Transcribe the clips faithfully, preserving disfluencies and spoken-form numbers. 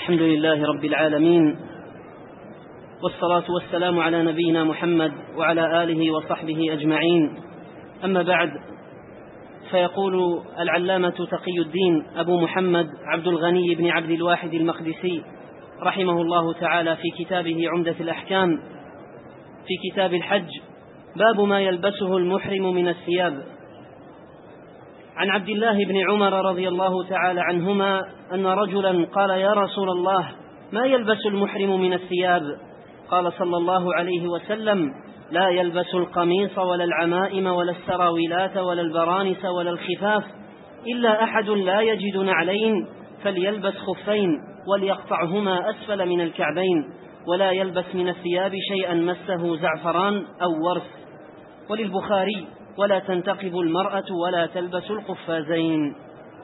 الحمد لله رب العالمين، والصلاة والسلام على نبينا محمد وعلى آله وصحبه أجمعين. أما بعد، فيقول العلامة تقي الدين أبو محمد عبد الغني بن عبد الواحد المقدسي رحمه الله تعالى في كتابه عمدة الأحكام في كتاب الحج: باب ما يلبسه المحرم من الثياب. عن عبد الله بن عمر رضي الله تعالى عنهما أن رجلا قال: يا رسول الله، ما يلبس المحرم من الثياب؟ قال صلى الله عليه وسلم: لا يلبس القميص ولا العمائم ولا السراويلات ولا البرانس ولا الخفاف، إلا أحد لا يجد نعلين فليلبس خفين وليقطعهما أسفل من الكعبين، ولا يلبس من الثياب شيئا مسه زعفران أو ورث. وللبخاري: ولا تنتقب المرأة ولا تلبس القفازين.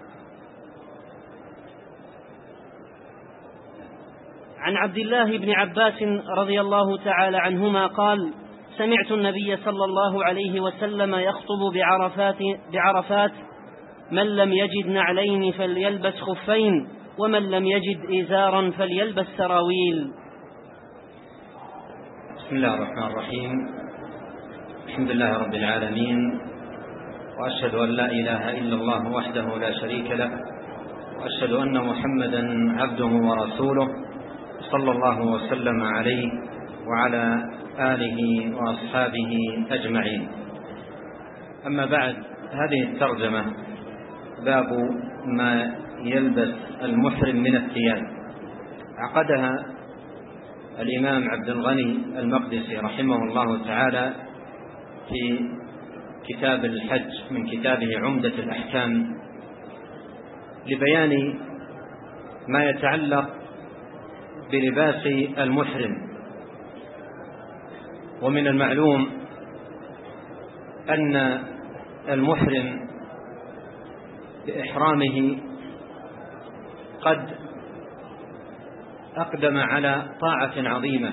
عن عبد الله بن عباس رضي الله تعالى عنهما قال: سمعت النبي صلى الله عليه وسلم يخطب بعرفات, بعرفات من لم يجد نعلين فليلبس خفين، ومن لم يجد إزارا فليلبس سراويل. بسم الله الرحمن الرحيم. الحمد لله رب العالمين، وأشهد أن لا إله إلا الله وحده لا شريك له، وأشهد أن محمدا عبده ورسوله، صلى الله وسلم عليه وعلى آله وأصحابه أجمعين. أما بعد، هذه الترجمة باب ما يلبس المحرم من الثياب عقدها الإمام عبد الغني المقدسي رحمه الله تعالى في كتاب الحج من كتابه عمدة الأحكام، لبيان ما يتعلق بلباس المحرم. ومن المعلوم أن المحرم بإحرامه قد أقدم على طاعة عظيمة،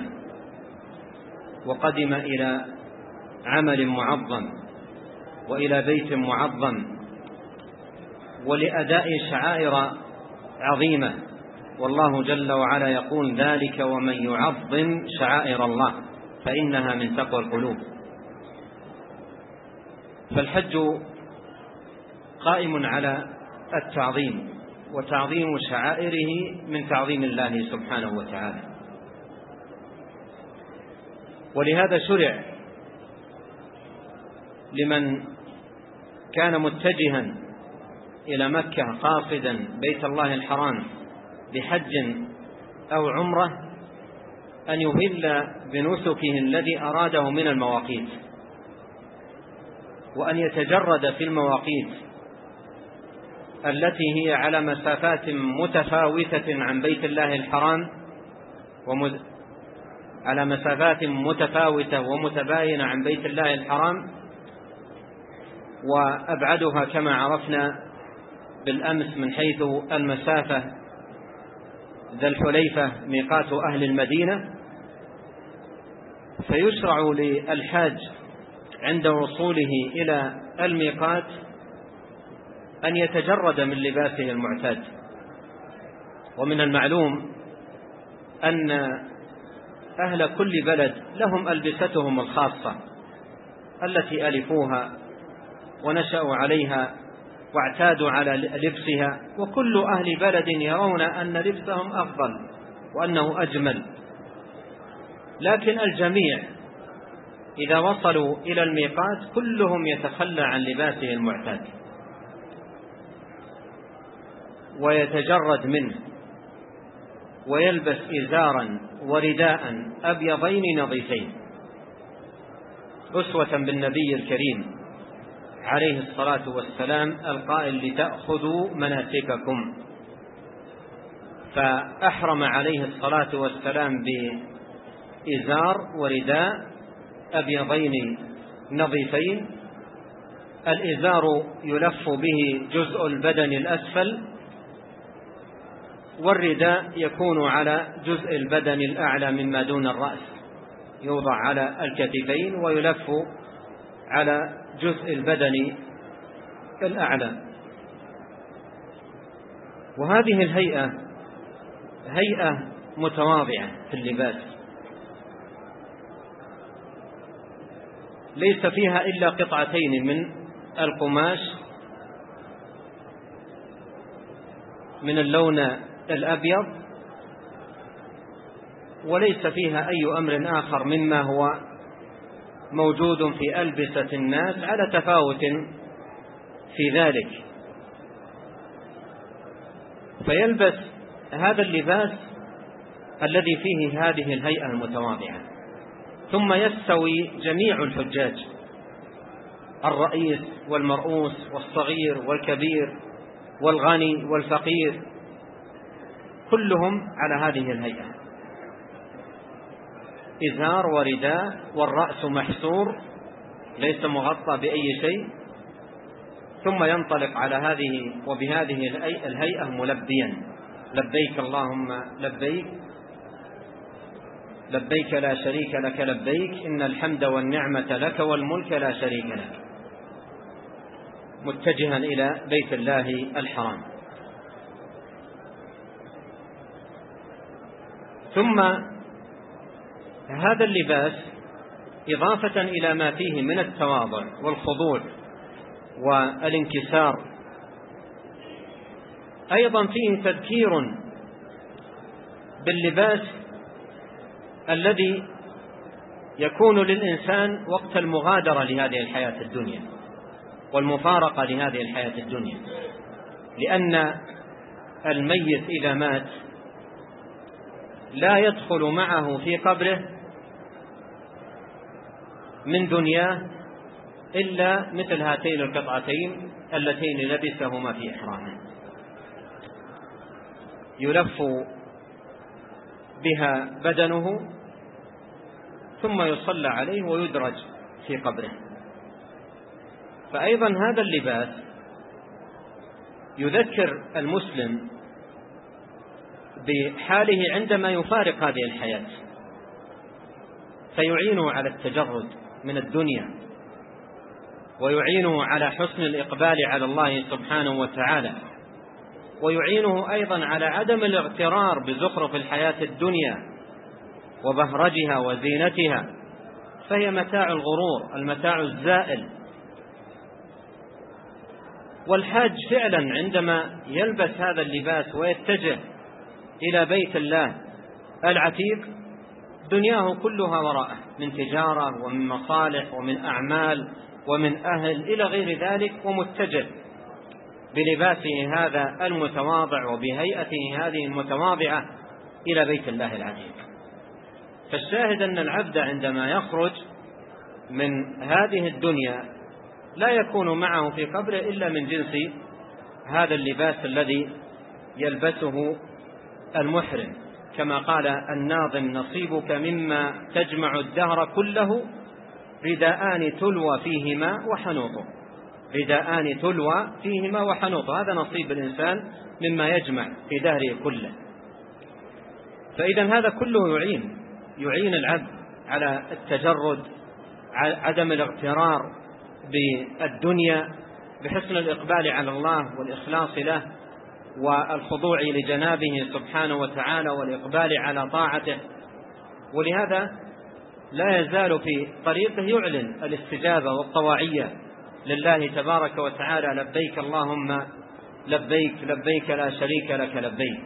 وقدم إلى عمل معظم وإلى بيت معظم ولأداء شعائر عظيمة، والله جل وعلا يقول: ذلك ومن يعظم شعائر الله فإنها من تقوى القلوب. فالحج قائم على التعظيم، وتعظيم شعائره من تعظيم الله سبحانه وتعالى. ولهذا شرع لمن كان متجها إلى مكة قاصدا بيت الله الحرام بحج أو عمرة أن يهل بنسكه الذي أراده من المواقيت، وأن يتجرد في المواقيت التي هي على مسافات متفاوتة عن بيت الله الحرام، ومد... على مسافات متفاوتة ومتباينة عن بيت الله الحرام، وأبعدها كما عرفنا بالأمس من حيث المسافة ذا الحليفة ميقات أهل المدينة. فيشرع للحاج عند وصوله إلى الميقات أن يتجرد من لباسه المعتاد. ومن المعلوم أن أهل كل بلد لهم ألبستهم الخاصة التي ألفوها ونشأوا عليها واعتادوا على لبسها، وكل أهل بلد يرون أن لبسهم أفضل وأنه أجمل، لكن الجميع إذا وصلوا إلى الميقات كلهم يتخلى عن لباسه المعتاد ويتجرد منه، ويلبس إزارا ورداء أبيضين نظيفين، أسوة بالنبي الكريم عليه الصلاة والسلام القائل: لتأخذوا مناسككم. فأحرم عليه الصلاة والسلام بإزار ورداء أبيضين نظيفين. الإزار يلف به جزء البدن الأسفل، والرداء يكون على جزء البدن الأعلى مما دون الرأس، يوضع على الكتفين ويلف على جزء البدن الأعلى. وهذه الهيئة هيئة متواضعة في اللباس ليس فيها إلا قطعتين من القماش من اللون الأبيض، وليس فيها أي أمر آخر مما هو موجود في ألبسة الناس على تفاوت في ذلك. فيلبس هذا اللباس الذي فيه هذه الهيئة المتواضعة، ثم يستوي جميع الحجاج، الرئيس والمرؤوس والصغير والكبير والغني والفقير، كلهم على هذه الهيئة، إزار ورداء والرأس محسور ليس مغطى بأي شيء، ثم ينطلق على هذه وبهذه الهيئة ملبيا: لبيك اللهم لبيك، لبيك لا شريك لك لبيك، إن الحمد والنعمة لك والملك لا شريك لك، متجها إلى بيت الله الحرام. ثم هذا اللباس إضافة إلى ما فيه من التواضع والخضوع والانكسار، أيضا فيه تذكير باللباس الذي يكون للإنسان وقت المغادرة لهذه الحياة الدنيا والمفارقة لهذه الحياة الدنيا، لأن الميت إذا مات لا يدخل معه في قبره من دنياه إلا مثل هاتين القطعتين اللتين لبسهما في إحرامه، يلف بها بدنه ثم يصلى عليه ويدرج في قبره. فأيضا هذا اللباس يذكر المسلم بحاله عندما يفارق هذه الحياة، فيعينه على التجرد من الدنيا، ويعينه على حسن الإقبال على الله سبحانه وتعالى، ويعينه أيضا على عدم الاغترار بزخرف الحياة الدنيا وبهرجها وزينتها، فهي متاع الغرور، المتاع الزائل. والحاج فعلا عندما يلبس هذا اللباس ويتجه إلى بيت الله العتيق دنياه كلها وراءه من تجارة ومن مصالح ومن أعمال ومن أهل إلى غير ذلك، ومتجه بلباسه هذا المتواضع وبهيئته هذه المتواضعة إلى بيت الله العتيق. فالشاهد أن العبد عندما يخرج من هذه الدنيا لا يكون معه في قبره إلا من جنس هذا اللباس الذي يلبسه المحرم، كما قال الناظم: نصيبك مما تجمع الدهر كله رداءان تلوى فيهما وحنوط، رداءان تلوى فيهما وحنوط، هذا نصيب الإنسان مما يجمع في دهره كله. فإذا هذا كله يعين يعين العبد على التجرد، عدم الاغترار بالدنيا، بحسن الإقبال على الله والإخلاص له والخضوع لجنابه سبحانه وتعالى والإقبال على طاعته. ولهذا لا يزال في طريقه يعلن الاستجابة والطواعية لله تبارك وتعالى: لبيك اللهم لبيك، لبيك لا شريك لك لبيك.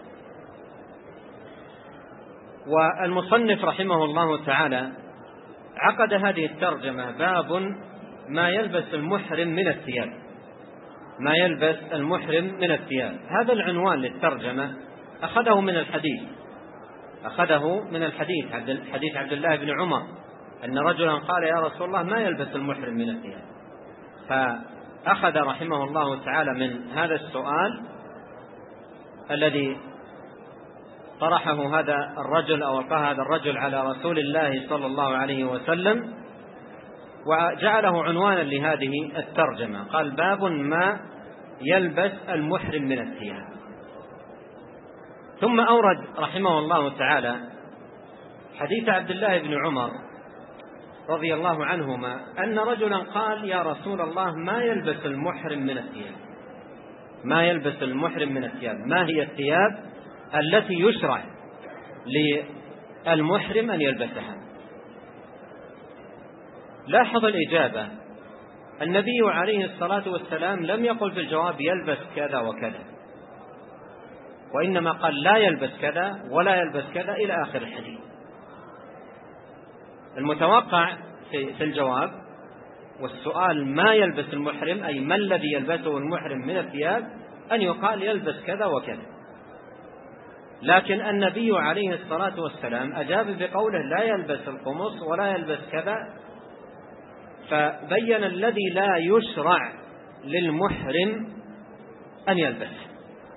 والمصنف رحمه الله تعالى عقد هذه الترجمة: باب ما يلبس المحرم من الثياب، ما يلبس المحرم من الثياب. هذا العنوان للترجمة أخذه من الحديث، أخذه من الحديث حديث عبد الله بن عمر أن رجلا قال: يا رسول الله ما يلبس المحرم من الثياب؟ فأخذ رحمه الله تعالى من هذا السؤال الذي طرحه هذا الرجل أو ألقاه هذا الرجل على رسول الله صلى الله عليه وسلم، وجعله عنوانا لهذه الترجمة. قال: باب ما يلبس المحرم من الثياب. ثم أورد رحمه الله تعالى حديث عبد الله بن عمر رضي الله عنهما أن رجلا قال: يا رسول الله ما يلبس المحرم من الثياب، ما يلبس المحرم من الثياب، ما هي الثياب التي يشرع للمحرم أن يلبسها. لاحظ الإجابة، النبي عليه الصلاة والسلام لم يقل في الجواب يلبس كذا وكذا، وإنما قال لا يلبس كذا ولا يلبس كذا إلى آخر الحديث. المتوقع في الجواب والسؤال ما يلبس المحرم، أي ما الذي يلبسه المحرم من الثياب، أن يقال يلبس كذا وكذا، لكن النبي عليه الصلاة والسلام أجاب بقوله لا يلبس القمص ولا يلبس كذا، فبين الذي لا يشرع للمحرم أن يلبسه.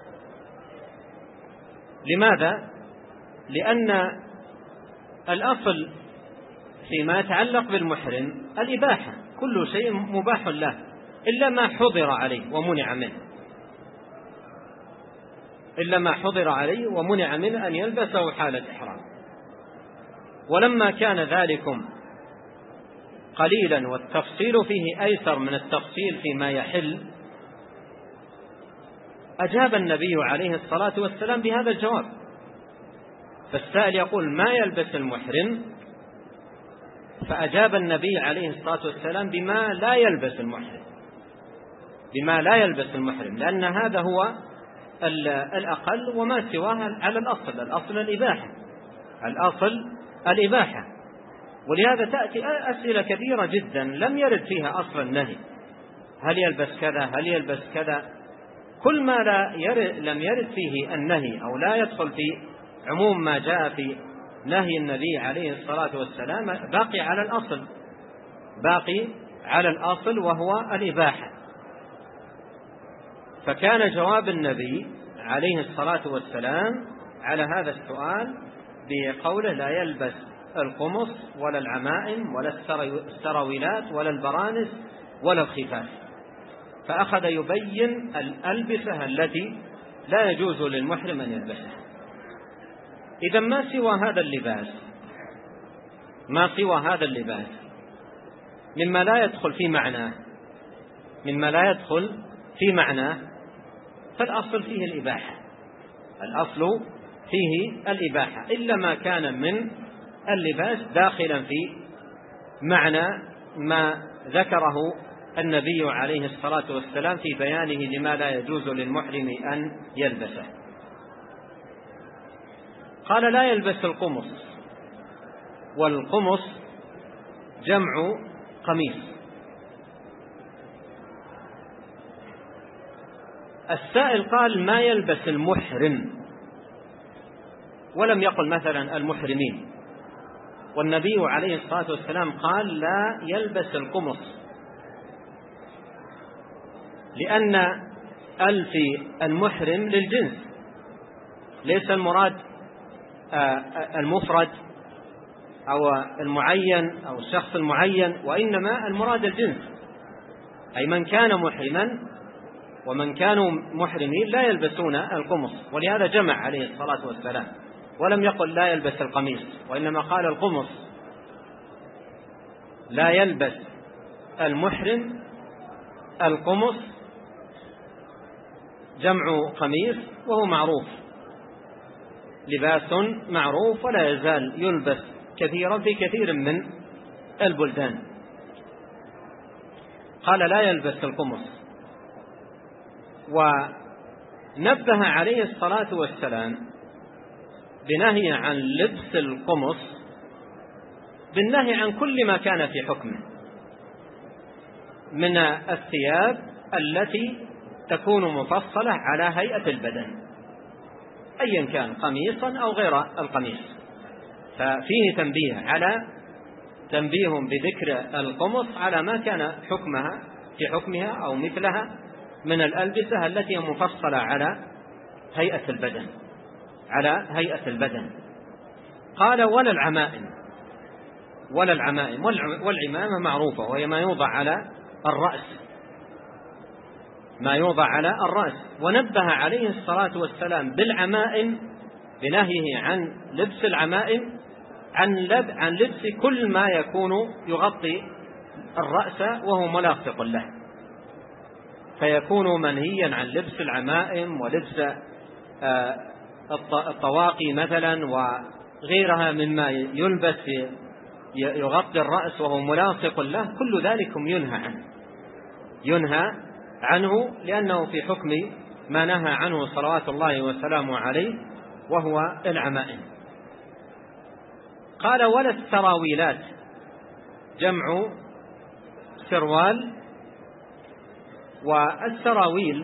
لماذا؟ لأن الأصل فيما يتعلق بالمحرم الإباحة، كل شيء مباح له إلا ما حضر عليه ومنع منه، إلا ما حضر عليه ومنع منه أن يلبسه حال الإحرام. ولما كان ذلكم قليلا والتفصيل فيه أيسر من التفصيل فيما يحل، أجاب النبي عليه الصلاة والسلام بهذا الجواب. فالسائل يقول ما يلبس المحرم، فأجاب النبي عليه الصلاة والسلام بما لا يلبس المحرم، بما لا يلبس المحرم، لأن هذا هو الأقل وما سواه على الأصل، الأصل الإباحة، الأصل الإباحة. ولهذا تأتي أسئلة كثيرة جدا لم يرد فيها أصل النهي، هل يلبس كذا هل يلبس كذا، كل ما لا يرد لم يرد فيه النهي أو لا يدخل في عموم ما جاء في نهي النبي عليه الصلاة والسلام باقي على الأصل، باقي على الأصل وهو الإباحة. فكان جواب النبي عليه الصلاة والسلام على هذا السؤال بقوله لا يلبس القمص ولا العمائم ولا السراويلات ولا البرانس ولا الخفاف، فأخذ يبين الألبسة التي لا يجوز للمحرم أن يلبسها. إذا ما سوى هذا اللباس، ما سوى هذا اللباس مما لا يدخل في معناه، مما لا يدخل في معناه فالأصل فيه الإباحة، الأصل فيه الإباحة، إلا ما كان من اللباس داخلا في معنى ما ذكره النبي عليه الصلاة والسلام في بيانه لما لا يجوز للمحرم أن يلبسه. قال لا يلبس القمص، والقمص جمع قميص. السائل قال ما يلبس المحرم ولم يقل مثلا المحرمين، والنبي عليه الصلاة والسلام قال لا يلبس القمص، لأن ألف المحرم للجنس، ليس المراد المفرد أو المعين أو الشخص المعين، وإنما المراد الجنس، أي من كان محرما ومن كانوا محرمين لا يلبسون القمص. ولهذا جمع عليه الصلاة والسلام ولم يقل لا يلبس القميص، وإنما قال القمص، لا يلبس المحرم القمص جمع قميص، وهو معروف، لباس معروف ولا يزال يلبس كثيرا في كثير من البلدان. قال لا يلبس القمص، ونبه عليه الصلاة والسلام بنهي عن لبس القمص بالنهي عن كل ما كان في حكمه من الثياب التي تكون مفصلة على هيئة البدن، أيا كان قميصا أو غير القميص. ففيه تنبيه على تنبيه بذكر القمص على ما كان حكمها في حكمها أو مثلها من الألبسة التي مفصلة على هيئة البدن، على هيئة البدن. قال ولا العمائم، ولا العمائم، والعمامة معروفة وهي ما يوضع على الرأس، ما يوضع على الرأس. ونبه عليه الصلاة والسلام بالعمائم بنهيه عن لبس العمائم عن لب عن لبس كل ما يكون يغطي الرأس وهو ملاصق له، فيكون منهيا عن لبس العمائم ولبس الطواقي مثلا وغيرها مما يلبس يغطي الرأس وهو ملاصق له، كل ذلك ينهى عنه ينهى عنه لأنه في حكم ما نهى عنه صلوات الله وسلامه عليه وهو العمائم. قال ولا السراويلات، جمع سروال. والسراويل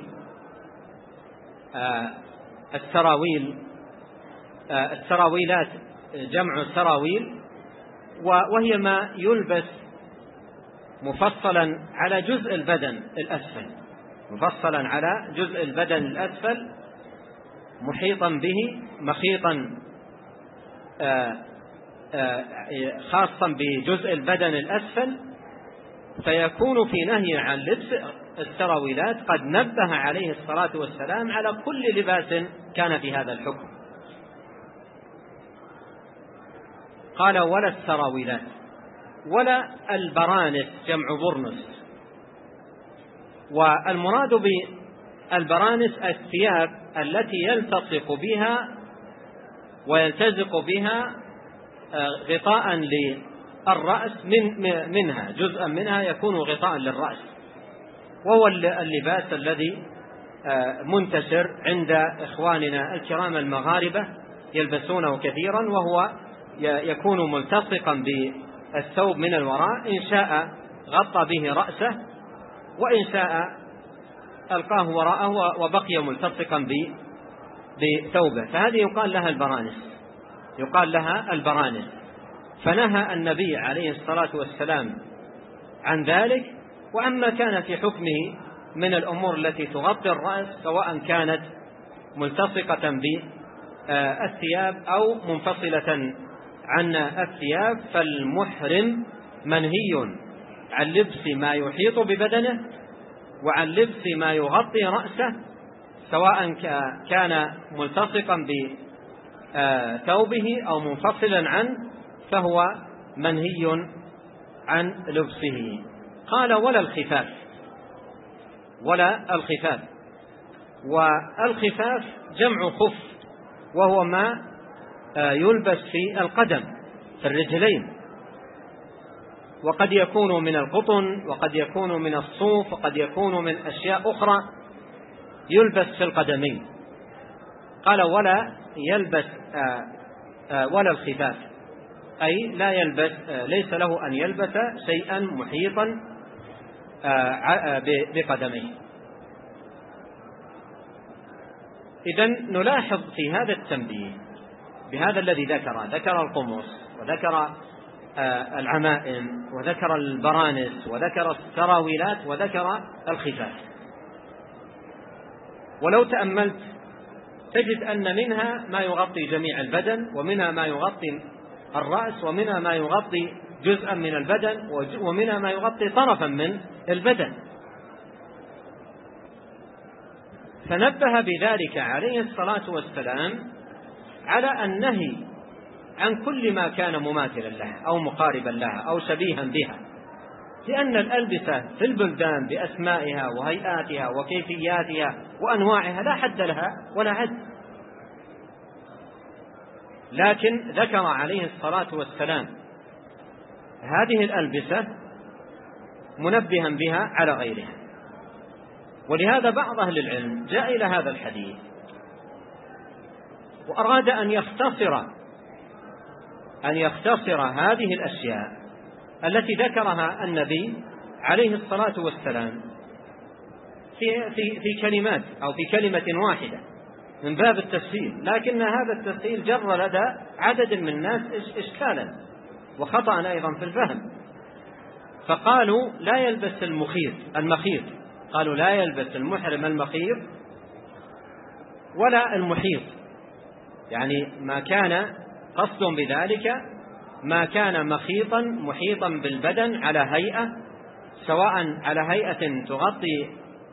آه السراويل آه السراويلات جمع سراويل، وهي ما يلبس مفصلا على جزء البدن الأسفل مفصلا على جزء البدن الأسفل محيطا به مخيطا آه آه خاصا بجزء البدن الأسفل، فيكون في نهي عن لبس السراويلات قد نبه عليه الصلاة والسلام على كل لباس كان في هذا الحكم. قال ولا السراويلات ولا البرانس، جمع برنس. والمراد بالبرانس الثياب التي يلتصق بها ويلتزق بها غطاء للرأس من منها جزءا منها يكون غطاء للرأس، وهو اللباس الذي منتشر عند إخواننا الكرام المغاربة يلبسونه كثيرا، وهو يكون ملتصقا بالثوب من الوراء، إن شاء غطى به رأسه وإن شاء ألقاه وراءه وبقي ملتصقا بثوبه، فهذه يقال لها البرانس يقال لها البرانس. فنهى النبي عليه الصلاة والسلام عن ذلك، وعما كان في حكمه من الأمور التي تغطي الرأس سواء كانت ملتصقة بالثياب أو منفصلة عن الثياب، فالمحرم منهي عن لبس ما يحيط ببدنه وعن لبس ما يغطي رأسه سواء كان ملتصقا بثوبه أو منفصلا عنه، فهو منهي عن لبسه. قال ولا الخفاف ولا الخفاف والخفاف جمع خف، وهو ما يلبس في القدم في الرجلين، وقد يكون من القطن وقد يكون من الصوف وقد يكون من أشياء أخرى يلبس في القدمين. قال ولا يلبس ولا الخفاف، أي لا يلبس ليس له أن يلبس شيئا محيطا بقدميه. إذن نلاحظ في هذا التنبيه بهذا الذي ذكر ذكر القمص وذكر العمائم وذكر البرانس وذكر السراويلات وذكر الخفاف، ولو تأملت تجد أن منها ما يغطي جميع البدن، ومنها ما يغطي الرأس، ومنها ما يغطي جزءا من البدن، ومنها ما يغطي طرفا من البدن. فنبه بذلك عليه الصلاة والسلام على النهي عن كل ما كان مماثلا لها أو مقاربا لها أو شبيها بها، لأن الألبسة في البلدان بأسمائها وهيئاتها وكيفياتها وأنواعها لا حد لها ولا عد، لكن ذكر عليه الصلاة والسلام هذه الألبسة منبها بها على غيرها. ولهذا بعض أهل العلم جاء إلى هذا الحديث وأراد أن يختصر أن يختصر هذه الأشياء التي ذكرها النبي عليه الصلاة والسلام في, في, في كلمات أو في كلمة واحدة من باب التفصيل، لكن هذا التفصيل جر لدى عدد من الناس إشكالا وخطأ أيضا في الفهم، فقالوا لا يلبس المخيط المخيط قالوا لا يلبس المحرم المخيط ولا المحيط، يعني ما كان قصد بذلك ما كان مخيطا محيطا بالبدن على هيئة، سواء على هيئة تغطي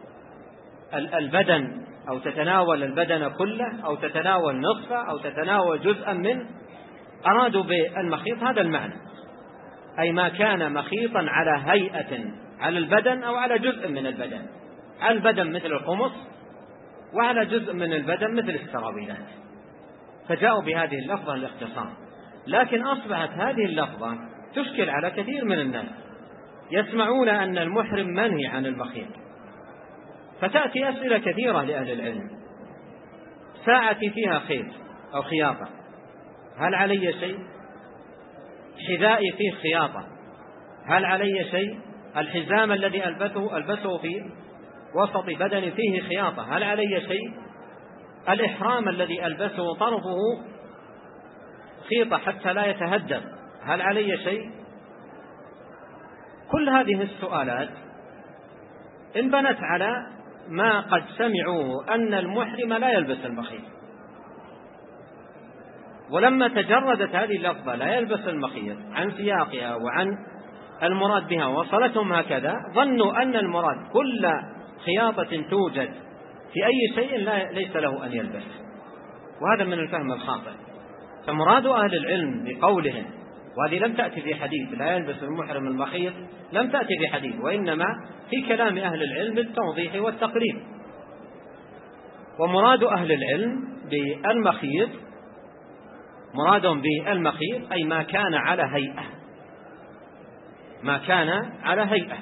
البدن أو تتناول البدن كله أو تتناول نصفه أو تتناول جزءا منه. أرادوا بالمخيط هذا المعنى، أي ما كان مخيطا على هيئة على البدن أو على جزء من البدن، على البدن مثل القمص وعلى جزء من البدن مثل السراويلات. فجاءوا بهذه اللفظة الاختصار. لكن أصبحت هذه اللفظة تشكل على كثير من الناس، يسمعون أن المحرم منهي عن المخيط، فتأتي أسئلة كثيرة لأهل العلم: ساعتي فيها خيط أو خياطة، هل علي شيء؟ حذائي فيه خياطة، هل علي شيء؟ الحزام الذي ألبسه, ألبسه في وسط بدني فيه خياطة، هل علي شيء؟ الإحرام الذي ألبسه طرفه خيطة حتى لا يتهدم، هل علي شيء؟ كل هذه السؤالات انبنت على ما قد سمعوه أن المحرم لا يلبس المخيط، ولما تجردت هذه اللفظة لا يلبس المخيط عن سياقها وعن المراد بها وصلتهم هكذا، ظنوا أن المراد كل خياطة توجد في أي شيء لا ليس له أن يلبس، وهذا من الفهم الخاطئ. فمراد أهل العلم بقولهم، وهذه لم تأتي في حديث لا يلبس المحرم المخيط، لم تأتي في حديث، وإنما في كلام أهل العلم بالتوضيح والتقريب. ومراد أهل العلم بالمخيط، مرادهم بالمخيط أي ما كان على هيئة، ما كان على هيئة،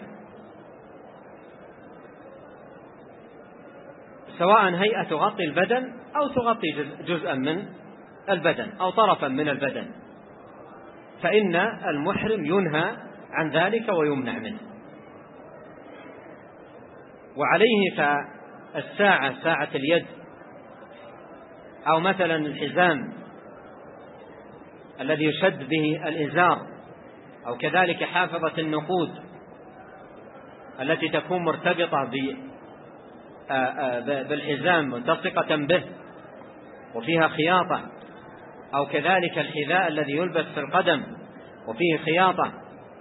سواء هيئة تغطي البدن أو تغطي جزءا من البدن أو طرفا من البدن، فإن المحرم ينهى عن ذلك ويمنع منه. وعليه فالساعة، ساعة اليد، أو مثلا الحزام الذي يشد به الإزار، أو كذلك حافظة النقود التي تكون مرتبطة بالحزام ملتصقة به وفيها خياطة، أو كذلك الحذاء الذي يلبس في القدم وفيه خياطة،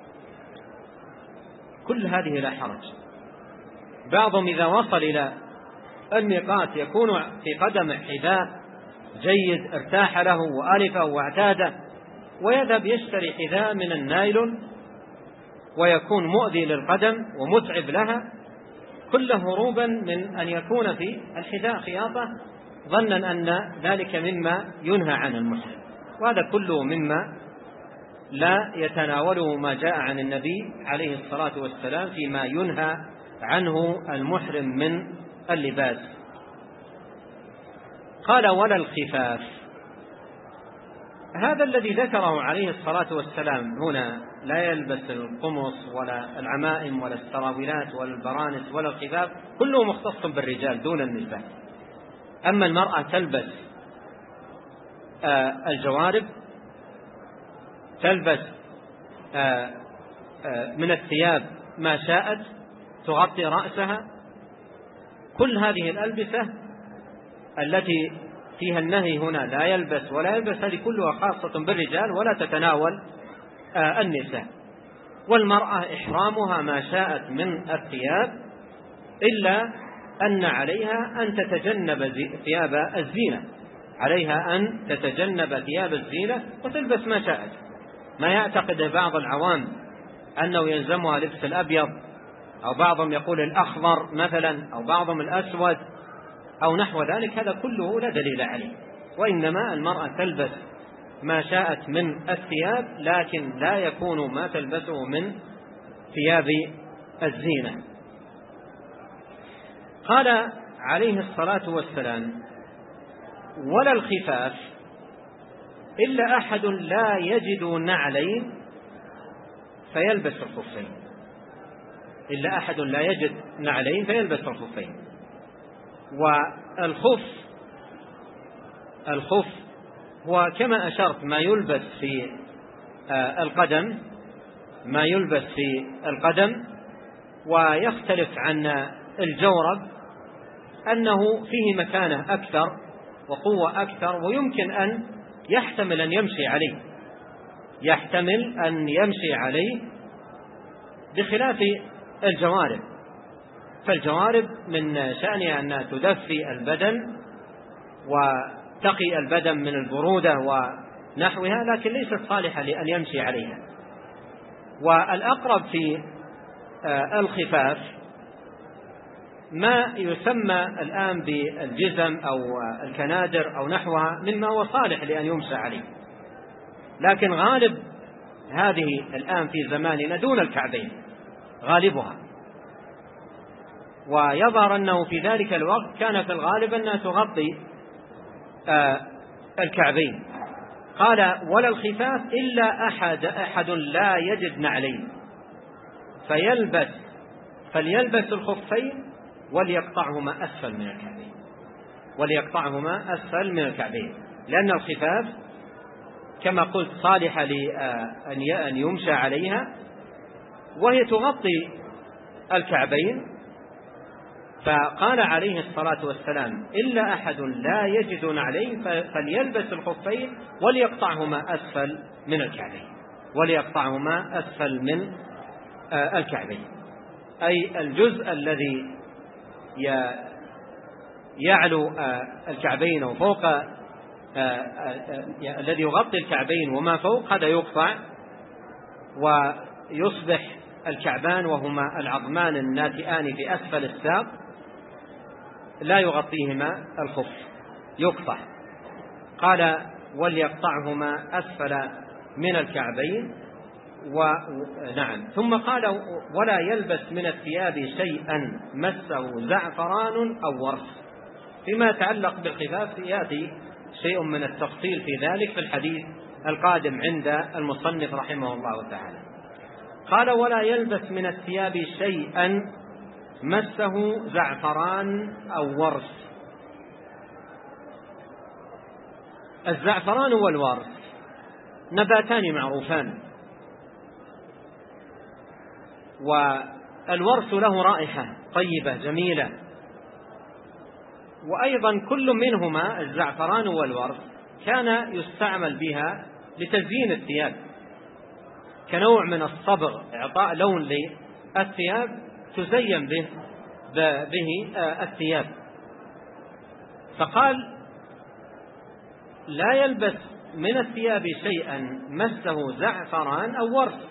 كل هذه لا حرج. بعضهم إذا وصل إلى الميقات يكون في قدم حذاء جيد ارتاح له وألفه واعتاده، ويذهب يشتري حذاء من النايلون ويكون مؤذي للقدم ومتعب لها، كله هروبا من أن يكون في الحذاء خياطة، ظنا أن ذلك مما ينهى عن المحرم. وهذا كله مما لا يتناوله ما جاء عن النبي عليه الصلاة والسلام فيما ينهى عنه المحرم من اللباس. قال: ولا الخفاف. هذا الذي ذكره عليه الصلاة والسلام هنا، لا يلبس القمص ولا العمائم ولا السراويلات ولا البرانس ولا الخفاف، كله مختص بالرجال دون النساء. أما المرأة تلبس آه الجوارب، تلبس آه آه من الثياب ما شاءت، تغطي رأسها، كل هذه الألبسة التي فيها النهي هنا لا يلبس ولا يلبس، هذه كلها خاصة بالرجال ولا تتناول آه النساء. والمرأة إحرامها ما شاءت من الثياب، إلا أن عليها أن تتجنب ثياب الزينة، عليها أن تتجنب ثياب الزينة وتلبس ما شاءت. ما يعتقد بعض العوام أنه يلزمها لبس الأبيض، أو بعضهم يقول الأخضر مثلا، أو بعضهم الأسود أو نحو ذلك، هذا كله لا دليل عليه. وإنما المرأة تلبس ما شاءت من الثياب، لكن لا يكون ما تلبسه من ثياب الزينة. قال عليه الصلاة والسلام: ولا الخفاف إلا أحد لا يجد نعلين فيلبس الخفين، إلا أحد لا يجد نعلين فيلبس الخفين. والخف الخف هو كما أشرت ما يلبس في القدم، ما يلبس في القدم، ويختلف عن الجورب أنه فيه مكانة أكثر وقوة أكثر، ويمكن أن يحتمل أن يمشي عليه، يحتمل أن يمشي عليه بخلاف الجوارب. فالجوارب من شأنها أنها تدفي البدن وتقي البدن من البرودة ونحوها، لكن ليست صالحة لأن يمشي عليها. والأقرب في الخفاف ما يسمى الآن بالجزم أو الكنادر أو نحوها مما هو صالح لأن يمشى عليه، لكن غالب هذه الآن في زماننا دون الكعبين غالبها، ويظهر أنه في ذلك الوقت كان في الغالب أنها تغطي آه الكعبين. قال ولا الخفاف إلا أحد أحد لا يجد نعلين فيلبس فليلبس الخفين وليقطعهما أسفل من الكعبين وليقطعهما أسفل من الكعبين لأن الخفاف كما قلت صالحة لأن يمشى عليها وهي تغطي الكعبين. فقال عليه الصلاة والسلام إلا أحد لا يجد نعلين فليلبس الخفين وليقطعهما أسفل من الكعبين وليقطعهما أسفل من الكعبين، أي الجزء الذي يعلو الكعبين وفوق الذي يغطي الكعبين وما فوق هذا يقطع ويصبح الكعبان وهما العظمان الناتئان في أسفل الساق لا يغطيهما الخف يقطع. قال وليقطعهما أسفل من الكعبين ونعم. ثم قال ولا يلبس من الثياب شيئا مسه زعفران أو ورس. فيما يتعلق بالخفاف يأتي شيء من التفصيل في ذلك في الحديث القادم عند المصنف رحمه الله تعالى. قال ولا يلبس من الثياب شيئا مسه زعفران أو ورس. الزعفران والورس نباتان معروفان، والورس له رائحة طيبة جميلة، وأيضا كل منهما الزعفران والورس كان يستعمل بها لتزيين الثياب كنوع من الصبغ، إعطاء لون للثياب تزين به به الثياب. فقال لا يلبس من الثياب شيئا مسه زعفران أو ورس.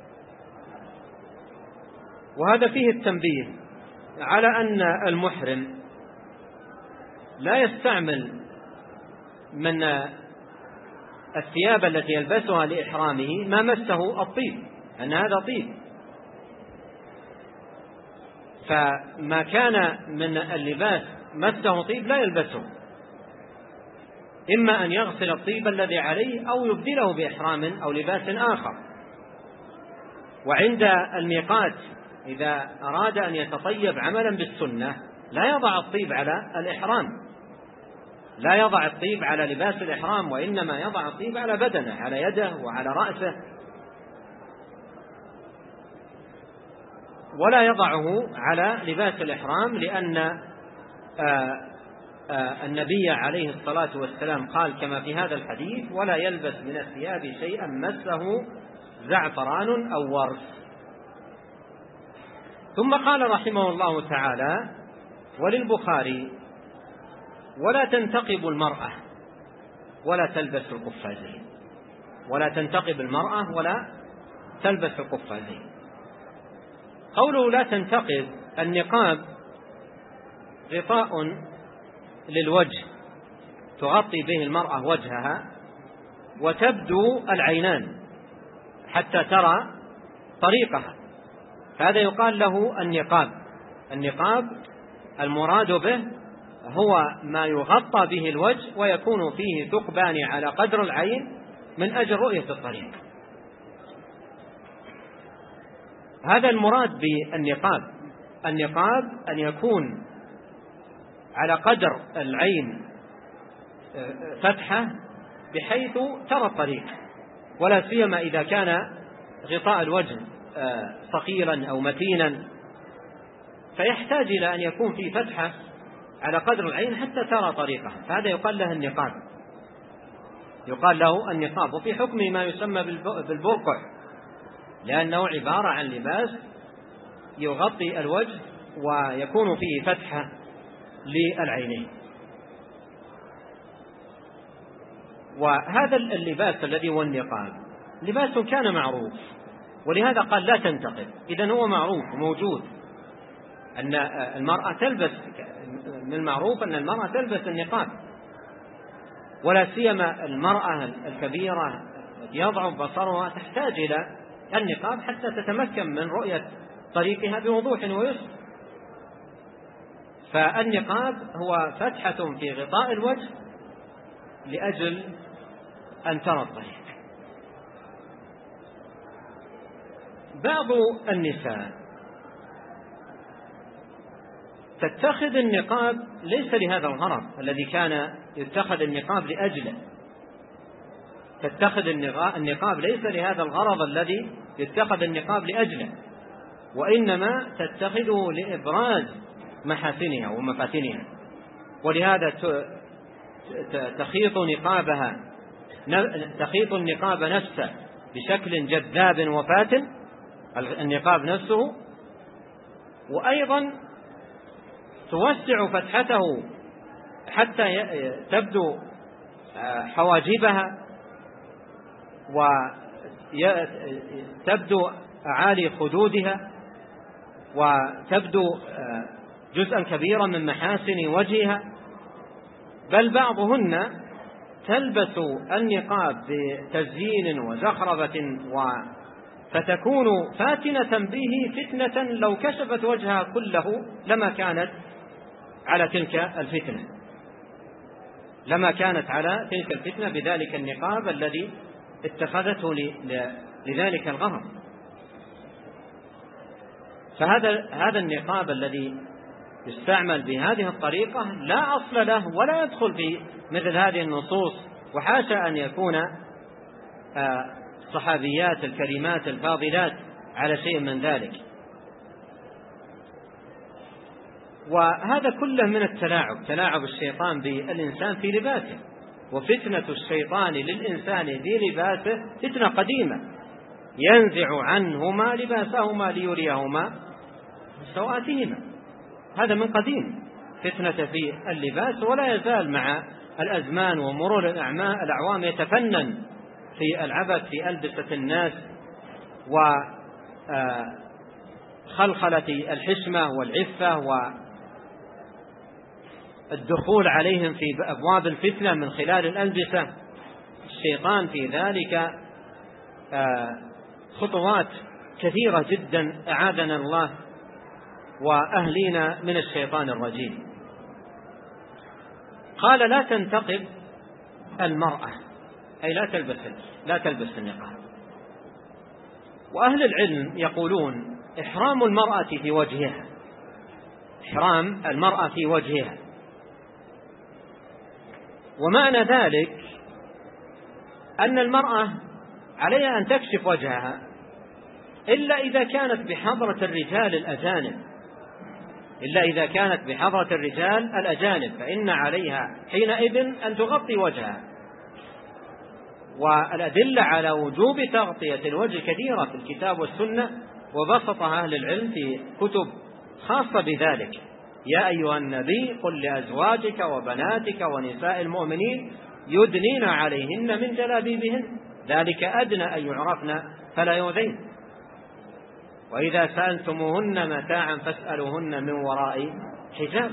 وهذا فيه التنبيه على أن المحرم لا يستعمل من الثياب التي يلبسها لإحرامه ما مسه الطيب، أن هذا طيب، فما كان من اللباس مسه طيب لا يلبسه، إما أن يغسل الطيب الذي عليه أو يبدله بإحرام أو لباس آخر. وعند الميقات إذا أراد أن يتطيب عملا بالسنة لا يضع الطيب على الإحرام، لا يضع الطيب على لباس الإحرام، وإنما يضع الطيب على بدنه، على يده وعلى رأسه، ولا يضعه على لباس الإحرام، لأن آآ آآ النبي عليه الصلاة والسلام قال كما في هذا الحديث ولا يلبس من الثياب شيئا مسه زعفران أو ورس. ثم قال رحمه الله تعالى وللبخاري ولا تنتقب المرأة ولا تلبس القفازين، ولا تنتقب المرأة ولا تلبس القفازين. قوله لا تنتقب، النقاب غطاء للوجه تغطي به المرأة وجهها وتبدو العينان حتى ترى طريقها، هذا يقال له النقاب. النقاب المراد به هو ما يغطى به الوجه ويكون فيه ثقبان على قدر العين من أجل رؤية الطريق، هذا المراد بالنقاب. النقاب أن يكون على قدر العين فتحة بحيث ترى الطريق، ولا سيما إذا كان غطاء الوجه ثقيلا أو متينا فيحتاج إلى أن يكون في فتحة على قدر العين حتى ترى طريقه، فهذا يقال له النقاب، يقال له النقاب. وفي حكمه ما يسمى بالبرقع، لأنه عبارة عن لباس يغطي الوجه ويكون فيه فتحة للعينين. وهذا اللباس الذي هو النقاب لباس كان معروف، ولهذا قال لا تنتقب، إذن هو معروف وموجود. أن المرأة تلبس، من المعروف أن المرأة تلبس النقاب، ولا سيما المرأة الكبيرة التي يضعف بصرها تحتاج إلى النقاب حتى تتمكن من رؤية طريقها بوضوح ويسر. فالنقاب هو فتحة في غطاء الوجه لأجل أن ترى الطريق. بعض النساء تتخذ النقاب ليس لهذا الغرض الذي كان يتخذ النقاب لأجله، تتخذ النقاب ليس لهذا الغرض الذي يتخذ النقاب لأجله، وإنما تتخذه لإبراز محاسنها ومفاتنها، ولهذا تخيط نقابها تخيط النقاب نفسه بشكل جذاب وفاتن، النقاب نفسه، وأيضا توسع فتحته حتى تبدو حواجبها وتبدو أعالي خدودها وتبدو جزءا كبيرا من محاسن وجهها، بل بعضهن تلبس النقاب بتزيين وزخرفة فتكون فاتنة به فتنة لو كشفت وجهها كله لما كانت على تلك الفتنة لما كانت على تلك الفتنة بذلك النقاب الذي اتخذته لذلك الغرض. فهذا هذا النقاب الذي يستعمل بهذه الطريقة لا أصل له ولا يدخل في مثل هذه النصوص، وحاشا أن يكون الصحابيات الكريمات الفاضلات على شيء من ذلك. وهذا كله من التلاعب، تلاعب الشيطان بالإنسان في لباسه، وفتنة الشيطان للإنسان في لباسه فتنة قديمة ينزع عنهما لباسهما ليريهما سوآتهما، هذا من قديم فتنة في اللباس، ولا يزال مع الأزمان ومرور الأعوام يتفنن في العبث في ألبسة الناس وخلخلة الحشمة والعفة والدخول عليهم في أبواب الفتنة من خلال الألبسة. الشيطان في ذلك خطوات كثيرة جدا أعاذنا الله وأهلينا من الشيطان الرجيم. قال لا تنتقب المرأة، أي لا تلبس لا تلبس النقاب. وأهل العلم يقولون إحرام المرأة في وجهها، إحرام المرأة في وجهها، ومعنى ذلك أن المرأة عليها أن تكشف وجهها إلا إذا كانت بحضرة الرجال الأجانب إلا إذا كانت بحضرة الرجال الأجانب فإن عليها حينئذ أن تغطي وجهها. والأدلة على وجوب تغطية الوجه كثيرة في الكتاب والسنة، وبسطها أهل العلم في كتب خاصة بذلك. يا أيها النبي قل لأزواجك وبناتك ونساء المؤمنين يدنين عليهن من جلابيبهن ذلك أدنى أن يعرفن فلا يؤذين، وإذا سألتموهن متاعا فاسألوهن من وراء حجاب.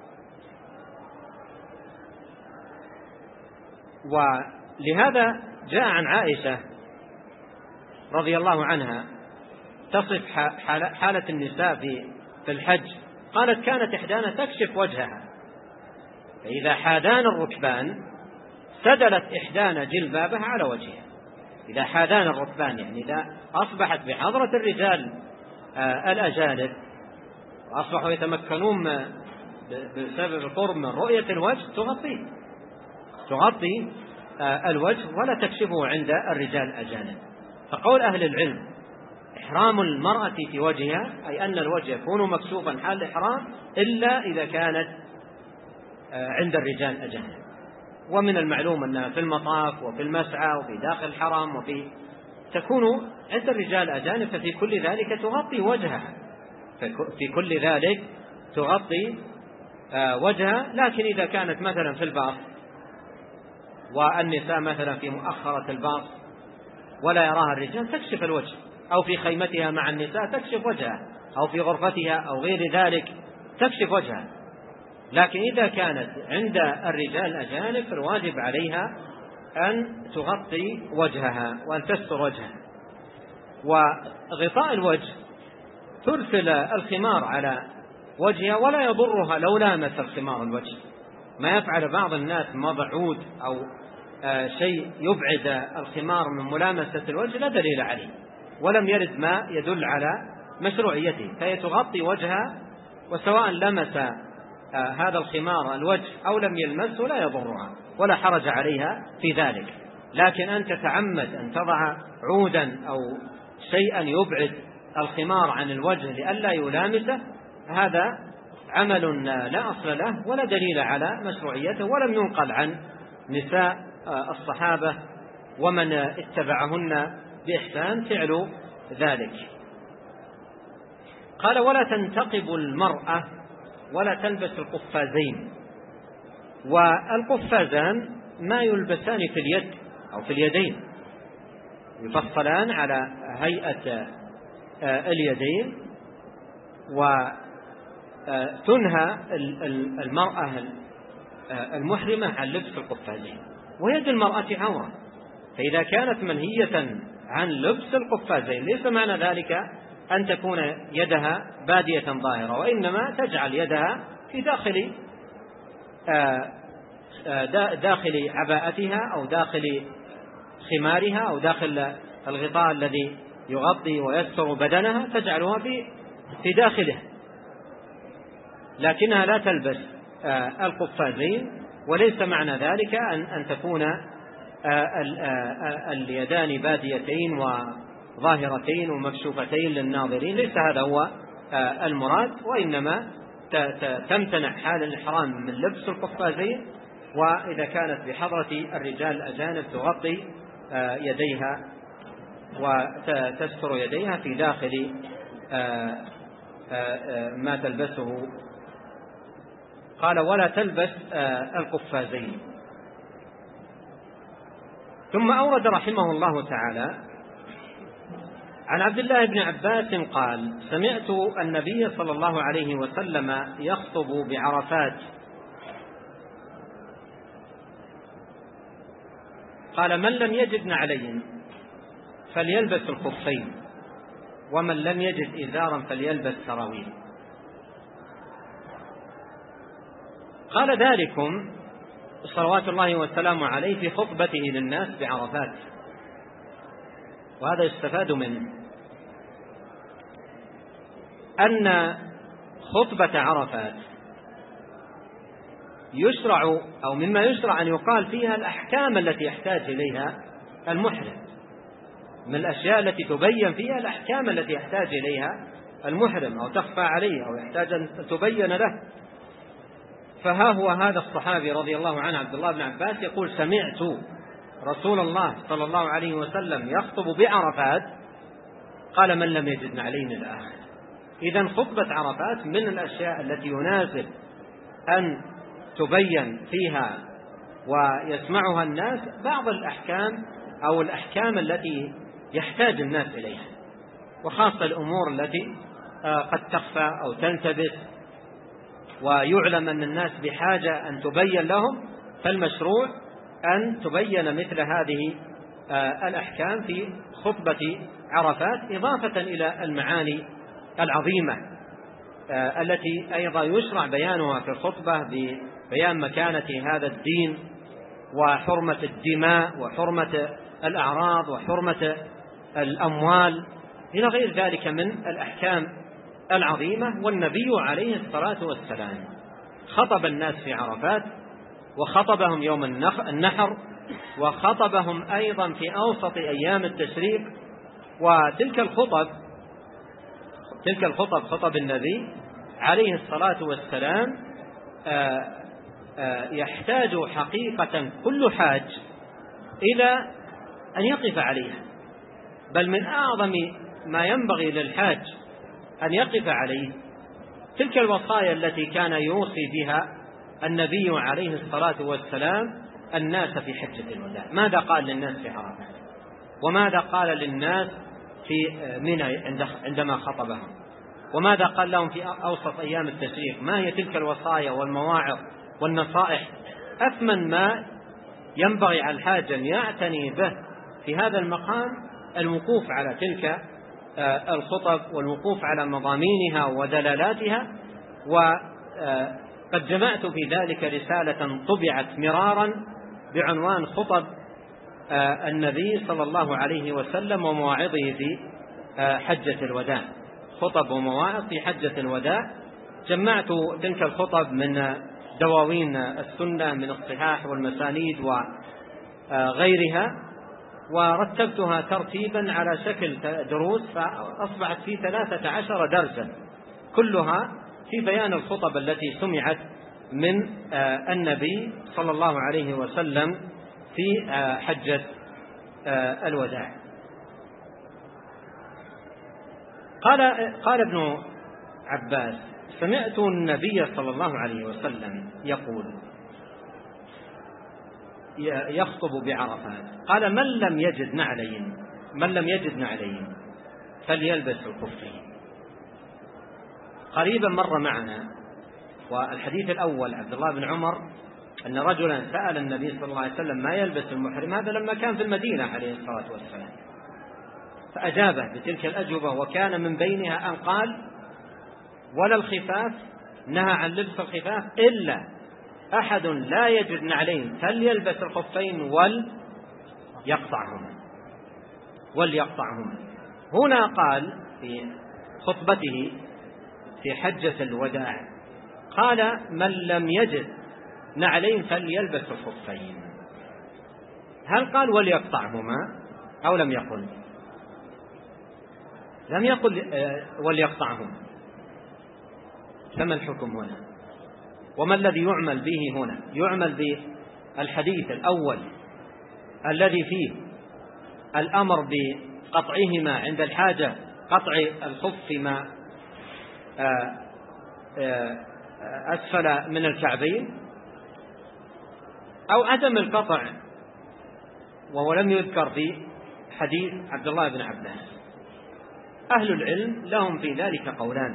ولهذا جاء عن عائشة رضي الله عنها تصف حالة النساء في الحج، قالت كانت إحدانا تكشف وجهها، فإذا حادان الركبان سدلت إحدانا جلبابها على وجهها. إذا حادان الركبان يعني إذا أصبحت بحضرة الرجال الأجانب وأصبحوا يتمكنون بسبب القرب من رؤية الوجه تغطي تغطي الوجه ولا تكشفه عند الرجال الأجانب. فقول أهل العلم إحرام المرأة في وجهها أي أن الوجه يكون مكشوفا حال الإحرام إلا إذا كانت عند الرجال الأجانب. ومن المعلوم أنها في المطاف وفي المسعى وفي داخل الحرم وفي تكون عند الرجال الأجانب، ففي كل ذلك تغطي وجهها في كل ذلك تغطي وجهها. لكن إذا كانت مثلا في الباص والنساء مثلا في مؤخرة الباص ولا يراها الرجال تكشف الوجه، أو في خيمتها مع النساء تكشف وجهها، أو في غرفتها أو غير ذلك تكشف وجهها. لكن إذا كانت عند الرجال الأجانب فالواجب عليها أن تغطي وجهها وأن تستر وجهها. وغطاء الوجه ترسل الخمار على وجهها ولا يضرها لو لامس الخمار الوجه، ما يفعل بعض الناس وضع عود أو شيء يبعد الخمار من ملامسة الوجه لا دليل عليه ولم يرد ما يدل على مشروعيته، فهي تغطي وجهها وسواء لمس هذا الخمار الوجه أو لم يلمسه لا يضرها ولا حرج عليها في ذلك. لكن أن تتعمد أن تضع عودا أو شيئا يبعد الخمار عن الوجه لئلا يلامسه هذا عمل لا أصل له ولا دليل على مشروعيته، ولم ينقل عن نساء الصحابة ومن اتبعهن بإحسان فعل ذلك. قال ولا تنتقب المرأة ولا تلبس القفازين. والقفازان ما يلبسان في اليد أو في اليدين، يفصلان على هيئة اليدين، وتنهى المرأة المحرمة عن لبس القفازين، ويد المرأة عورة، فإذا كانت منهية عن لبس القفازين ليس معنى ذلك أن تكون يدها بادية ظاهرة، وإنما تجعل يدها في داخل داخل عباءتها أو داخل خمارها أو داخل الغطاء الذي يغطي ويستر بدنها، تجعلها في داخله، لكنها لا تلبس القفازين. وليس معنى ذلك أن أن تكون اليدان باديتين وظاهرتين ومكشوفتين للناظرين، ليس هذا هو المراد، وإنما تمتنع حال الإحرام من لبس القفازين، وإذا كانت بحضرة الرجال الأجانب تغطي يديها وتستر يديها في داخل ما تلبسه. قال ولا تلبس القفازين. ثم أورد رحمه الله تعالى عن عبد الله بن عباس قال سمعت النبي صلى الله عليه وسلم يخطب بعرفات قال من لم يجد نعلين فليلبس الخفين، ومن لم يجد إزارا فليلبس سراويل. قال ذلكم صلوات الله والسلام عليه في خطبته للناس بعرفات، وهذا يستفاد منه أن خطبة عرفات يشرع أو مما يشرع أن يقال فيها الأحكام التي يحتاج إليها المحرم، من الأشياء التي تبين فيها الأحكام التي يحتاج إليها المحرم أو تخفى عليه أو يحتاج أن تبين له. فها هو هذا الصحابي رضي الله عنه عبد الله بن عباس يقول سمعت رسول الله صلى الله عليه وسلم يخطب بعرفات قال من لم يجد نعلين الآخر. إذن خطبة عرفات من الأشياء التي يناسب أن تبين فيها ويسمعها الناس بعض الأحكام أو الأحكام التي يحتاج الناس إليها، وخاصة الأمور التي قد تخفى أو تنتبس ويعلم أن الناس بحاجة أن تبين لهم، فالمشروع أن تبين مثل هذه الأحكام في خطبة عرفات، إضافة إلى المعاني العظيمة التي أيضا يشرع بيانها في الخطبة ببيان مكانة هذا الدين وحرمة الدماء وحرمة الأعراض وحرمة الأموال إلى غير ذلك من الأحكام العظيمة. والنبي عليه الصلاة والسلام خطب الناس في عرفات وخطبهم يوم النحر وخطبهم أيضا في أوسط أيام التشريق، وتلك الخطب تلك الخطب خطب النبي عليه الصلاة والسلام يحتاج حقيقة كل حاج إلى أن يقف عليها، بل من أعظم ما ينبغي للحاج أن يقف عليه تلك الوصايا التي كان يوصي بها النبي عليه الصلاة والسلام الناس في حجة الوداع. ماذا قال للناس في عرفات وماذا قال للناس في منى عندما خطبهم؟ وماذا قال لهم في أوسط أيام التشريق؟ ما هي تلك الوصايا والمواعظ والنصائح؟ أثمن ما ينبغي على الحاج أن يعتني به في هذا المقام الوقوف على تلك الخطب والوقوف على مضامينها ودلالاتها. وقد جمعت في ذلك رسالة طبعت مرارا بعنوان خطب النبي صلى الله عليه وسلم ومواعظه في حجة الوداع، خطب ومواعظ في حجة الوداع. جمعت تلك الخطب من دواوين السنة من الصحاح والمسانيد وغيرها، ورتبتها ترتيبا على شكل دروس، فأصبحت في ثلاثة عشر درسا كلها في بيان الخطب التي سمعت من النبي صلى الله عليه وسلم في حجة الوداع. قال قال ابن عباس: سمعت النبي صلى الله عليه وسلم يقول يخطب بعرفات، قال: من لم يجد نعلين من لم يجد نعلين فليلبس الخفين. قريبا مر معنا، والحديث الأول عبد الله بن عمر أن رجلا سأل النبي صلى الله عليه وسلم ما يلبس المحرم، هذا لما كان في المدينة عليه الصلاة والسلام، فأجابه بتلك الأجوبة، وكان من بينها أن قال: ولا الخفاف، نهى عن لبس الخفاف، إلا أحد لا يجد نعلين فليلبس الخفين وليقطعهما وليقطعهما. هنا قال في خطبته في حجة الوداع، قال: من لم يجد نعلين فليلبس الخفين. هل قال وليقطعهما أو لم يقل؟ لم يقل وليقطعهما. فما الحكم هنا؟ وما الذي يعمل به هنا؟ يعمل بالحديث الأول الذي فيه الأمر بقطعهما عند الحاجة، قطع الخف ما أسفل من الكعبين، أو عدم القطع وهو لم يذكر في حديث عبد الله بن عباس. أهل العلم لهم في ذلك قولان.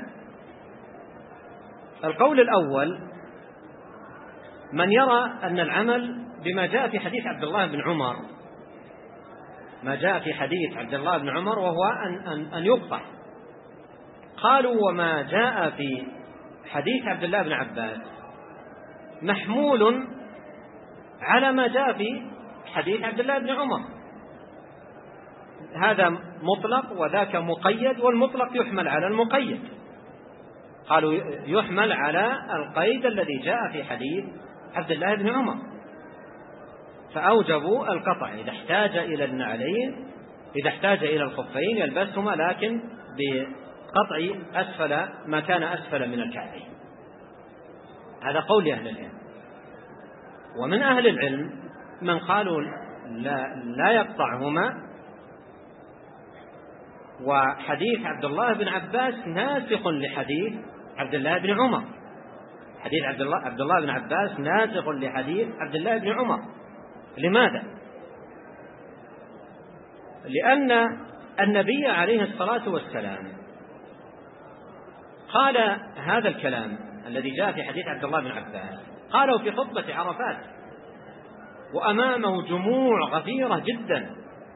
القول الأول من يرى أن العمل بما جاء في حديث عبد الله بن عمر، ما جاء في حديث عبد الله بن عمر وهو أن, أن, أن يقطع. قالوا: وما جاء في حديث عبد الله بن عباس محمول على ما جاء في حديث عبد الله بن عمر، هذا مطلق وذاك مقيد، والمطلق يحمل على المقيد. قالوا يحمل على القيد الذي جاء في حديث عبد الله بن عمر، فأوجبوا القطع إذا احتاج إلى النعلين، إذا احتاج إلى الخفين يلبسهما، لكن بقطع أسفل ما كان أسفل من الكعبين. هذا قول أهل العلم. ومن أهل العلم من قالوا لا, لا يقطعهما، وحديث عبد الله بن عباس ناسخ لحديث عبد الله بن عمر. حديث عبد الله, عبد الله بن عباس ناسخ لحديث عبد الله بن عمر. لماذا؟ لأن النبي عليه الصلاة والسلام قال هذا الكلام الذي جاء في حديث عبد الله بن عباس، قاله في خطبة عرفات وأمامه جموع غفيرة جدا.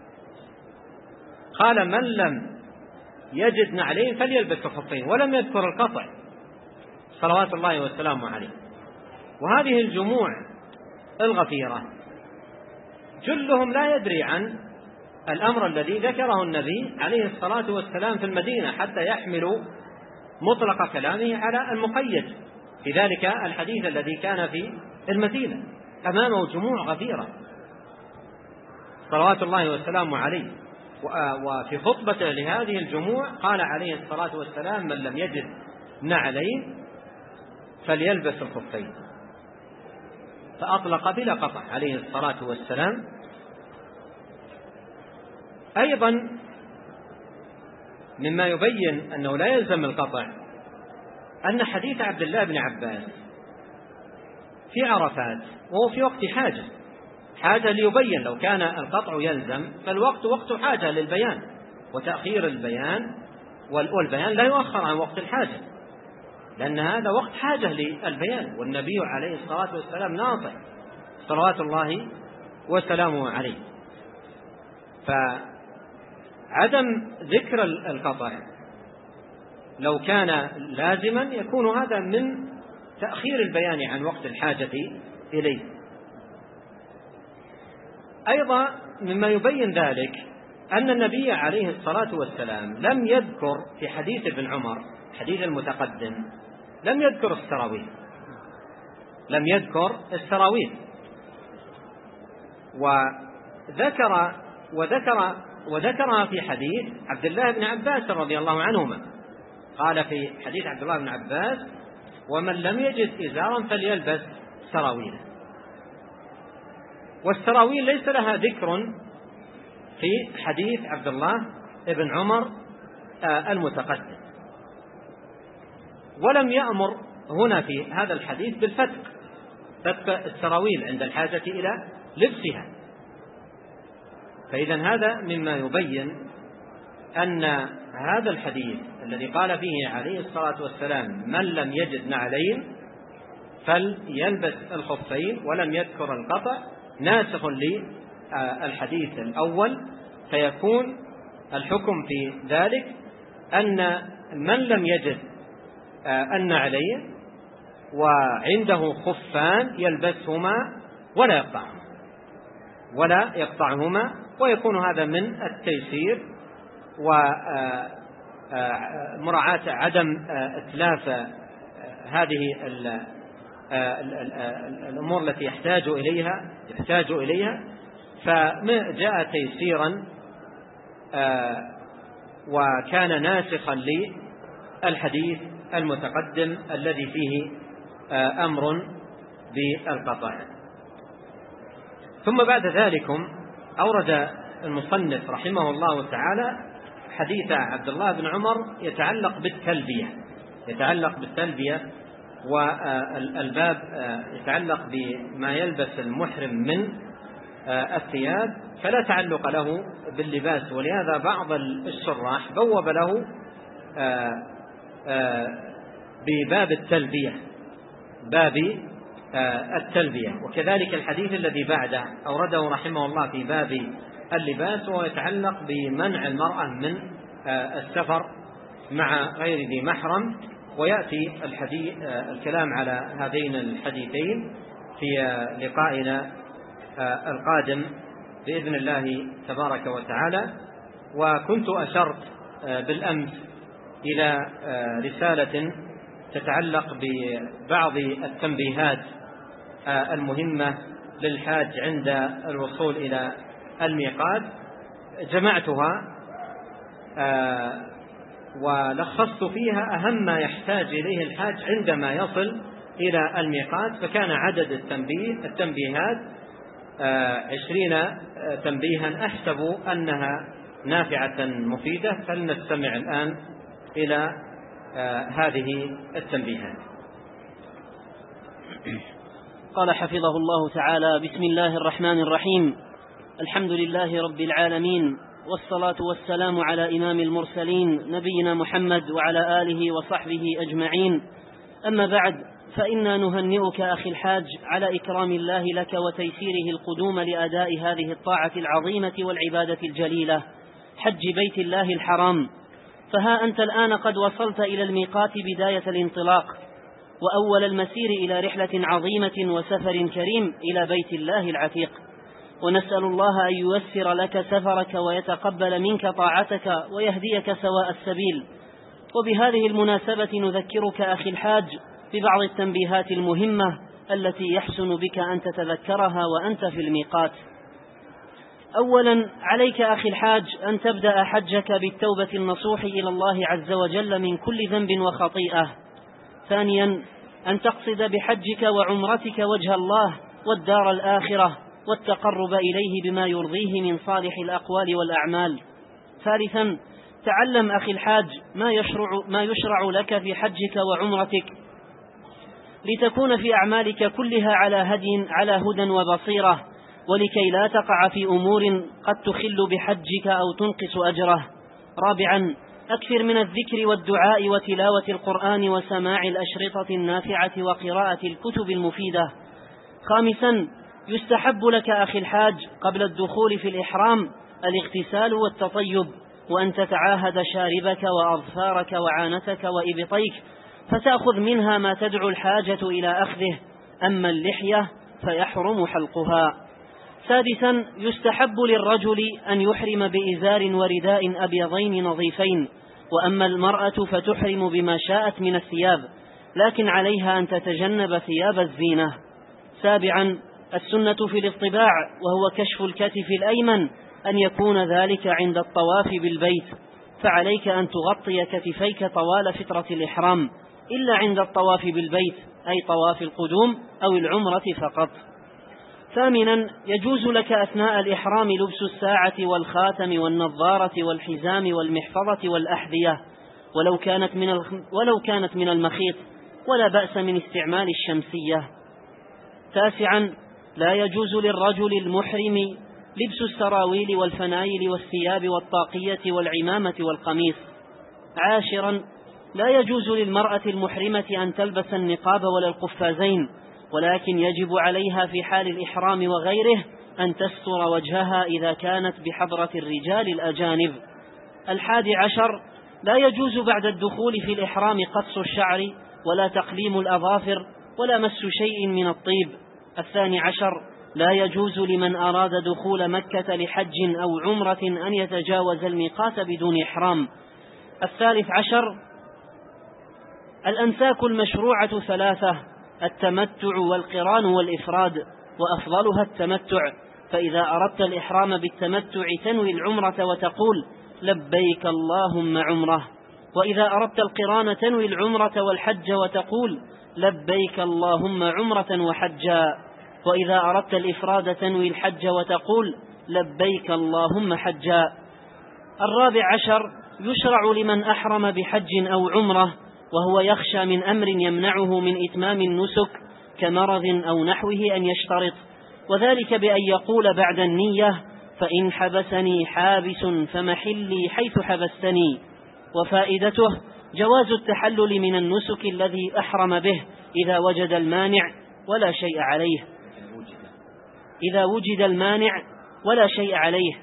قال: من لم يجد نعلين فليلبس الخفين، ولم يذكر القطع صلوات الله وسلامه عليه. وهذه الجموع الغفيرة جلهم لا يدري عن الأمر الذي ذكره النبي عليه الصلاة والسلام في المدينة، حتى يحملوا مطلق كلامه على المقيد في ذلك الحديث الذي كان في المدينة. أمامه جموع غفيرة صلوات الله وسلامه عليه. وفي خطبته لهذه الجموع قال عليه الصلاة والسلام: من لم يجد نعلين فليلبس الخفين، فأطلق بلا قطع عليه الصلاة والسلام. أيضا مما يبين أنه لا يلزم القطع أن حديث عبد الله بن عباس في عرفات وهو في وقت حاجة حاجة ليبين. لو كان القطع يلزم فالوقت وقت حاجة للبيان وتأخير البيان والبيان لا يؤخر عن وقت الحاجة، لأن هذا وقت حاجة للبيان، والنبي عليه الصلاة والسلام ناصح صلوات الله وسلامه عليه. فعدم ذكر القطع لو كان لازما يكون هذا من تأخير البيان عن وقت الحاجة إليه. أيضا مما يبين ذلك أن النبي عليه الصلاة والسلام لم يذكر في حديث ابن عمر، حديث المتقدم، لم يذكر السراويل، لم يذكر السراويل وذكر وذكر وذكرها في حديث عبد الله بن عباس رضي الله عنهما. قال في حديث عبد الله بن عباس: ومن لم يجد إزارا فليلبس سراويلا. والسراويل ليس لها ذكر في حديث عبد الله بن عمر المتقدم، ولم يأمر هنا في هذا الحديث بالفتق، فتق السراويل عند الحاجة إلى لبسها. فإذا هذا مما يبين أن هذا الحديث الذي قال فيه عليه الصلاة والسلام: من لم يجد نعلين فليلبس الخفين، ولم يذكر القطع، ناسخ للحديث الأول، فيكون الحكم في ذلك أن من لم يجد النعلين وعنده خفان يلبسهما ولا يقطعهما ولا يقطعهما ويكون هذا من التيسير ومراعاة عدم إتلاف هذه الأمور التي يحتاج إليها يحتاج إليها فجاء تيسيرا وكان ناسخا للحديث المتقدم الذي فيه أمر بالقطع. ثم بعد ذلك أورد المصنف رحمه الله تعالى حديث عبد الله بن عمر يتعلق بالتلبية يتعلق بالتلبية والباب يتعلق بما يلبس المحرم من الثياب، فلا تعلق له باللباس. ولهذا بعض الشراح بوب له بباب التلبية باب التلبية. وكذلك الحديث الذي بعده أورده رحمه الله في باب اللباس، وهو يتعلق بمنع المرأة من السفر مع غير ذي محرم. ويأتي الحديث الكلام على هذين الحديثين في لقائنا القادم بإذن الله تبارك وتعالى. وكنت أشرت بالأمس إلى رسالة تتعلق ببعض التنبيهات المهمة للحاج عند الوصول إلى الميقات، جمعتها ولخصت فيها أهم ما يحتاج إليه الحاج عندما يصل إلى الميقات. فكان عدد التنبيه التنبيهات عشرين تنبيها، أحسب أنها نافعة مفيدة، فلنستمع الآن إلى هذه التنبيهات. قال حفظه الله تعالى: بسم الله الرحمن الرحيم، الحمد لله رب العالمين، والصلاة والسلام على إمام المرسلين نبينا محمد وعلى آله وصحبه أجمعين. أما بعد، فإنا نهنئك أخي الحاج على إكرام الله لك وتيسيره القدوم لأداء هذه الطاعة العظيمة والعبادة الجليلة، حج بيت الله الحرام. فها أنت الآن قد وصلت إلى الميقات بداية الانطلاق وأول المسير إلى رحلة عظيمة وسفر كريم إلى بيت الله العتيق، ونسأل الله أن ييسر لك سفرك ويتقبل منك طاعتك ويهديك سواء السبيل. وبهذه المناسبة نذكرك أخي الحاج ببعض التنبيهات المهمة التي يحسن بك أن تتذكرها وأنت في الميقات. أولا، عليك أخي الحاج أن تبدأ حجك بالتوبة النصوح إلى الله عز وجل من كل ذنب وخطيئة. ثانيا، أن تقصد بحجك وعمرتك وجه الله والدار الآخرة والتقرب إليه بما يرضيه من صالح الأقوال والأعمال. ثالثا، تعلم أخي الحاج ما يشرع, ما يشرع لك في حجك وعمرتك لتكون في أعمالك كلها على هدي على هدى وبصيرة، ولكي لا تقع في أمور قد تخل بحجك أو تنقص أجره. رابعا، أكثر من الذكر والدعاء وتلاوة القرآن وسماع الأشرطة النافعة وقراءة الكتب المفيدة. خامسا، يستحب لك أخي الحاج قبل الدخول في الإحرام الاغتسال والتطيب، وأن تتعاهد شاربك وأظفارك وعانتك وإبطيك، فتأخذ منها ما تدعو الحاجة إلى أخذه. أما اللحية فيحرم حلقها. سادسا، يستحب للرجل أن يحرم بإزار ورداء أبيضين نظيفين، وأما المرأة فتحرم بما شاءت من الثياب، لكن عليها أن تتجنب ثياب الزينة. سابعا، السنة في الاطباع وهو كشف الكتف الأيمن أن يكون ذلك عند الطواف بالبيت، فعليك أن تغطي كتفيك طوال فترة الإحرام إلا عند الطواف بالبيت، أي طواف القدوم أو العمرة فقط. ثامنا، يجوز لك أثناء الإحرام لبس الساعة والخاتم والنظارة والحزام والمحفظة والأحذية ولو كانت من ولو كانت من المخيط، ولا بأس من استعمال الشمسية. تاسعا، لا يجوز للرجل المحرم لبس السراويل والفنايل والثياب والطاقية والعمامة والقميص. عاشرا، لا يجوز للمرأة المحرمة أن تلبس النقاب ولا القفازين، ولكن يجب عليها في حال الإحرام وغيره أن تستر وجهها إذا كانت بحضرة الرجال الأجانب. الحادي عشر، لا يجوز بعد الدخول في الإحرام قص الشعر ولا تقليم الأظافر ولا مس شيء من الطيب. الثاني عشر، لا يجوز لمن أراد دخول مكة لحج أو عمرة أن يتجاوز الميقات بدون إحرام. الثالث عشر، الأنساك المشروعة ثلاثة: التمتع والقران والإفراد، وأفضلها التمتع، فإذا أردت الإحرام بالتمتع تنوي العمرة وتقول لبيك اللهم عمره، وإذا أردت القران تنوي العمرة والحج وتقول لبيك اللهم عمرة وحجا، وإذا أردت الإفراد تنوي الحج وتقول لبيك اللهم حجا. الرابع عشر، يشرع لمن أحرم بحج أو عمرة وهو يخشى من أمر يمنعه من إتمام النسك كمرض أو نحوه أن يشترط، وذلك بأن يقول بعد النية فإن حبسني حابس فمحلي حيث حبستني. وفائدته جواز التحلل من النسك الذي أحرم به إذا وجد المانع ولا شيء عليه إذا وجد المانع ولا شيء عليه.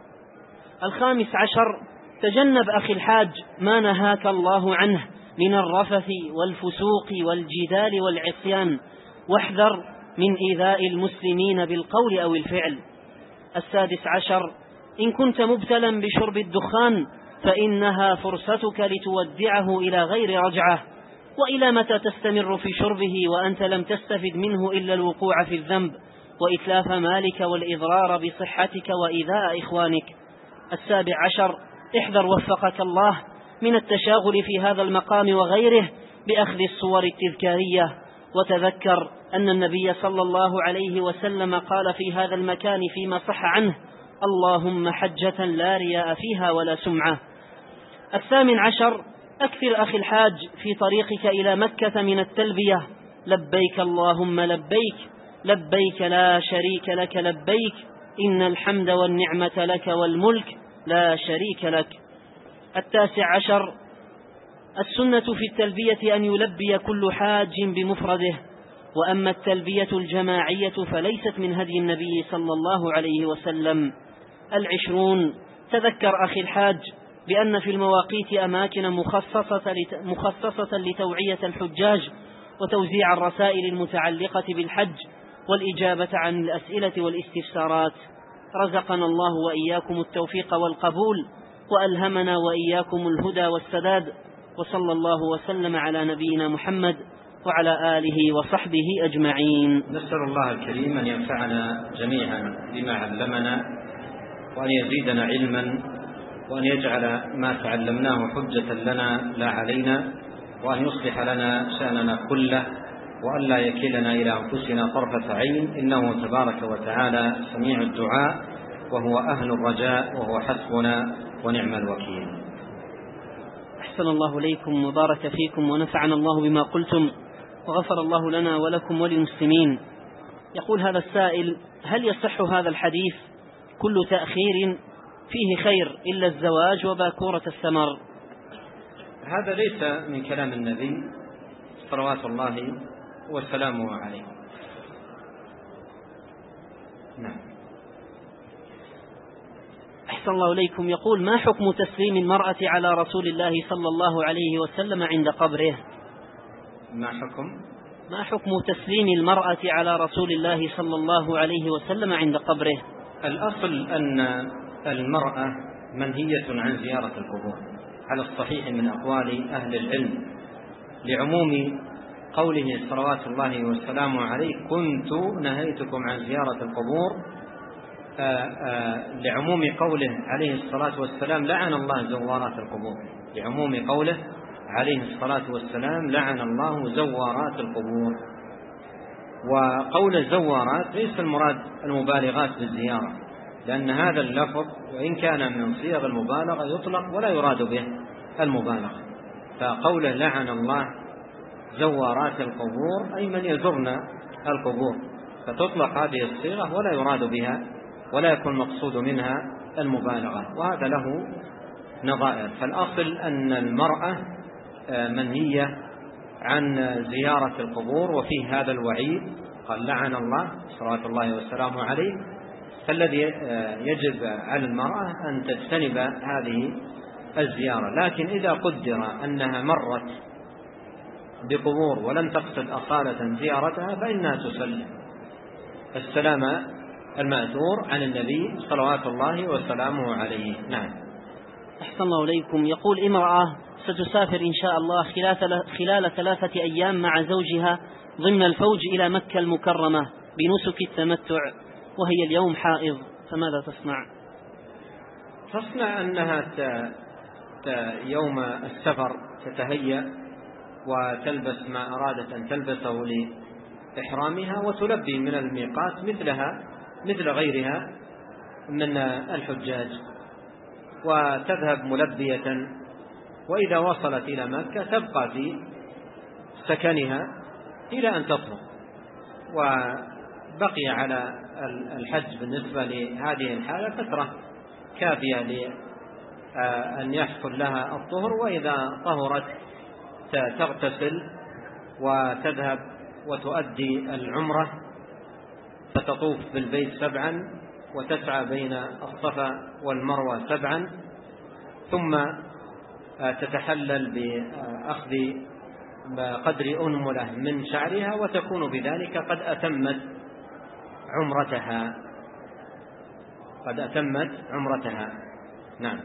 الخامس عشر، تجنب أخي الحاج ما نهاك الله عنه من الرفث والفسوق والجدال والعصيان، واحذر من إيذاء المسلمين بالقول أو الفعل. السادس عشر، إن كنت مبتلا بشرب الدخان فإنها فرصتك لتودعه إلى غير رجعة، وإلى متى تستمر في شربه وأنت لم تستفد منه إلا الوقوع في الذنب وإتلاف مالك والإضرار بصحتك وإيذاء إخوانك. السابع عشر، احذر وفقك الله من التشاغل في هذا المقام وغيره بأخذ الصور التذكارية، وتذكر أن النبي صلى الله عليه وسلم قال في هذا المكان فيما صح عنه: اللهم حجة لا رياء فيها ولا سمعة. الثامن عشر، أكثر أخي الحاج في طريقك إلى مكة من التلبية: لبيك اللهم لبيك، لبيك لا شريك لك لبيك، إن الحمد والنعمة لك والملك لا شريك لك. التاسع عشر، السنة في التلبية أن يلبي كل حاج بمفرده، وأما التلبية الجماعية فليست من هدي النبي صلى الله عليه وسلم. العشرون، تذكر أخي الحاج بأن في المواقيت أماكن مخصصة, مخصصة لتوعية الحجاج وتوزيع الرسائل المتعلقة بالحج والإجابة عن الأسئلة والاستفسارات. رزقنا الله وإياكم التوفيق والقبول، وألهمنا وإياكم الهدى والسداد، وصلى الله وسلم على نبينا محمد وعلى آله وصحبه أجمعين. نسأل الله الكريم أن ينفعنا جميعا بما علمنا، وأن يزيدنا علما، وأن يجعل ما تعلمناه حجة لنا لا علينا، وأن يصلح لنا شأننا كله، وأن لا يكلنا إلى أنفسنا طرفة عين، إنه تبارك وتعالى سميع الدعاء وهو أهل الرجاء وهو حسبنا ونعم الوكيل. أحسن الله إليكم وبارك فيكم ونفعنا الله بما قلتم، وغفر الله لنا ولكم وللمسلمين. يقول هذا السائل: هل يصح هذا الحديث كل تأخير فيه خير إلا الزواج وباكورة الثمر؟ هذا ليس من كلام النبي صلوات الله وسلامه عليه. نعم. أحسن الله إليكم. يقول: ما حكم تسليم المرأة على رسول الله صلى الله عليه وسلم عند قبره؟ ما حكم ما حكم تسليم المرأة على رسول الله صلى الله عليه وسلم عند قبره؟ الأصل أن المرأة منهية عن زيارة القبور على الصحيح من أقوال أهل العلم، لعموم قوله صلوات الله وسلامه عليه: كنت نهيتكم عن زيارة القبور، آآ آآ لعموم قوله عليه الصلاة والسلام: لعن الله زوارات القبور، لعموم قوله عليه الصلاة والسلام: لعن الله زوارات القبور. وقول الزوارات ليس المراد المبالغات بالزيارة، لأن هذا اللفظ وإن كان من صيغ المبالغة يطلق ولا يراد به المبالغة. فقوله لعن الله زوارات القبور أي من يزورن القبور، فتطلق هذه الصيغة ولا يراد بها ولا يكون مقصود منها المبالغة، وهذا له نظائر. فالأصل أن المرأة منهية عن زيارة القبور، وفيه هذا الوعيد، قال لعن الله صلوات الله وسلامه عليه. فالذي يجب على المرأة أن تجتنب هذه الزيارة. لكن إذا قدر أنها مرت بقبور ولم تقصد أصالة زيارتها فإنها تسلم السلام المأثور عن النبي صلوات الله وسلامه عليه. نعم. أحسن الله إليكم. يقول: امرأة ستسافر إن شاء الله خلال ثلاثة أيام مع زوجها ضمن الفوج إلى مكة المكرمة بنسك التمتع، وهي اليوم حائض، فماذا تصنع؟ تصنع أنها ت... ت... يوم السفر تتهيأ وتلبس ما أرادت أن تلبسه لإحرامها، وتلبي من الميقات مثلها مثل غيرها من الحجاج، وتذهب ملبية. وإذا وصلت إلى مكة تبقى في سكنها إلى أن تطلق. وبقي على الحج بالنسبة لهذه الحالة فترة كافية لأن يحصل لها الطهر، وإذا طهرت تغتسل وتذهب وتؤدي العمرة، فتطوف بالبيت سبعا وتسعى بين الصفا والمروة سبعا، ثم تتحلل بأخذ قدر أنملة من شعرها، وتكون بذلك قد أتمت عمرتها قد أتمت عمرتها. نعم.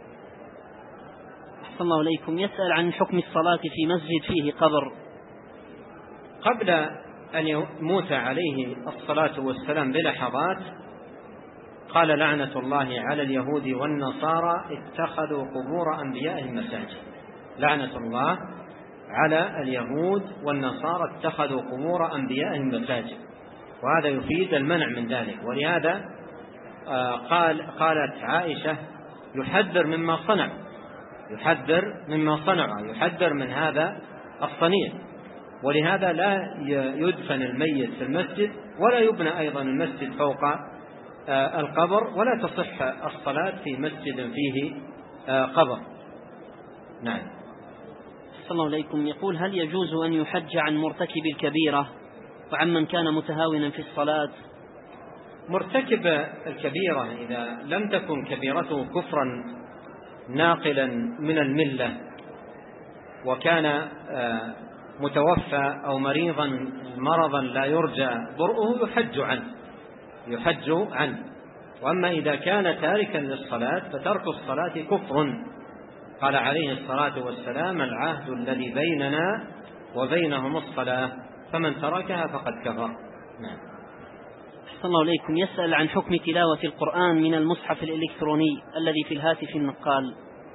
أحسن الله إليكم. يسأل عن حكم الصلاة في مسجد فيه قبر. قبل أن يموت عليه الصلاة والسلام بلحظات قال: لعنة الله على اليهود والنصارى اتخذوا قبور أنبيائهم مساجد. لعنة الله على اليهود والنصارى اتخذوا قبور أنبيائهم مساجد، وهذا يفيد المنع من ذلك. ولهذا قال قالت عائشة: يحذر مما صنع يحذر مما صنع يحذر من هذا الصنيع. ولهذا لا يدفن الميت في المسجد، ولا يبنى أيضا المسجد فوق القبر، ولا تصح الصلاة في مسجد فيه قبر. نعم. صلى الله عليكم. يقول: هل يجوز أن يحج عن مرتكب الكبيرة وعن من كان متهاونا في الصلاة؟ مرتكب الكبيرة إذا لم تكن كبيرته كفرا ناقلا من الملة، وكان متوفى أو مريضا مرضا لا يرجى برؤه يحج عنه يحج عنه وأما إذا كان تاركا للصلاة فترك الصلاة كفر. قال عليه الصلاة والسلام: العهد الذي بيننا وبينهم الصلاة، فمن تركها فقد كفر. نعم. أحسن الله إليكم. يسأل عن حكم تلاوة القرآن من المصحف الإلكتروني الذي في الهاتف النقال.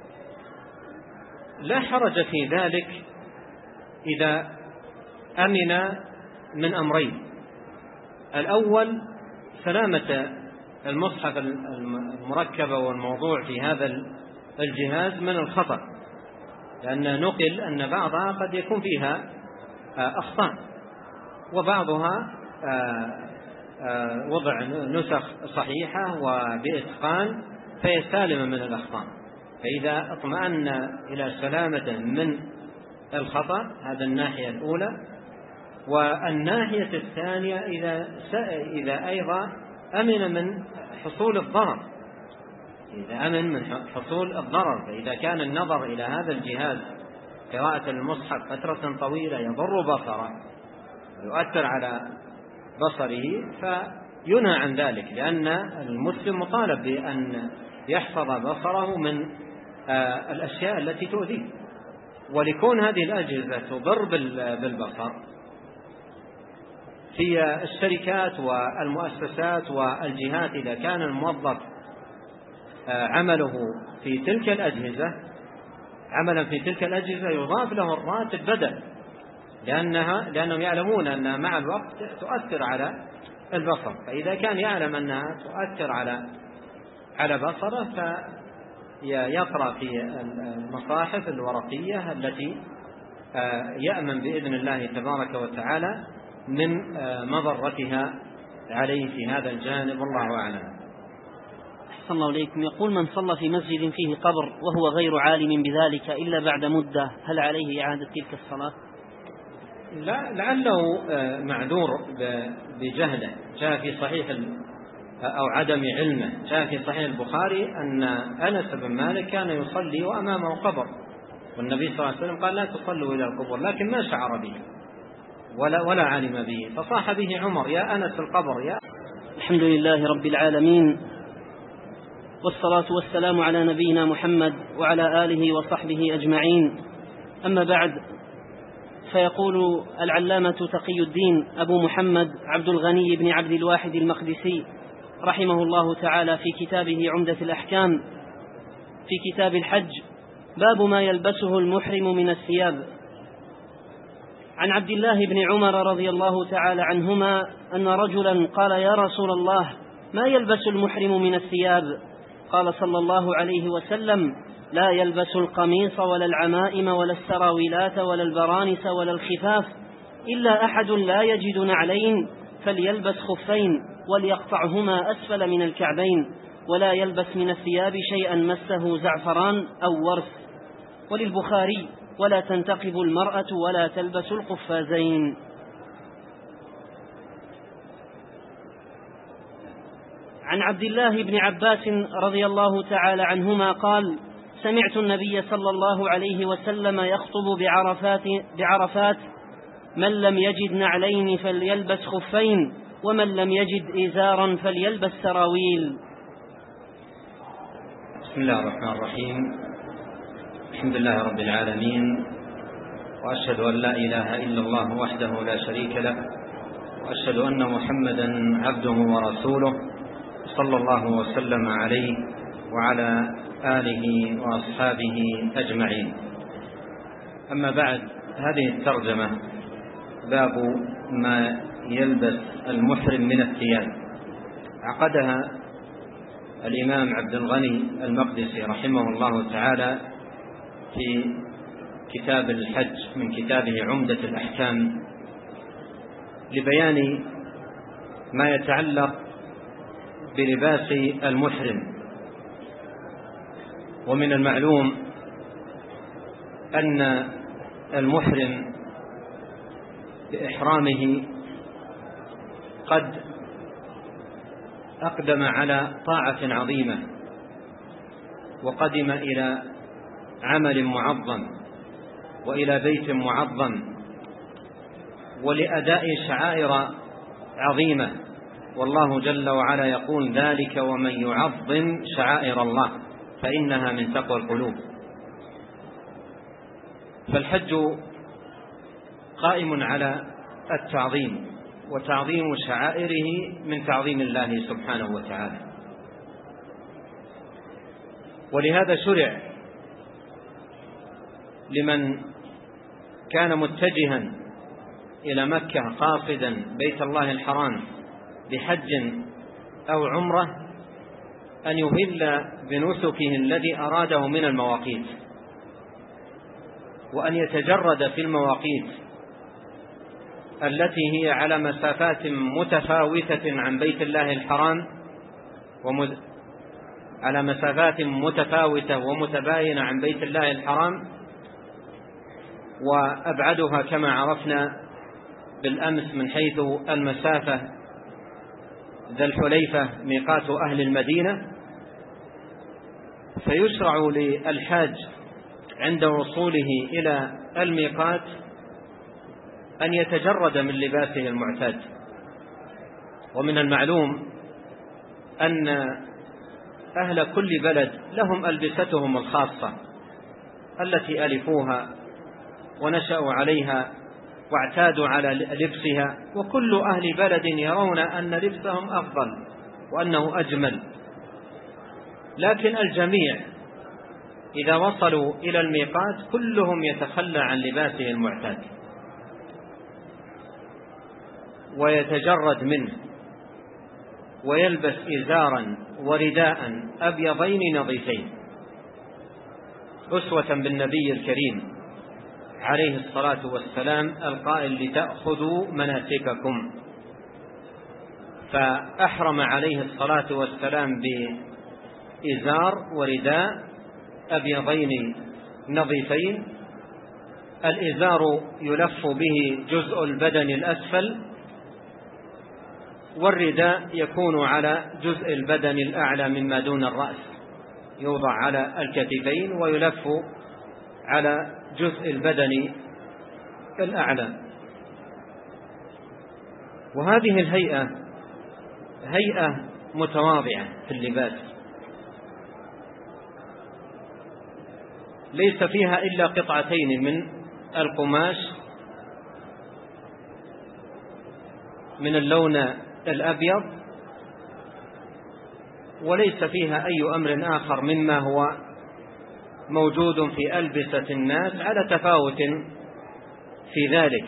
لا حرج في ذلك إذا أمن من أمرين: الأول سلامة المصحف المركب والموضوع في هذا الجهاز من الخطأ، لأن نقل أن بعضها قد يكون فيها أخطاء، وبعضها وضع نسخ صحيحة وبإتقان فهي سالمة من الأخطاء. فإذا اطمأن إلى سلامة من الخطأ، هذا الناحية الأولى. والناحية الثانية إذا إذا أيضا أمن من حصول الضرر، إذا أمن من حصول الضرر، فإذا كان النظر إلى هذا الجهاز قراءة المصحف فترة طويلة يضر بصره ويؤثر على بصره فينهى عن ذلك، لأن المسلم مطالب بأن يحفظ بصره من الأشياء التي تؤذيه. ولكون هذه الأجهزة تضر بالبصر في الشركات والمؤسسات والجهات، إذا كان الموظف عمله في تلك الأجهزة عملا في تلك الأجهزة يضاف له الراتب بدل، لأنها لأنهم يعلمون أنها مع الوقت تؤثر على البصر. فإذا كان يعلم أنها تؤثر على على بصره فيقرأ في المصاحف الورقية التي يأمن بإذن الله تبارك وتعالى من مضرتها عليه في هذا الجانب، والله أعلم. أحسن الله إليكم. يقول: من صلى في مسجد فيه قبر وهو غير عالم بذلك إلا بعد مدة، هل عليه إعادة تلك الصلاة؟ لا، لعله معذور بجهله. جاء في صحيح أو عدم علمه، جاء في صحيح البخاري أن أنس بن مالك كان يصلي وأمامه قبر، والنبي صلى الله عليه وسلم قال: لا تصلوا إلى القبور، لكن ما شعر به ولا ولا علم به، فصاح به عمر: يا أنس القبر يا. الحمد لله رب العالمين، والصلاة والسلام على نبينا محمد وعلى آله وصحبه أجمعين. أما بعد، فيقول العلامة تقي الدين أبو محمد عبد الغني بن عبد الواحد المقدسي رحمه الله تعالى في كتابه عمدة الأحكام في كتاب الحج: باب ما يلبسه المحرم من الثياب. عن عبد الله بن عمر رضي الله تعالى عنهما أن رجلا قال: يا رسول الله، ما يلبس المحرم من الثياب؟ قال صلى الله عليه وسلم: لا يلبس القميص ولا العمائم ولا السراويلات ولا البرانس ولا الخفاف إلا أحد لا يجد نعلين فليلبس خفين وليقطعهما أسفل من الكعبين، ولا يلبس من الثياب شيئا مسه زعفران أو ورث. وللبخاري: ولا تنتقب المرأة ولا تلبس القفازين. عن عبد الله بن عباس رضي الله تعالى عنهما قال: سمعت النبي صلى الله عليه وسلم يخطب بعرفات, بعرفات: من لم يجد نعلين فليلبس خفين، ومن لم يجد إزارا فليلبس سراويل. بسم الله الرحمن الرحيم. الحمد لله رب العالمين، وأشهد أن لا إله إلا الله وحده لا شريك له، وأشهد أن محمدا عبده ورسوله، صلى الله وسلم عليه وعلى آله وأصحابه أجمعين. أما بعد، هذه الترجمة باب ما يلبس المحرم من الثياب عقدها الإمام عبد الغني المقدسي رحمه الله تعالى في كتاب الحج من كتابه عمدة الأحكام لبيان ما يتعلق بلباس المحرم. ومن المعلوم أن المحرم بإحرامه قد أقدم على طاعة عظيمة، وقدم إلى عمل معظم وإلى بيت معظم ولأداء شعائر عظيمة، والله جل وعلا يقول: ذلك ومن يعظم شعائر الله فإنها من تقوى القلوب. فالحج قائم على التعظيم، وتعظيم شعائره من تعظيم الله سبحانه وتعالى. ولهذا شرع لمن كان متجها إلى مكة قاصدا بيت الله الحرام بحج أو عمرة أن يهل بنسكه الذي أراده من المواقيت، وأن يتجرد في المواقيت التي هي على مسافات متفاوتة عن بيت الله الحرام على مسافات متفاوتة ومتباينة عن بيت الله الحرام، وأبعدها كما عرفنا بالأمس من حيث المسافة ذا الحليفة ميقات أهل المدينة. فيشرع للحاج عند وصوله إلى الميقات أن يتجرد من لباسه المعتاد. ومن المعلوم أن أهل كل بلد لهم ألبستهم الخاصة التي ألفوها ونشأوا عليها واعتادوا على لبسها، وكل أهل بلد يرون أن لبسهم أفضل وأنه أجمل، لكن الجميع إذا وصلوا إلى الميقات كلهم يتخلى عن لباسه المعتاد ويتجرد منه ويلبس إزارا ورداء أبيضين نظيفين، أسوة بالنبي الكريم عليه الصلاة والسلام القائل لتأخذوا مناسككم. فأحرم عليه الصلاة والسلام بإزار ورداء أبيضين نظيفين. الإزار يلف به جزء البدن الأسفل، والرداء يكون على جزء البدن الأعلى مما دون الرأس، يوضع على الكتفين ويلف على جزء البدن الأعلى. وهذه الهيئة هيئة متواضعة في اللباس، ليس فيها إلا قطعتين من القماش من اللون الأبيض، وليس فيها أي أمر آخر مما هو موجود في ألبسة الناس على تفاوت في ذلك.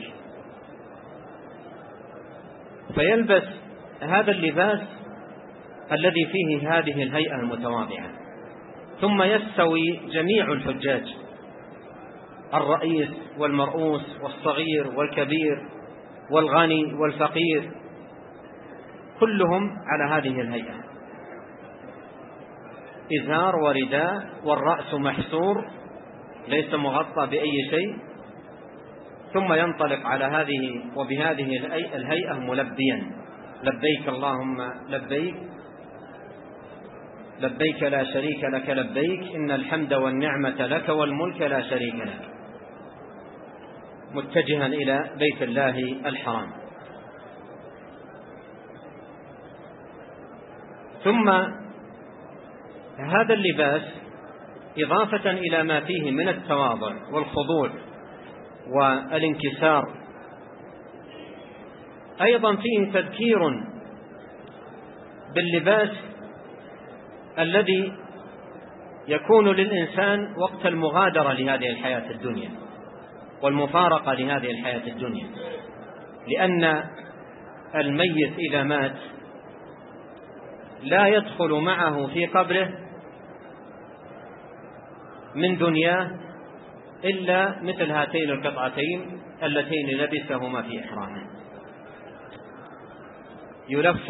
فيلبس هذا اللباس الذي فيه هذه الهيئة المتواضعة، ثم يستوي جميع الحجاج، الرئيس والمرؤوس والصغير والكبير والغني والفقير، كلهم على هذه الهيئة، إزار ورداء والرأس محسور ليس مغطى بأي شيء، ثم ينطلق على هذه وبهذه الهيئة ملبيا: لبيك اللهم لبيك، لبيك لا شريك لك لبيك، إن الحمد والنعمة لك والملك لا شريك لك، متجها إلى بيت الله الحرام. ثم هذا اللباس إضافة إلى ما فيه من التواضع والخضوع والانكسار، أيضا فيه تذكير باللباس الذي يكون للإنسان وقت المغادرة لهذه الحياة الدنيا والمفارقة لهذه الحياة الدنيا، لأن الميت إذا مات لا يدخل معه في قبره من دنياه إلا مثل هاتين القطعتين اللتين لبسهما في إحرامه، يلف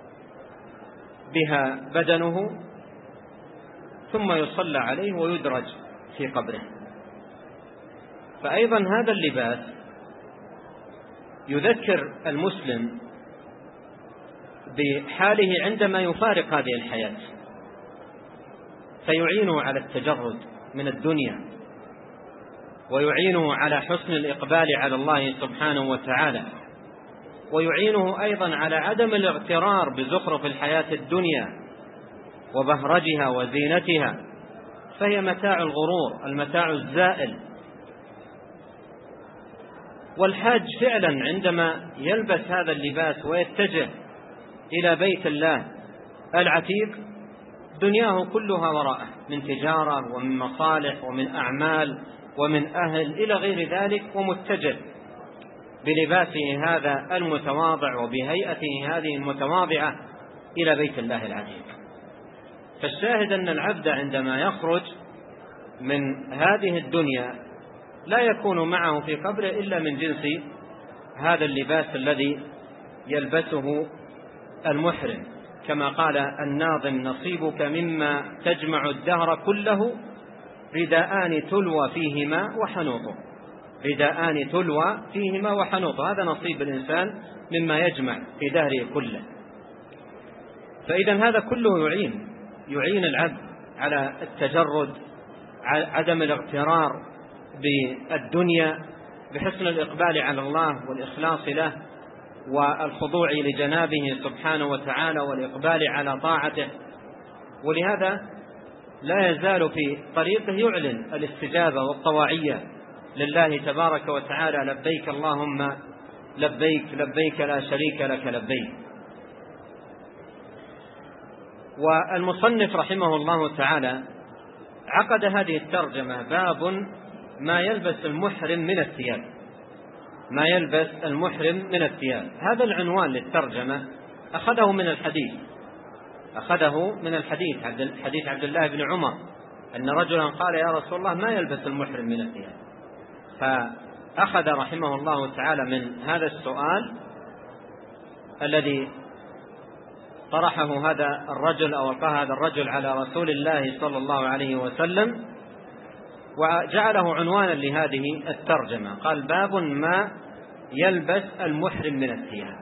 بها بدنه ثم يصلى عليه ويدرج في قبره. فأيضا هذا اللباس يذكر المسلم بحاله عندما يفارق هذه الحياة، فيعينه على التجرد من الدنيا، ويعينه على حسن الإقبال على الله سبحانه وتعالى، ويعينه أيضا على عدم الاغترار بزخرف الحياة الدنيا وبهرجها وزينتها، فهي متاع الغرور، المتاع الزائل. والحاج فعلا عندما يلبس هذا اللباس ويتجه إلى بيت الله العتيق دنياه كلها وراءه من تجارة ومن مصالح ومن أعمال ومن أهل إلى غير ذلك، ومتجه بلباسه هذا المتواضع وبهيئته هذه المتواضعة إلى بيت الله العتيق. فالشاهد أن العبد عندما يخرج من هذه الدنيا لا يكون معه في قبره إلا من جنس هذا اللباس الذي يلبسه المحرم، كما قال الناظم: نصيبك مما تجمع الدهر كله رداءان تلوى فيهما وحنوط. رداءان تلوى فيهما وحنوط، هذا نصيب الإنسان مما يجمع في دهره كله. فإذا هذا كله يعين يعين العبد على التجرد، عدم الاغترار بالدنيا، بحسن الإقبال على الله والإخلاص له والخضوع لجنابه سبحانه وتعالى والإقبال على طاعته. ولهذا لا يزال في طريقه يعلن الاستجابة والطواعية لله تبارك وتعالى: لبيك اللهم لبيك، لبيك لا شريك لك لبيك. والمصنف رحمه الله تعالى عقد هذه الترجمة: باب ما يلبس المحرم من الثياب. ما يلبس المحرم من الثياب، هذا العنوان للترجمة أخذه من الحديث أخذه من الحديث حديث عبد الله بن عمر أن رجلا قال: يا رسول الله، ما يلبس المحرم من الثياب؟ فأخذ رحمه الله تعالى من هذا السؤال الذي طرحه هذا الرجل أو ألقاه هذا الرجل على رسول الله صلى الله عليه وسلم، وجعله عنوانا لهذه الترجمة. قال: باب ما يلبس المحرم من الثياب.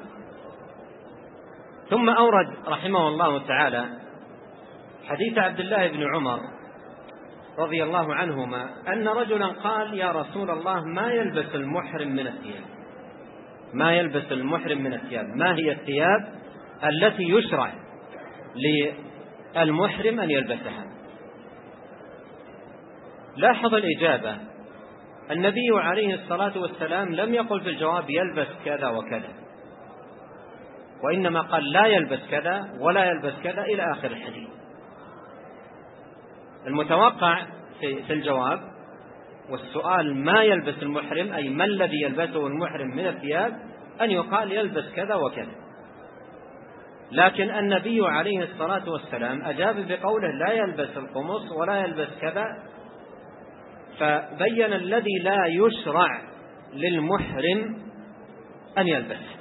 ثم أورد رحمه الله تعالى حديث عبد الله بن عمر رضي الله عنهما أن رجلا قال: يا رسول الله، ما يلبس المحرم من الثياب؟ ما يلبس المحرم من الثياب، ما هي الثياب التي يشرع للمحرم أن يلبسها؟ لاحظ الإجابة: النبي عليه الصلاة والسلام لم يقل في الجواب يلبس كذا وكذا، وإنما قال لا يلبس كذا ولا يلبس كذا إلى آخر الحديث. المتوقع في الجواب والسؤال ما يلبس المحرم، أي ما الذي يلبسه المحرم من الثياب، أن يقال يلبس كذا وكذا. لكن النبي عليه الصلاة والسلام أجاب بقوله لا يلبس القمص ولا يلبس كذا، فبين الذي لا يشرع للمحرم أن يلبسه.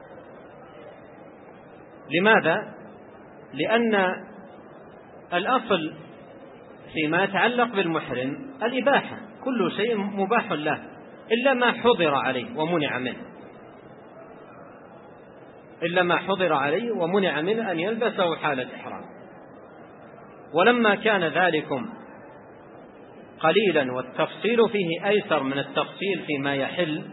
لماذا؟ لأن الأصل فيما يتعلق بالمحرم الإباحة، كل شيء مباح له إلا ما حضر عليه ومنع منه إلا ما حضر عليه ومنع منه أن يلبسه حال الإحرام. ولما كان ذلكم قليلا والتفصيل فيه أيسر من التفصيل فيما يحل،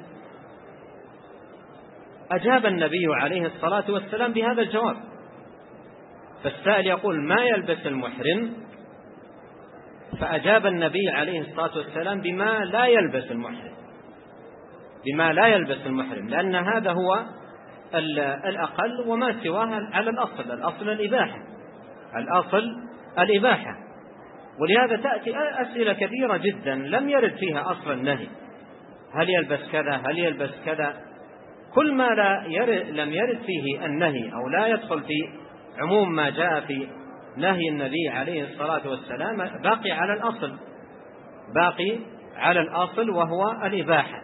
أجاب النبي عليه الصلاة والسلام بهذا الجواب. فالسائل يقول ما يلبس المحرم، فأجاب النبي عليه الصلاة والسلام بما لا يلبس المحرم بما لا يلبس المحرم لأن هذا هو الأقل، وما سواه على الأصل الأصل الإباحة الأصل الإباحة ولهذا تأتي أسئلة كثيرة جدا لم يرد فيها أصل النهي: هل يلبس كذا، هل يلبس كذا. كل ما لا يرد لم يرد فيه النهي أو لا يدخل في عموم ما جاء في نهي النبي عليه الصلاة والسلام باقي على الأصل باقي على الأصل وهو الإباحة.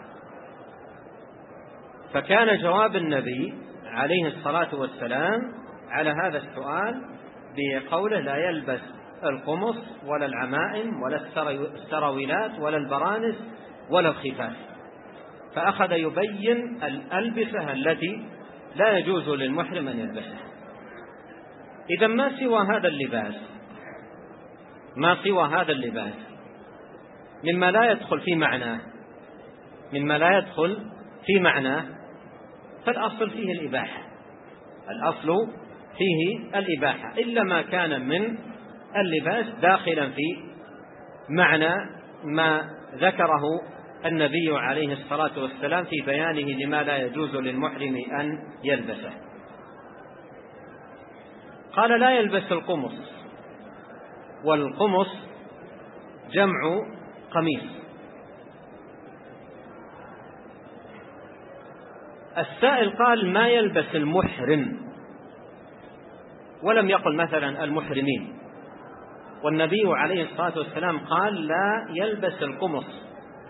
فكان جواب النبي عليه الصلاة والسلام على هذا السؤال بقوله لا يلبس القمص ولا العمائم ولا السراويلات ولا البرانس ولا الخفاف، فأخذ يبين الألبسة التي لا يجوز للمحرم أن يلبسها. إذا ما سوى هذا اللباس ما سوى هذا اللباس مما لا يدخل في معناه مما لا يدخل في معناه فالأصل فيه الإباحة الأصل فيه الإباحة إلا ما كان من اللباس داخلا في معنى ما ذكره النبي عليه الصلاة والسلام في بيانه لما لا يجوز للمحرم أن يلبسه. قال لا يلبس القمص، والقمص جمع قميص. السائل قال ما يلبس المحرم ولم يقل مثلا المحرمين، والنبي عليه الصلاة والسلام قال لا يلبس القمص،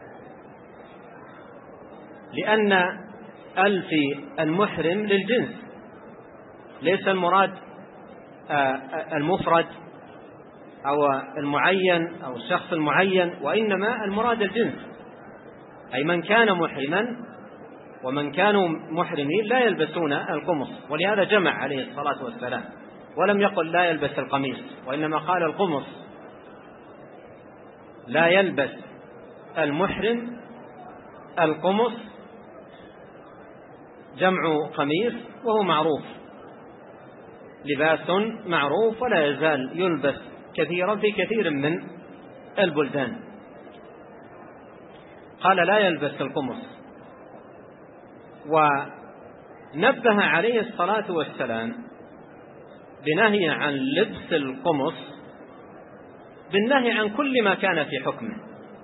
لأن ألف المحرم للجنس، ليس المراد المفرد أو المعين أو الشخص المعين، وإنما المراد الجنس، أي من كان محرما ومن كانوا محرمين لا يلبسون القمص. ولهذا جمع عليه الصلاة والسلام ولم يقل لا يلبس القميص، وإنما قال القمص. لا يلبس المحرم القمص، جمع قميص، وهو معروف، لباس معروف ولا يزال يلبس كثيرا في كثير من البلدان. قال لا يلبس القمص. ونبه عليه الصلاة والسلام بنهي عن لبس القمص بالنهي عن كل ما كان في حكمه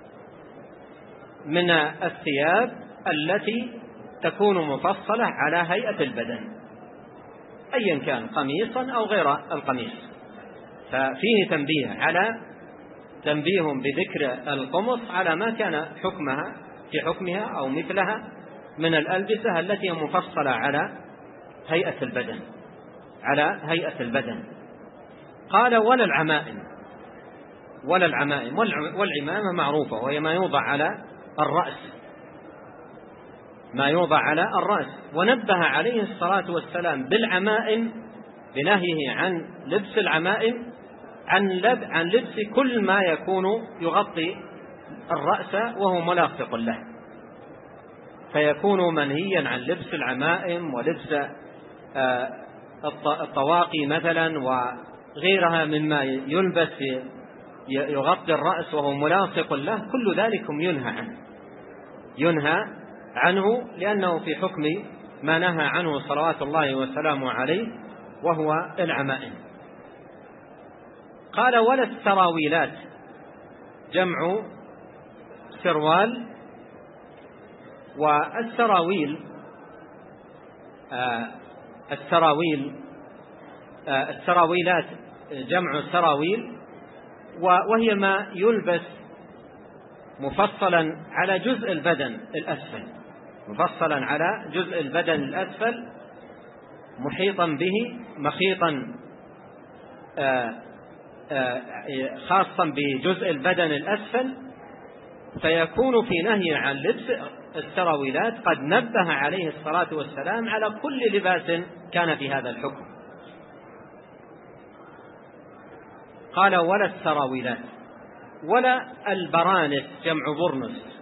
من الثياب التي تكون مفصلة على هيئة البدن، أيا كان قميصا أو غير القميص. ففيه تنبيه على تنبيه بذكر القمص على ما كان حكمها في حكمها أو مثلها من الألبسة التي هي مفصلة على هيئة البدن على هيئة البدن. قال ولا العمائم ولا العمائم والعمامة معروفة، وهي ما يوضع على الرأس ما يوضع على الرأس. ونبه عليه الصلاة والسلام بالعمائم بنهيه عن لبس العمائم عن لب عن لبس كل ما يكون يغطي الرأس وهو ملاصق له، فيكون منهيا عن لبس العمائم ولبس الطواقي مثلا وغيرها مما يلبس يغطي الرأس وهو ملاصق له. كل ذلك ينهى عنه ينهى عنه لأنه في حكم ما نهى عنه صلوات الله وسلامه عليه، وهو العمائم. قال ولا السراويلات، جمع سروال. والسراويل آه السراويل آه السراويلات جمع سراويل، وهي ما يلبس مفصلا على جزء البدن الأسفل مفصلا على جزء البدن الأسفل محيطا به مخيطا آه آه خاصا بجزء البدن الأسفل، فيكون في نهي عن لبس السراويلات قد نبه عليه الصلاة والسلام على كل لباس كان في هذا الحكم. قال ولا السراويلات ولا البرانس، جمع برنس.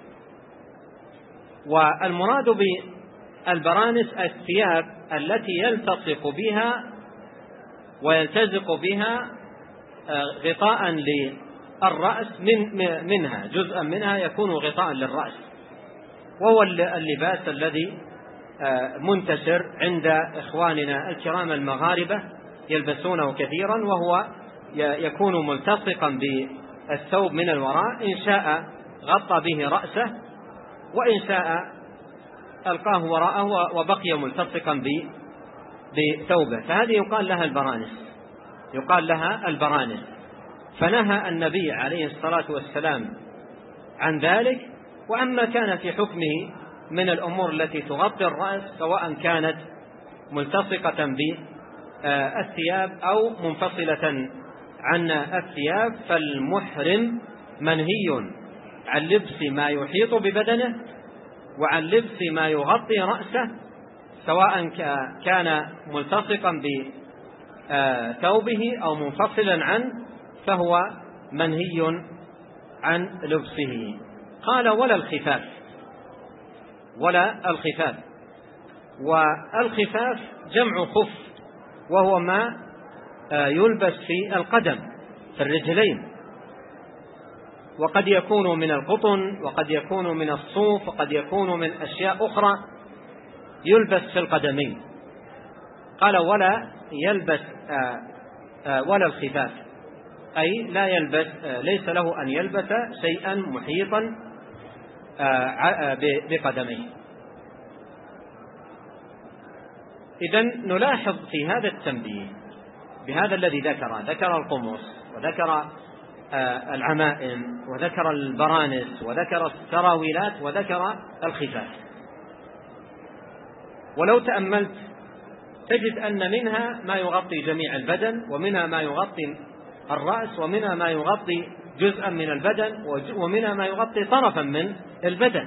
والمراد بالبرانس الثياب التي يلتصق بها ويلتزق بها غطاء للرأس من منها جزءا منها يكون غطاء للرأس، وهو اللباس الذي منتشر عند إخواننا الكرام المغاربة يلبسونه كثيرا، وهو يكون ملتصقا بالثوب من الوراء، إن شاء غطى به رأسه وإن شاء ألقاه وراءه وبقي ملتصقا بثوبه، فهذه يقال لها البرانس يقال لها البرانس. فنهى النبي عليه الصلاة والسلام عن ذلك وعما كان في حكمه من الأمور التي تغطي الرأس، سواء كانت ملتصقة بالثياب أو منفصلة عن الثياب. فالمحرم منهي عن لبس ما يحيط ببدنه وعن لبس ما يغطي رأسه، سواء كان ملتصقا بثوبه أو منفصلا عنه، فهو منهي عن لبسه. قال ولا الخفاف ولا الخفاف والخفاف جمع خف، وهو ما يلبس في القدم في الرجلين، وقد يكون من القطن وقد يكون من الصوف وقد يكون من أشياء أخرى يلبس في القدمين. قال ولا يلبس ولا الخفاف، أي لا يلبس ليس له أن يلبس شيئا محيطا بقدميه. إذن نلاحظ في هذا التنبيه بهذا الذي ذكر ذكر القمص وذكر العمائم وذكر البرانس وذكر السراويلات وذكر الخفاف. ولو تأملت تجد أن منها ما يغطي جميع البدن، ومنها ما يغطي الرأس، ومنها ما يغطي جزءا من البدن، ومنها ما يغطي طرفا من البدن.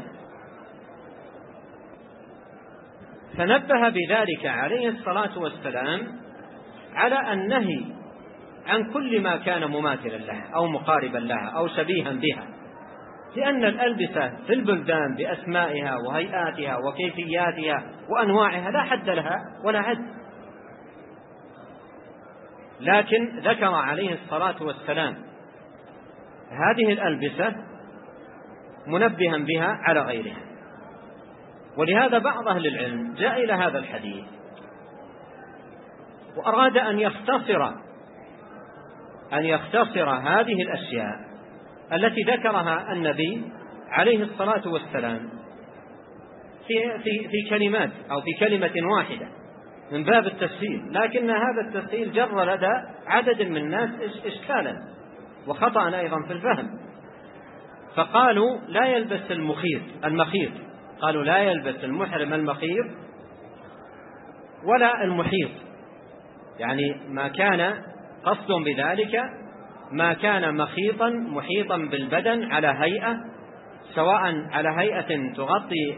فنبه بذلك عليه الصلاة والسلام على النهي عن كل ما كان مماثلا لها أو مقاربا لها أو شبيها بها، لأن الألبسة في البلدان بأسمائها وهيئاتها وكيفياتها وأنواعها لا حد لها ولا عد، لكن ذكر عليه الصلاة والسلام هذه الألبسة منبها بها على غيرها. ولهذا بعض أهل العلم جاء إلى هذا الحديث وأراد أن يختصر أن يختصر هذه الأشياء التي ذكرها النبي عليه الصلاة والسلام في, في, في كلمات أو في كلمة واحدة من باب التسهيل، لكن هذا التسهيل جر لدى عدد من الناس إشكالا وخطأ أيضا في الفهم، فقالوا لا يلبس المخيط المخيط قالوا لا يلبس المحرم المخيط ولا المحيط، يعني ما كان قصد بذلك ما كان مخيطا محيطا بالبدن على هيئة، سواء على هيئة تغطي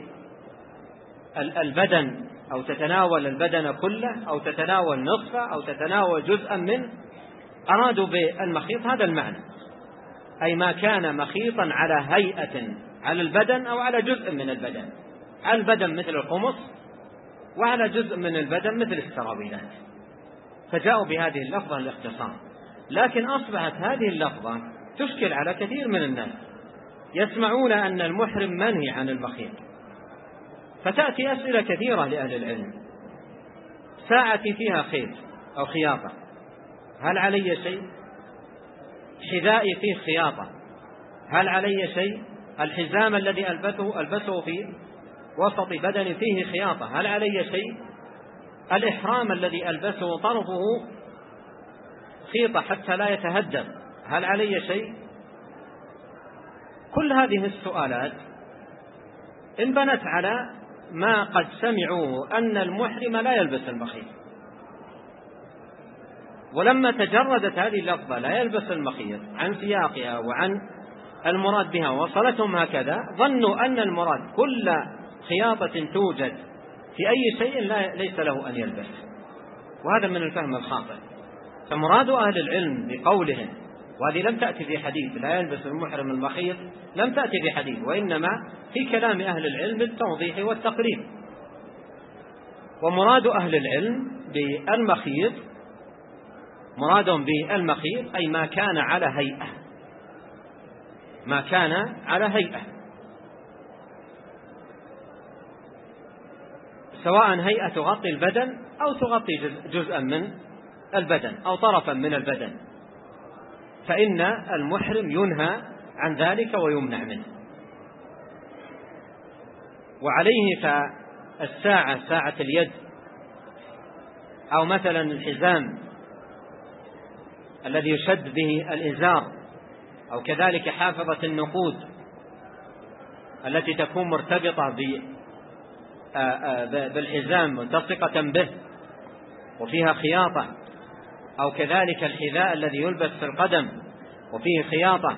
البدن أو تتناول البدن كله أو تتناول نصفه أو تتناول جزءا منه. أرادوا بالمخيط هذا المعنى، أي ما كان مخيطا على هيئة على البدن أو على جزء من البدن، على البدن مثل القمص وعلى جزء من البدن مثل السراويلات، فجاءوا بهذه اللفظة الاختصار. لكن أصبحت هذه اللفظة تشكل على كثير من الناس، يسمعون أن المحرم منهي عن المخيط، فتأتي أسئلة كثيرة لأهل العلم: ساعتي فيها خيط أو خياطة، هل علي شيء؟ حذائي فيه خياطة، هل علي شيء؟ الحزام الذي ألبسه ألبسه في وسط بدني فيه خياطة، هل علي شيء؟ الإحرام الذي ألبسه طرفه خيطة حتى لا يتهدم، هل علي شيء؟ كل هذه السؤالات انبنت على ما قد سمعوه أن المحرم لا يلبس المخيط، ولما تجردت هذه اللفظة لا يلبس المخيط عن سياقها وعن المراد بها وصلتهم هكذا، ظنوا أن المراد كل خياطة توجد في أي شيء لا ليس له أن يلبس، وهذا من الفهم الخاطئ. فمراد أهل العلم بقولهم، وهذه لم تأتي في حديث لا يلبس المحرم المخيط، لم تأتي في حديث، وإنما في كلام أهل العلم بالتوضيح والتقريب. ومراد أهل العلم بالمخيط، مرادهم بالمخيط أي ما كان على هيئة، ما كان على هيئة، سواء هيئة تغطي البدن أو تغطي جزءا من البدن أو طرفا من البدن، فإن المحرم ينهى عن ذلك ويمنع منه. وعليه فالساعة، ساعة اليد، أو مثلا الحزام الذي يشد به الإزار، أو كذلك حافظة النقود التي تكون مرتبطة بالحزام ملتصقة به وفيها خياطة، أو كذلك الحذاء الذي يلبس في القدم وفيه خياطة،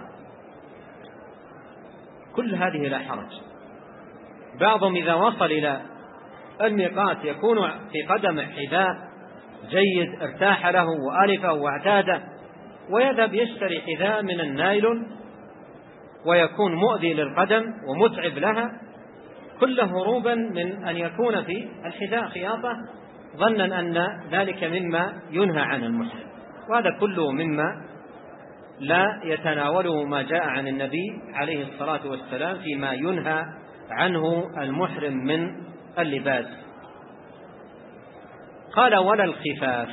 كل هذه لا حرج. بعضهم إذا وصل إلى الميقات يكون في قدم حذاء جيد ارتاح له وألفه واعتاده، ويذهب يشتري حذاء من النايلون ويكون مؤذي للقدم ومتعب لها، كله هروبا من أن يكون في الحذاء خياطة، ظنا أن ذلك مما ينهى عن المحرم، وهذا كله مما لا يتناوله ما جاء عن النبي عليه الصلاة والسلام فيما ينهى عنه المحرم من اللباس. قال: ولا الخفاف.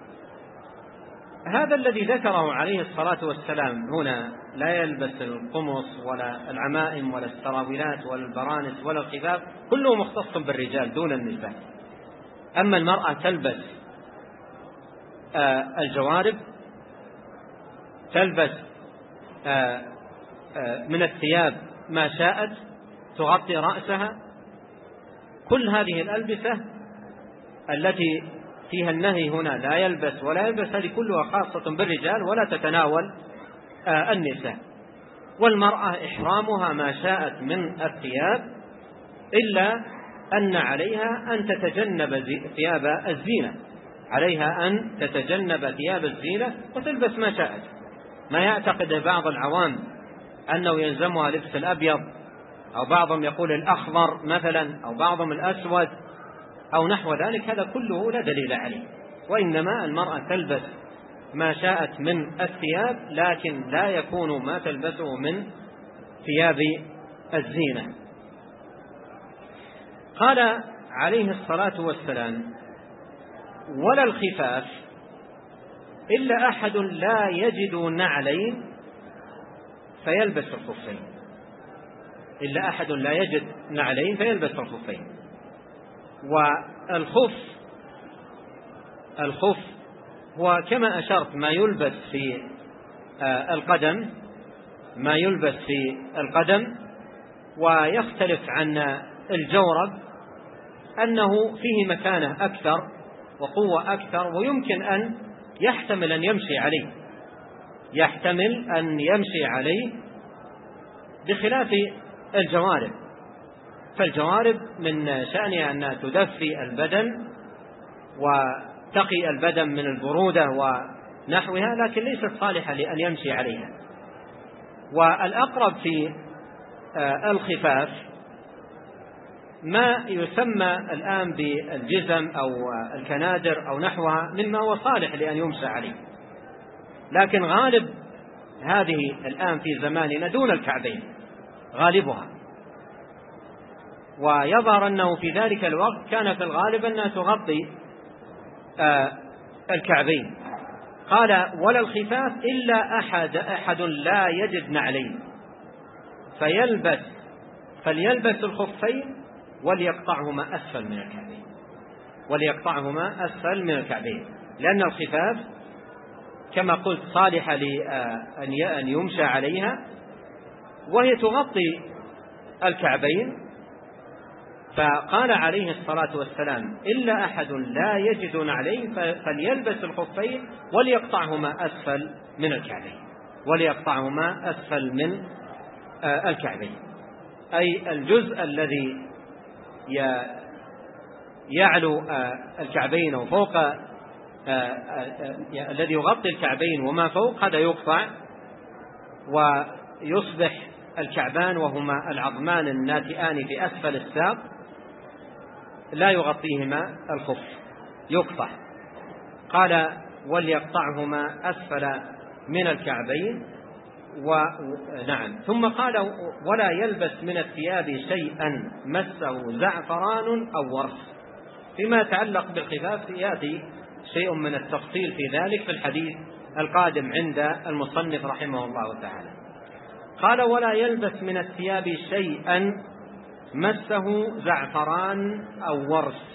هذا الذي ذكره عليه الصلاة والسلام هنا، لا يلبس القمص ولا العمائم ولا السراويلات ولا البرانس ولا الخفاف، كله مختص بالرجال دون النساء. أما المرأة تلبس آه الجوارب، تلبس آه آه من الثياب ما شاءت، تغطي رأسها، كل هذه الألبسة التي فيها النهي هنا لا يلبس ولا يلبس، هذه كلها خاصة بالرجال ولا تتناول النساء. والمرأة إحرامها ما شاءت من الثياب، إلا أن عليها أن تتجنب ثياب الزينة، عليها أن تتجنب ثياب الزينة وتلبس ما شاءت. ما يعتقد بعض العوام أنه يلزمها لبس الأبيض، أو بعضهم يقول الأخضر مثلا، أو بعضهم الأسود أو نحو ذلك، هذا كله لا دليل عليه. وإنما المرأة تلبس ما شاءت من الثياب، لكن لا يكون ما تلبسه من ثياب الزينة. قال عليه الصلاة والسلام: ولا الخفاف إلا أحد لا يجد نعلين فيلبس الخفين، إلا أحد لا يجد نعلين فيلبس الخفين. والخف الخف هو كما أشرت ما يلبس في القدم، ما يلبس في القدم، ويختلف عن الجورب أنه فيه مكانة أكثر وقوة أكثر، ويمكن أن يحتمل أن يمشي عليه يحتمل أن يمشي عليه بخلاف الجوارب. فالجوارب من شأنها أنها تدفي البدن وتقي البدن من البرودة ونحوها، لكن ليست صالحة لأن يمشي عليها. والأقرب في الخفاف ما يسمى الآن بالجزم أو الكنادر أو نحوها مما هو صالح لأن يمشى عليه، لكن غالب هذه الآن في زماننا دون الكعبين غالبها، ويظهر أنه في ذلك الوقت كان في الغالب أنها تغطي آه الكعبين. قال: ولا الخفاف إلا أحد أحد لا يجد نعلين فيلبس فليلبس الخفين وليقطعهما أسفل من الكعبين وليقطعهما أسفل من الكعبين لأن الخفاف كما قلت صالحة لأن يمشى عليها، وهي تغطي الكعبين. فقال عليه الصلاة والسلام: إلا أحد لا يجد نعلين فليلبس الخفين وليقطعهما أسفل من الكعبين وليقطعهما أسفل من الكعبين، أي الجزء الذي يعلو الكعبين وفوق الذي يغطي الكعبين وما فوق، هذا يقطع ويصبح الكعبان وهما العظمان الناتئان في أسفل الساق لا يغطيهما الخف، يقطع. قال: وليقطعهما أسفل من الكعبين. ونعم. ثم قال: ولا يلبس من الثياب شيئا مسه زعفران أو ورس. فيما يتعلق بالخفاف يأتي شيء من التفصيل في ذلك في الحديث القادم عند المصنف رحمه الله تعالى. قال: ولا يلبس من الثياب شيئا مسه زعفران أو ورس.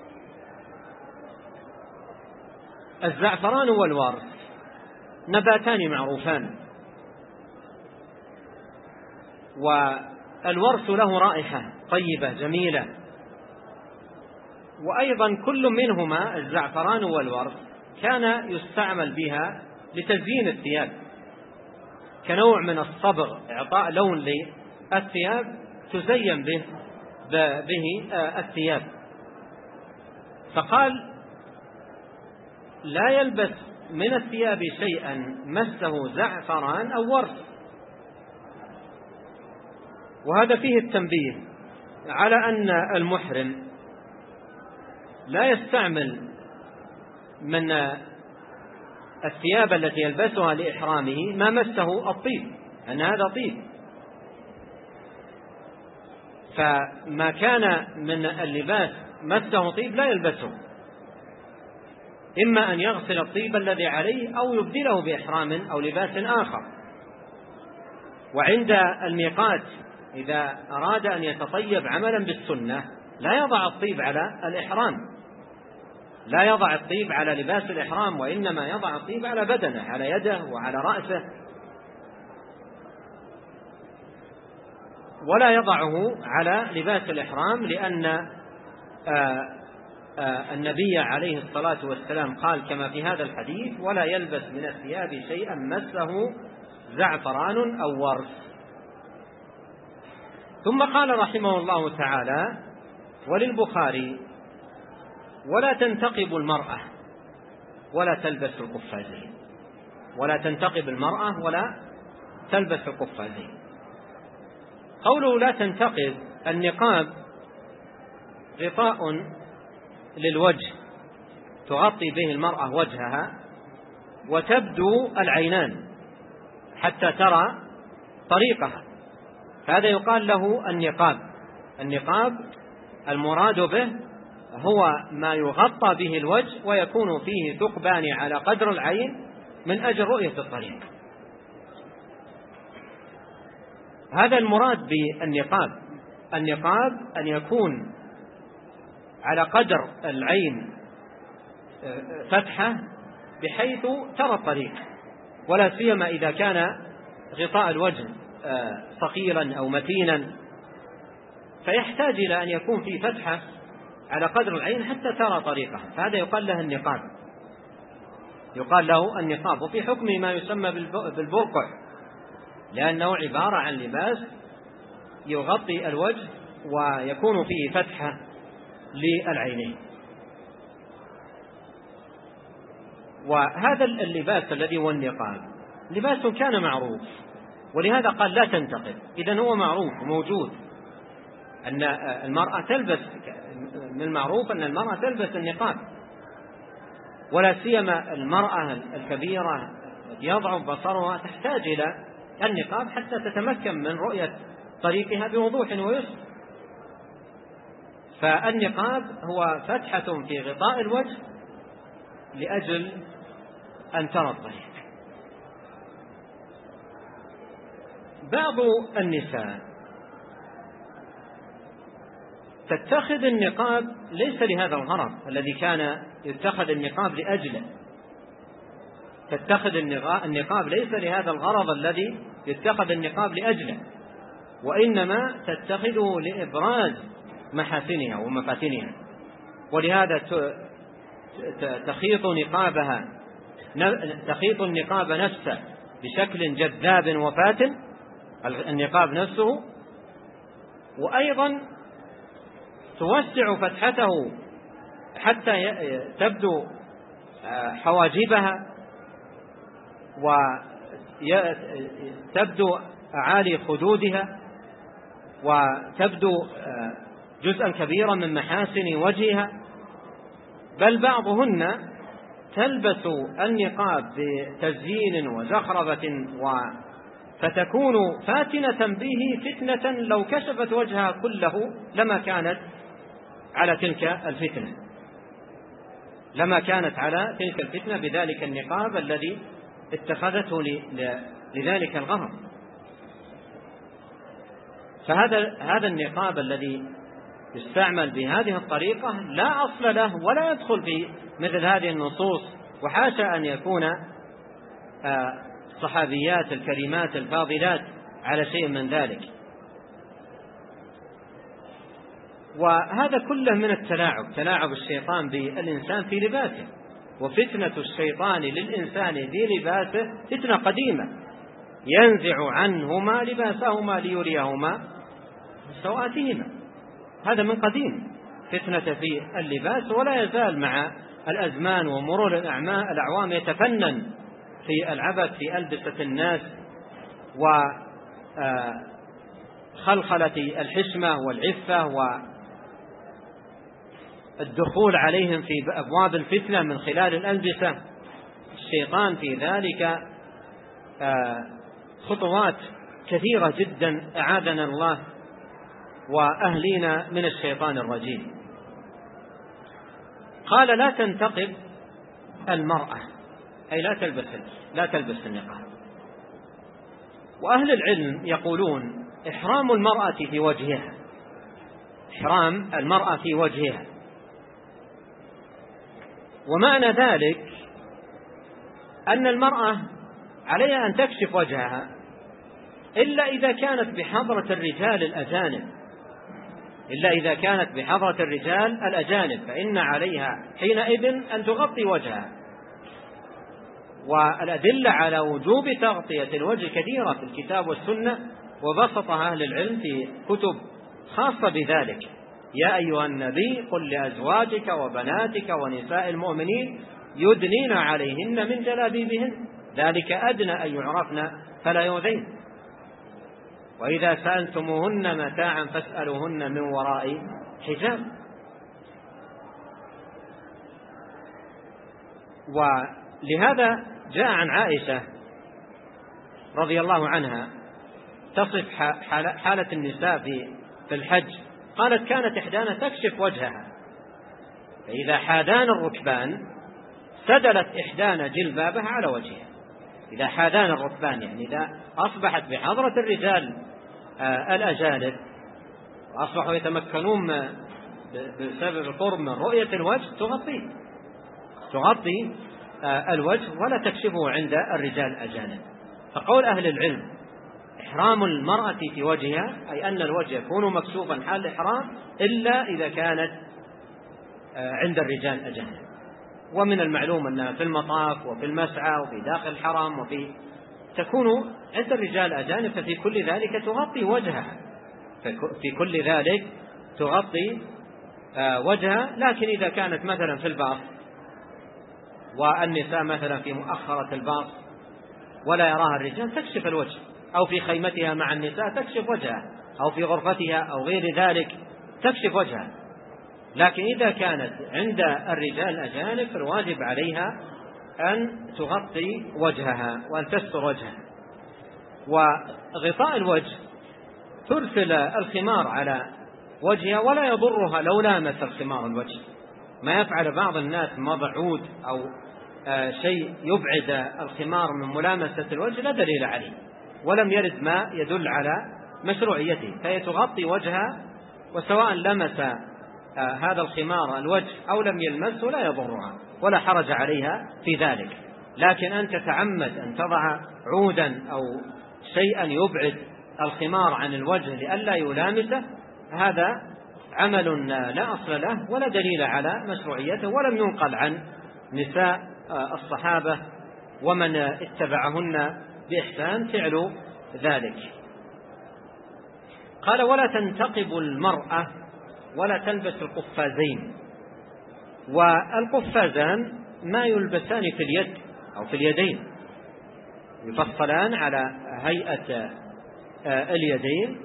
الزعفران والورس نباتان معروفان، والورس له رائحة طيبة جميلة، وأيضا كل منهما الزعفران والورس كان يستعمل بها لتزيين الثياب كنوع من الصبغ، إعطاء لون للثياب تزين به به الثياب. فقال: لا يلبس من الثياب شيئا مسه زعفران أو ورس. وهذا فيه التنبيه على أن المحرم لا يستعمل من الثياب التي يلبسها لإحرامه ما مسه الطيب، أن هذا طيب، فما كان من اللباس مسه طيب لا يلبسه، إما أن يغسل الطيب الذي عليه أو يبدله بإحرام أو لباس آخر. وعند الميقات إذا أراد أن يتطيب عملا بالسنة لا يضع الطيب على الإحرام، لا يضع الطيب على لباس الإحرام، وإنما يضع الطيب على بدنه، على يده وعلى رأسه، ولا يضعه على لباس الإحرام، لأن النبي عليه الصلاة والسلام قال كما في هذا الحديث: ولا يلبس من الثياب شيئا مسه زعفران أو ورس. ثم قال رحمه الله تعالى: وللبخاري: ولا تنتقب المرأة ولا تلبس القفازين. ولا تنتقب المرأة ولا تلبس القفازين. قوله لا تنتقب، النقاب غطاء للوجه تغطي به المرأة وجهها وتبدو العينان حتى ترى طريقها، فهذا يقال له النقاب. النقاب المراد به هو ما يغطى به الوجه ويكون فيه ثقبان على قدر العين من أجل رؤية الطريق. هذا المراد بالنقاب. النقاب أن يكون على قدر العين فتحة بحيث ترى الطريق، ولا سيما إذا كان غطاء الوجه ثقيلا أو متينا، فيحتاج إلى أن يكون في فتحة على قدر العين حتى ترى طريقه، فهذا يقال له النقاب. يقال له النقاب. وفي حكمه ما يسمى بالبرقع، لأنه عبارة عن لباس يغطي الوجه ويكون فيه فتحة للعينين. وهذا اللباس الذي هو النقاب لباس كان معروف، ولهذا قال لا تنتقب. إذن هو معروف وموجود أن المرأة تلبس، من المعروف أن المرأة تلبس النقاب، ولا سيما المرأة الكبيرة التي يضعف بصرها تحتاج إلى النقاب حتى تتمكن من رؤية طريقها بوضوح ويسر. فالنقاب هو فتحة في غطاء الوجه لأجل أن ترى الطريق. بعض النساء تتخذ النقاب ليس لهذا الغرض الذي كان يتخذ النقاب لأجله. تتخذ النقاب ليس لهذا الغرض الذي يتخذ النقاب لأجله، وإنما تتخذه لإبراز محاسنها ومفاتنها، ولهذا تخيط نقابها تخيط النقاب نفسه بشكل جذاب وفاتن، النقاب نفسه، وأيضا توسع فتحته حتى تبدو حواجبها وتبدو أعالي خدودها وتبدو جزءا كبيرا من محاسن وجهها. بل بعضهن تلبس النقاب بتزيين وزخرفة فتكون فاتنة به فتنة لو كشفت وجهها كله لما كانت على تلك الفتنة لما كانت على تلك الفتنة بذلك النقاب الذي اتخذته لذلك الغرض. فهذا هذا النقاب الذي يستعمل بهذه الطريقة لا أصل له ولا يدخل في مثل هذه النصوص، وحاشا أن يكون الصحابيات الكريمات الفاضلات على شيء من ذلك. وهذا كله من التلاعب، تلاعب الشيطان بالإنسان في لباسه. وفتنة الشيطان للإنسان في لباسه فتنة قديمة، ينزع عنهما لباسهما ليريهما سوآتهما. هذا من قديم فتنة في اللباس، ولا يزال مع الأزمان ومرور الأعوام يتفنن في العبث في ألبسة الناس وخلخلة الحشمة والعفة والدخول عليهم في أبواب الفتنة من خلال الألبسة. الشيطان في ذلك خطوات كثيرة جدا أعاذنا الله وأهلينا من الشيطان الرجيم. قال لا تنتقب المرأة، أي لا تلبس لا تلبس النقاب. وأهل العلم يقولون إحرام المرأة في وجهها، إحرام المرأة في وجهها، ومعنى ذلك أن المرأة عليها أن تكشف وجهها إلا إذا كانت بحضرة الرجال الأجانب، إلا إذا كانت بحضرة الرجال الأجانب، فإن عليها حينئذ أن تغطي وجهها. والأدلة على وجوب تغطية الوجه كثيرة في الكتاب والسنة، وبسطها أهل العلم في كتب خاصة بذلك. يا أيها النبي قل لأزواجك وبناتك ونساء المؤمنين يدنين عليهن من جلابيبهن ذلك أدنى أن يعرفن فلا يؤذين. وإذا سألتموهن متاعا فاسألوهن من وراء حجاب. ولهذا جاء عن عائشة رضي الله عنها تصف حالة النساء في الحج، قالت كانت إحدانا تكشف وجهها، فإذا حادان الركبان سدلت إحدانا جلبابها على وجهها. إذا حادان الركبان يعني إذا أصبحت بحضرة الرجال الأجانب وأصبحوا يتمكنون بسبب القرب من رؤية الوجه تغطي تغطي الوجه ولا تكشفه عند الرجال الأجانب. فقول أهل العلم إحرام المرأة في وجهها أي أن الوجه يكون مكشوفا حال الإحرام إلا إذا كانت عند الرجال الأجانب. ومن المعلوم أنها في المطاف وفي المسعى وفي داخل الحرم وفي تكون عند الرجال الأجانب، ففي كل ذلك تغطي وجهها في كل ذلك تغطي وجهها. لكن إذا كانت مثلا في الباص والنساء مثلا في مؤخرة الباص ولا يراها الرجال تكشف الوجه، أو في خيمتها مع النساء تكشف وجهها، أو في غرفتها أو غير ذلك تكشف وجهها. لكن إذا كانت عند الرجال الأجانب فالواجب عليها أن تغطي وجهها وأن تستر وجهها. وغطاء الوجه ترسل الخمار على وجهها ولا يضرها لو لامس الخمار الوجه، ما يفعل بعض الناس مضع عود أو شيء يبعد الخمار من ملامسة الوجه لا دليل عليه ولم يرد ما يدل على مشروعيته، فهي تغطي وجهها وسواء لمس هذا الخمار الوجه أو لم يلمسه لا يضرها ولا حرج عليها في ذلك. لكن أن تتعمد أن تضع عودا أو شيئا يبعد الخمار عن الوجه لئلا يلامسه هذا عمل لا أصل له ولا دليل على مشروعيته، ولم ينقل عن نساء الصحابة ومن اتبعهن بإحسان فعل ذلك. قال ولا تنتقب المرأة ولا تلبس القفازين. والقفازان ما يلبسان في اليد أو في اليدين، يفصلان على هيئة اليدين،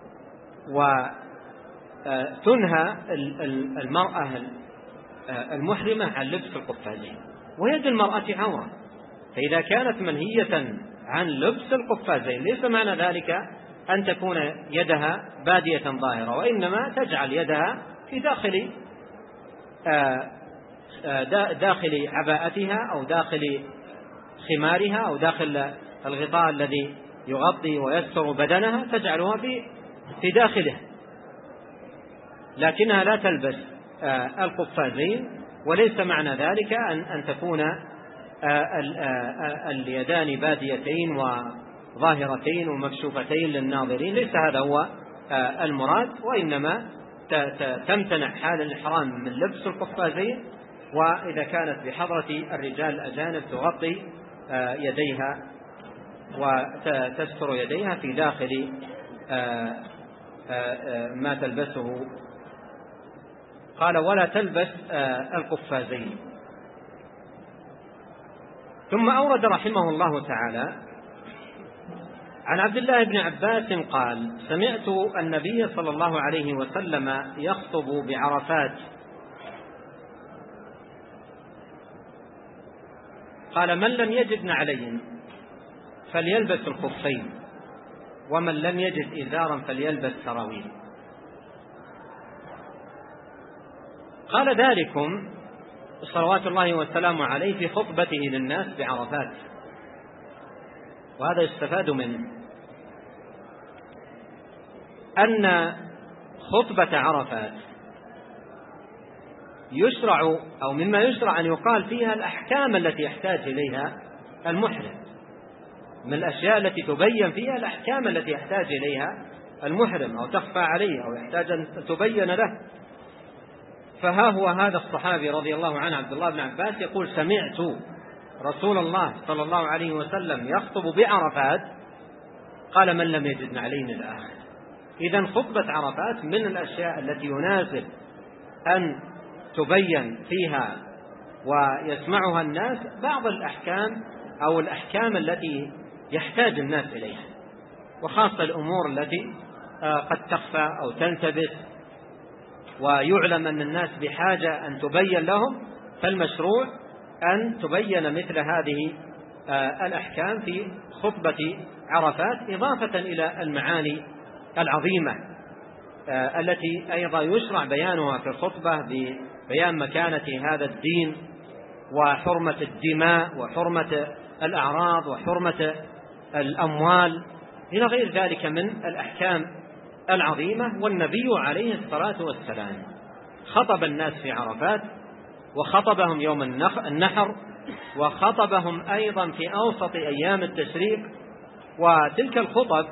وتنهى المرأة المحرمة عن لبس القفازين. ويد المرأة عورة، فإذا كانت منهية عن لبس القفازين ليس معنى ذلك أن تكون يدها بادية ظاهرة، وإنما تجعل يدها في داخل داخل عباءتها أو داخل خمارها أو داخل الغطاء الذي يغطي ويستر بدنها تجعلها في في داخله، لكنها لا تلبس القفازين. وليس معنى ذلك أن أن تكون اليدان باديتين وظاهرتين ومكشوفتين للناظرين، ليس هذا هو المراد، وإنما تمتنع حال الإحرام من لبس القفازين. وإذا كانت بحضرة الرجال الأجانب تغطي يديها وتستر يديها في داخل ما تلبسه. قال ولا تلبس القفازين. ثم أورد رحمه الله تعالى عن عبد الله بن عباس قال سمعت النبي صلى الله عليه وسلم يخطب بعرفات قال من لم يجد نعلين فليلبس الخفين، ومن لم يجد إزارا فليلبس سراويل. قال ذلكم صلوات الله والسلام عليه في خطبته للناس بعرفات، وهذا يستفاد منه أن خطبة عرفات يشرع أو مما يشرع أن يقال فيها الأحكام التي يحتاج إليها المحرم، من الأشياء التي تبين فيها الأحكام التي يحتاج إليها المحرم أو تخفى عليه أو يحتاج أن تبين له. فها هو هذا الصحابي رضي الله عنه عبد الله بن عباس يقول: سمعت رسول الله صلى الله عليه وسلم يخطب بعرفات، قال: من لم يجد نعلين إلى آخره. إذن خطبة عرفات من الأشياء التي يناسب أن تبين فيها ويسمعها الناس بعض الأحكام أو الأحكام التي يحتاج الناس إليها، وخاصة الأمور التي قد تخفى أو تنتبس ويعلم أن الناس بحاجة أن تبين لهم، فالمشروع أن تبين مثل هذه الأحكام في خطبة عرفات، إضافة إلى المعاني العظيمة التي أيضا يشرع بيانها في الخطبة ببيان مكانة هذا الدين وحرمة الدماء وحرمة الأعراض وحرمة الأموال إلى غير ذلك من الأحكام العظيمة. والنبي عليه الصلاة والسلام خطب الناس في عرفات، وخطبهم يوم النحر، وخطبهم أيضا في أوسط أيام التشريق. وتلك الخطب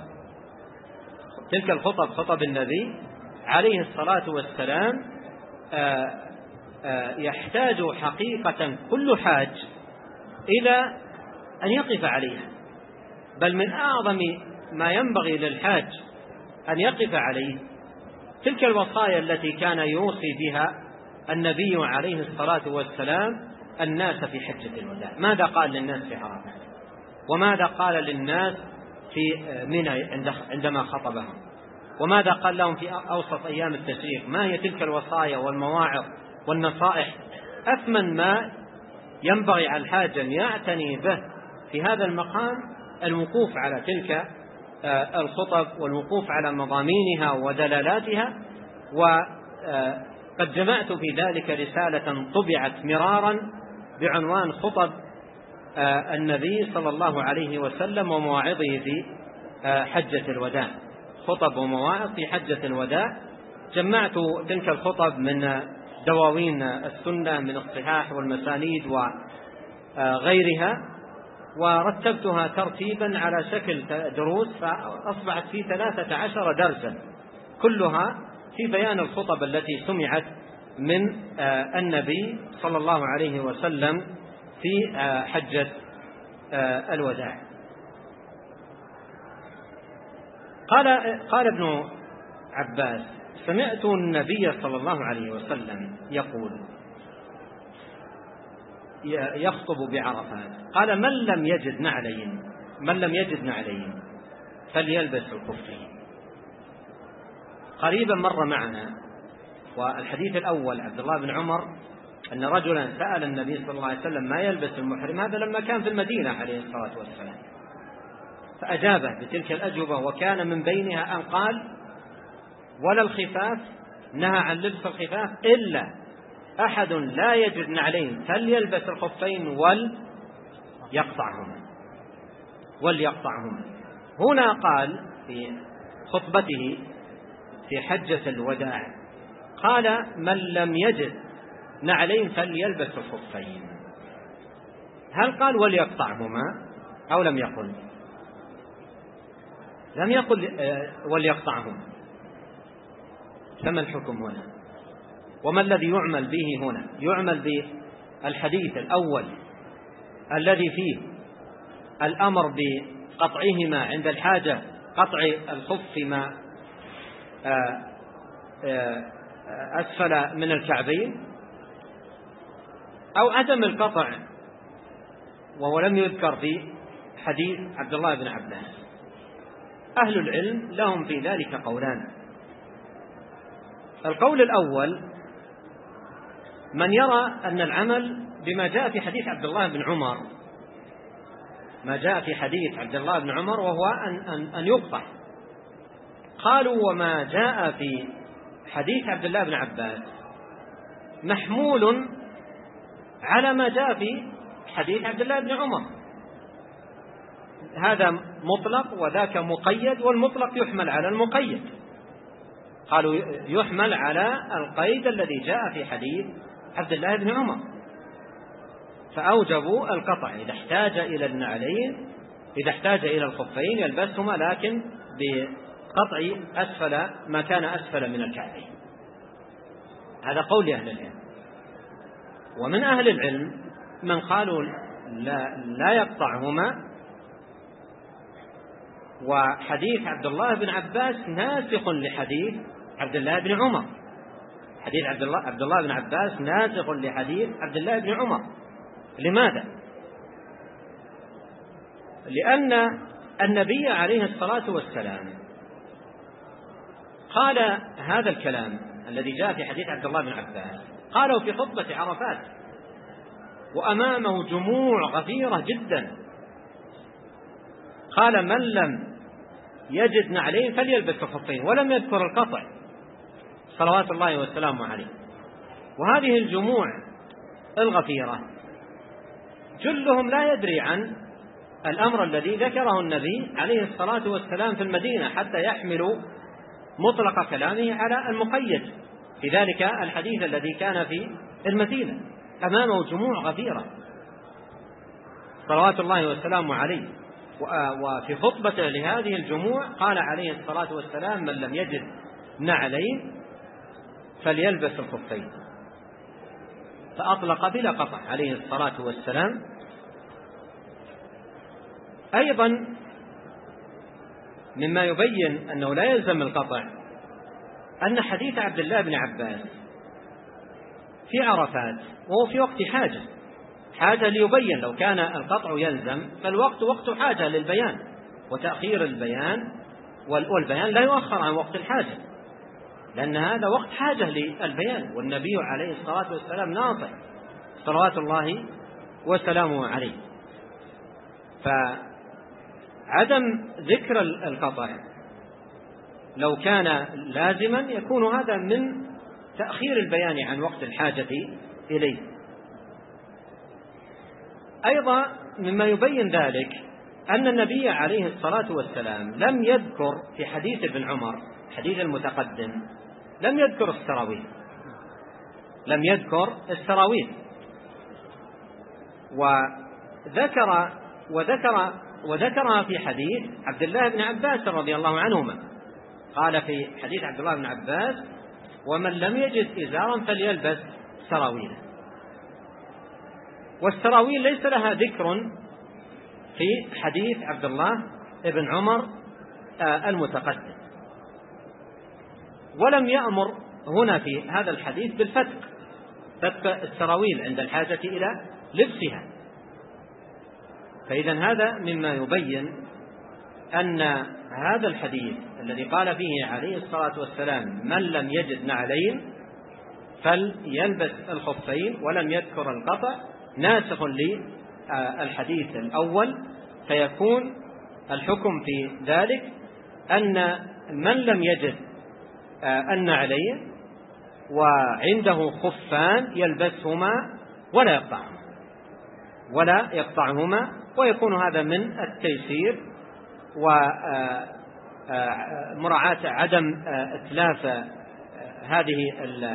تلك الخطب خطب النبي عليه الصلاة والسلام آآ آآ يحتاج حقيقة كل حاج إلى أن يقف عليها، بل من أعظم ما ينبغي للحاج أن يقف عليه تلك الوصايا التي كان يوصي بها النبي عليه الصلاة والسلام الناس في حجة الوداع. ماذا قال للناس في عرفة؟ وماذا قال للناس في منى عندما خطبهم؟ وماذا قال لهم في أوسط أيام التشريق؟ ما هي تلك الوصايا والمواعظ والنصائح؟ أثمن ما ينبغي على الحاج أن يعتني به في هذا المقام الوقوف على تلك الخطب والوقوف على مضامينها ودلالاتها. وقد جمعت في ذلك رسالة طبعت مرارا بعنوان خطب النبي صلى الله عليه وسلم ومواعظه في حجة الوداع، خطب ومواعظ في حجة الوداع. جمعت تلك الخطب من دواوين السنة من الصحاح والمسانيد وغيرها، ورتبتها ترتيبا على شكل دروس، فأصبحت في ثلاثة عشر درسا كلها في بيان الخطب التي سمعت من النبي صلى الله عليه وسلم في حجة الوداع. قال قال ابن عباس: سمعت النبي صلى الله عليه وسلم يقول يخطب بعرفات، قال: من لم يجد نعلين من لم يجد نعلين فليلبس الخفين. قريبا مر معنا، والحديث الأول عبد الله بن عمر أن رجلا سأل النبي صلى الله عليه وسلم ما يلبس المحرم، هذا لما كان في المدينة عليه الصلاة والسلام، فأجابه بتلك الأجوبة، وكان من بينها أن قال: ولا الخفاف، نهى عن لبس الخفاف، إلا أحد لا يجد نعلين فليلبس الخفين وليقطعهما وليقطعهما. هنا قال في خطبته في حجة الوداع، قال: من لم يجد نعلين فليلبس الخفين. هل قال وليقطعهما أو لم يقل؟ لم يقل وليقطعهما. فما الحكم هنا؟ وما الذي يعمل به هنا؟ يعمل بالحديث الأول الذي فيه الأمر بقطعهما عند الحاجة، قطع الخف ما أسفل من الكعبين، أو عدم القطع وهو لم يذكر في حديث عبد الله بن عباس. أهل العلم لهم في ذلك قولان. القول الأول من يرى أن العمل بما جاء في حديث عبد الله بن عمر، ما جاء في حديث عبد الله بن عمر وهو أن, أن, أن يقطع. قالوا: وما جاء في حديث عبد الله بن عباس محمول على ما جاء في حديث عبد الله بن عمر، هذا مطلق وذاك مقيد، والمطلق يحمل على المقيد. قالوا يحمل على القيد الذي جاء في حديث عبد الله بن عمر، فأوجبوا القطع إذا احتاج إلى النعلين، إذا احتاج إلى الخفين يلبسهما، لكن القطع أسفل ما كان أسفل من الكعبين. هذا قول أهل العلم. ومن أهل العلم من قالوا لا, لا يقطعهما، وحديث عبد الله بن عباس ناسخ لحديث عبد الله بن عمر. حديث عبد الله, عبد الله بن عباس ناسخ لحديث عبد الله بن عمر. لماذا؟ لأن النبي عليه الصلاة والسلام قال هذا الكلام الذي جاء في حديث عبد الله بن عباس، قاله في خطبة عرفات وأمامه جموع غفيرة جدا. قال: من لم يجد نعلين فليلبس الخفين، ولم يذكر القطع صلوات الله وسلامه عليه. وهذه الجموع الغفيرة جلهم لا يدري عن الأمر الذي ذكره النبي عليه الصلاة والسلام في المدينة، حتى يحملوا مطلق كلامه على المقيد في ذلك الحديث الذي كان في المدينة. أمامه جموع غفيرة صلوات الله وسلامه عليه. وفي خطبته لهذه الجموع قال عليه الصلاة والسلام: من لم يجد نعلين فليلبس الخفين. فأطلق بلا قطع عليه الصلاة والسلام. أيضا مما يبين أنه لا يلزم القطع أن حديث عبد الله بن عباس في عرفات وهو في وقت حاجة حاجة ليبين. لو كان القطع يلزم فالوقت وقت حاجة للبيان، وتأخير البيان والبيان لا يؤخر عن وقت الحاجة، لأن هذا وقت حاجة للبيان، والنبي عليه الصلاة والسلام ناصح صلوات الله وسلامه عليه. فعدم ذكر القطع لو كان لازما يكون هذا من تأخير البيان عن وقت الحاجة إليه. أيضا مما يبين ذلك أن النبي عليه الصلاة والسلام لم يذكر في حديث ابن عمر، حديث المتقدم، لم يذكر السراويل لم يذكر السراويل وذكر وذكر وذكرها في حديث عبد الله بن عباس رضي الله عنهما. قال في حديث عبد الله بن عباس: ومن لم يجد إزارا فليلبس سراويلا. والسراويل ليس لها ذكر في حديث عبد الله بن عمر المتقدم، ولم يأمر هنا في هذا الحديث بالفتق، فتق السراويل عند الحاجة إلى لبسها. فإذا هذا مما يبين أن هذا الحديث الذي قال فيه عليه الصلاة والسلام: من لم يجد نعلين فليلبس الخفين، ولم يذكر القطع، ناسخ للحديث الأول. فيكون الحكم في ذلك أن من لم يجد النعلين وعنده خفان يلبسهما ولا يقطعهما ولا يقطعهما ويكون هذا من التيسير ومراعاة عدم إتلاف هذه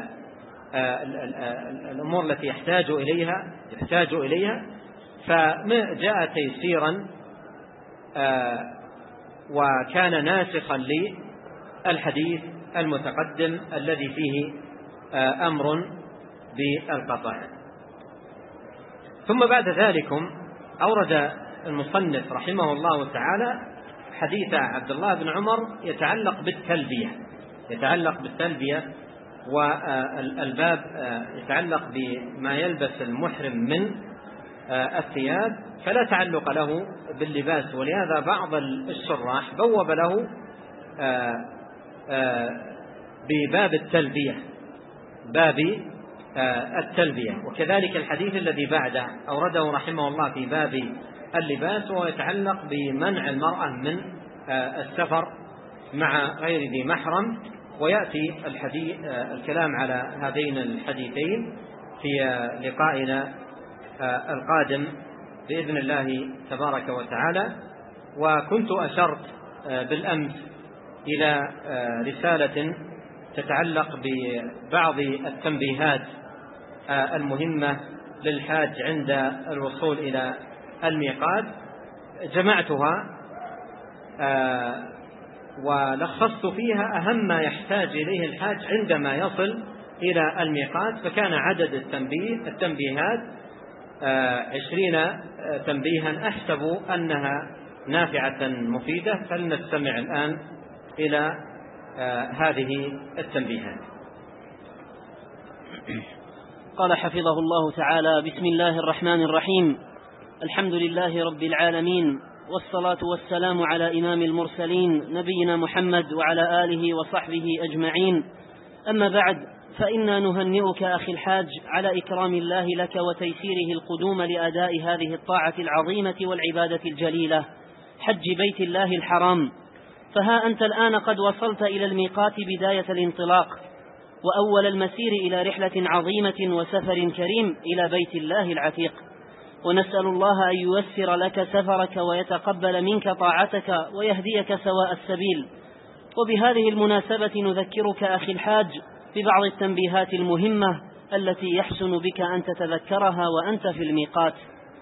الأمور التي يحتاج إليها يحتاج إليها فجاء تيسيرا وكان ناسخا للحديث المتقدم الذي فيه أمر بالقطع. ثم بعد ذلك أورد المصنف رحمه الله تعالى حديث عبد الله بن عمر يتعلق بالتلبية يتعلق بالتلبية والباب يتعلق بما يلبس المحرم من الثياب، فلا تعلق له باللباس. ولهذا بعض الشراح بوب له بباب التلبية باب التلبية. وكذلك الحديث الذي بعده أورده رحمه الله في باب اللباس، وهو يتعلق بمنع المرأة من السفر مع غير ذي محرم. ويأتي الحديث الكلام على هذين الحديثين في لقائنا القادم بإذن الله تبارك وتعالى. وكنت أشرت بالأمس إلى رسالة تتعلق ببعض التنبيهات المهمة للحاج عند الوصول إلى الميقات، جمعتها ولخصت فيها أهم ما يحتاج إليه الحاج عندما يصل إلى الميقات، فكان عدد التنبيه التنبيهات عشرين تنبيها، أحسب أنها نافعة مفيدة. فلنستمع الآن إلى هذه التنبيهات. قال حفظه الله تعالى: بسم الله الرحمن الرحيم، الحمد لله رب العالمين، والصلاة والسلام على إمام المرسلين نبينا محمد وعلى آله وصحبه أجمعين. أما بعد، فإنا نهنئك أخي الحاج على إكرام الله لك وتيسيره القدوم لأداء هذه الطاعة العظيمة والعبادة الجليلة، حج بيت الله الحرام. فها أنت الآن قد وصلت إلى الميقات بداية الانطلاق، وأول المسير إلى رحلة عظيمة وسفر كريم إلى بيت الله العتيق، ونسأل الله أن ييسر لك سفرك ويتقبل منك طاعتك ويهديك سواء السبيل. وبهذه المناسبة نذكرك أخي الحاج ببعض التنبيهات المهمة التي يحسن بك أن تتذكرها وأنت في الميقات.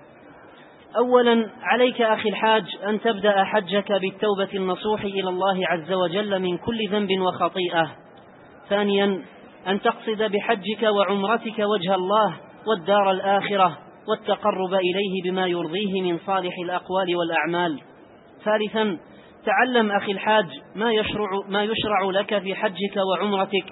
أولا، عليك أخي الحاج أن تبدأ حجك بالتوبة النصوح إلى الله عز وجل من كل ذنب وخطيئة. ثانيا، أن تقصد بحجك وعمرتك وجه الله والدار الآخرة والتقرب إليه بما يرضيه من صالح الأقوال والأعمال. ثالثا، تعلم أخي الحاج ما يشرع, ما يشرع لك في حجك وعمرتك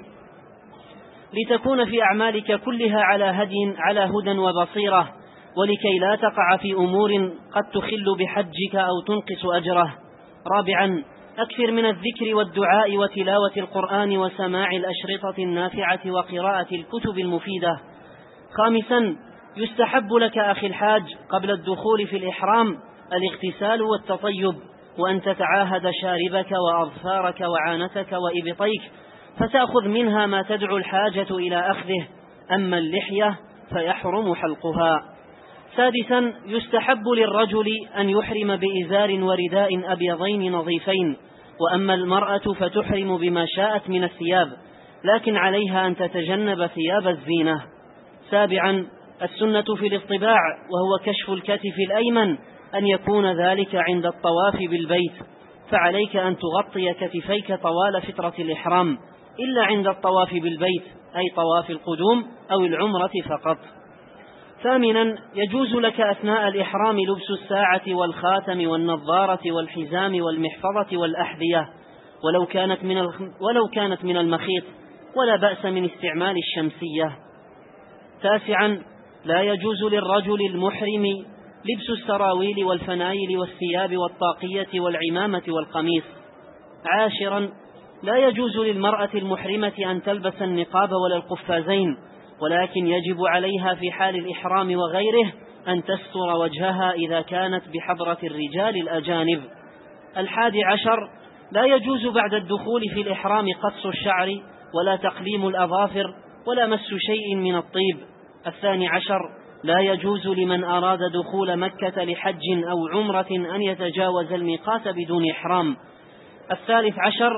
لتكون في أعمالك كلها على هدي على هدى وبصيرة، ولكي لا تقع في أمور قد تخل بحجك أو تنقص أجره. رابعا، أكثر من الذكر والدعاء وتلاوة القرآن وسماع الأشرطة النافعة وقراءة الكتب المفيدة. خامسا، يستحب لك أخي الحاج قبل الدخول في الإحرام الاغتسال والتطيب، وأن تتعاهد شاربك وأظفارك وعانتك وإبطيك، فتأخذ منها ما تدعو الحاجة إلى أخذه. أما اللحية فيحرم حلقها. سادسا، يستحب للرجل أن يحرم بإزار ورداء أبيضين نظيفين، وأما المرأة فتحرم بما شاءت من الثياب، لكن عليها أن تتجنب ثياب الزينة. سابعا، السنة في الاطباع وهو كشف الكتف الأيمن أن يكون ذلك عند الطواف بالبيت، فعليك أن تغطي كتفيك طوال فترة الإحرام إلا عند الطواف بالبيت، أي طواف القدوم أو العمرة فقط. ثامنا، يجوز لك أثناء الإحرام لبس الساعة والخاتم والنظارة والحزام والمحفظة والأحذية، ولو كانت من ولو كانت من المخيط، ولا بأس من استعمال الشمسية. تاسعا، لا يجوز للرجل المحرم لبس السراويل والفنايل والثياب والطاقية والعمامة والقميص. عاشرا، لا يجوز للمرأة المحرمة أن تلبس النقاب ولا القفازين، ولكن يجب عليها في حال الإحرام وغيره أن تستر وجهها إذا كانت بحضرة الرجال الأجانب. الحادي عشر، لا يجوز بعد الدخول في الإحرام قص الشعر ولا تقليم الأظافر ولا مس شيء من الطيب. الثاني عشر، لا يجوز لمن أراد دخول مكة لحج أو عمرة أن يتجاوز الميقات بدون إحرام. الثالث عشر،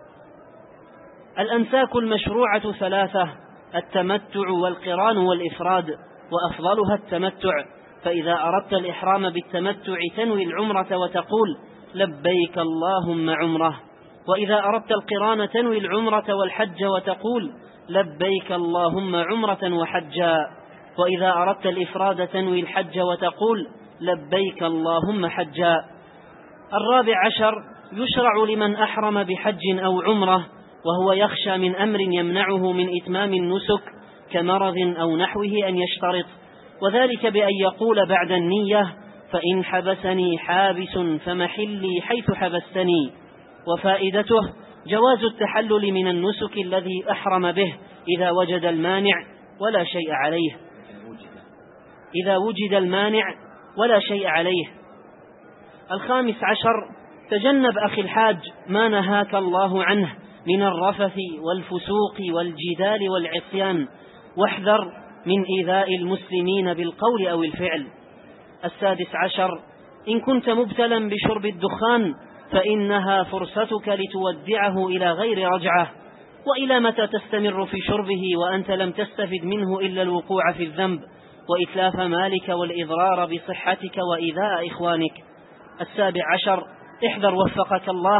الأنساك المشروعة ثلاثة: التمتع والقران والإفراد، وأفضلها التمتع. فإذا أردت الإحرام بالتمتع تنوي العمرة وتقول لبيك اللهم عمره، وإذا أردت القران تنوي العمرة والحج وتقول لبيك اللهم عمرة وحجا، وإذا أردت الإفراد تنوي الحج وتقول لبيك اللهم حجا. الرابع عشر، يشرع لمن أحرم بحج أو عمرة وهو يخشى من أمر يمنعه من إتمام النسك كمرض أو نحوه أن يشترط، وذلك بأن يقول بعد النية: فإن حبسني حابس فمحلي حيث حبستني. وفائدته جواز التحلل من النسك الذي أحرم به إذا وجد المانع ولا شيء عليه إذا وجد المانع ولا شيء عليه. الخامس عشر، تجنب أخي الحاج ما نهاك الله عنه من الرفث والفسوق والجدال والعصيان، واحذر من إيذاء المسلمين بالقول أو الفعل. السادس عشر، إن كنت مبتلا بشرب الدخان فإنها فرصتك لتودعه إلى غير رجعة. وإلى متى تستمر في شربه وأنت لم تستفد منه إلا الوقوع في الذنب وإتلاف مالك والإضرار بصحتك وإيذاء إخوانك. السابع عشر، احذر وفقك الله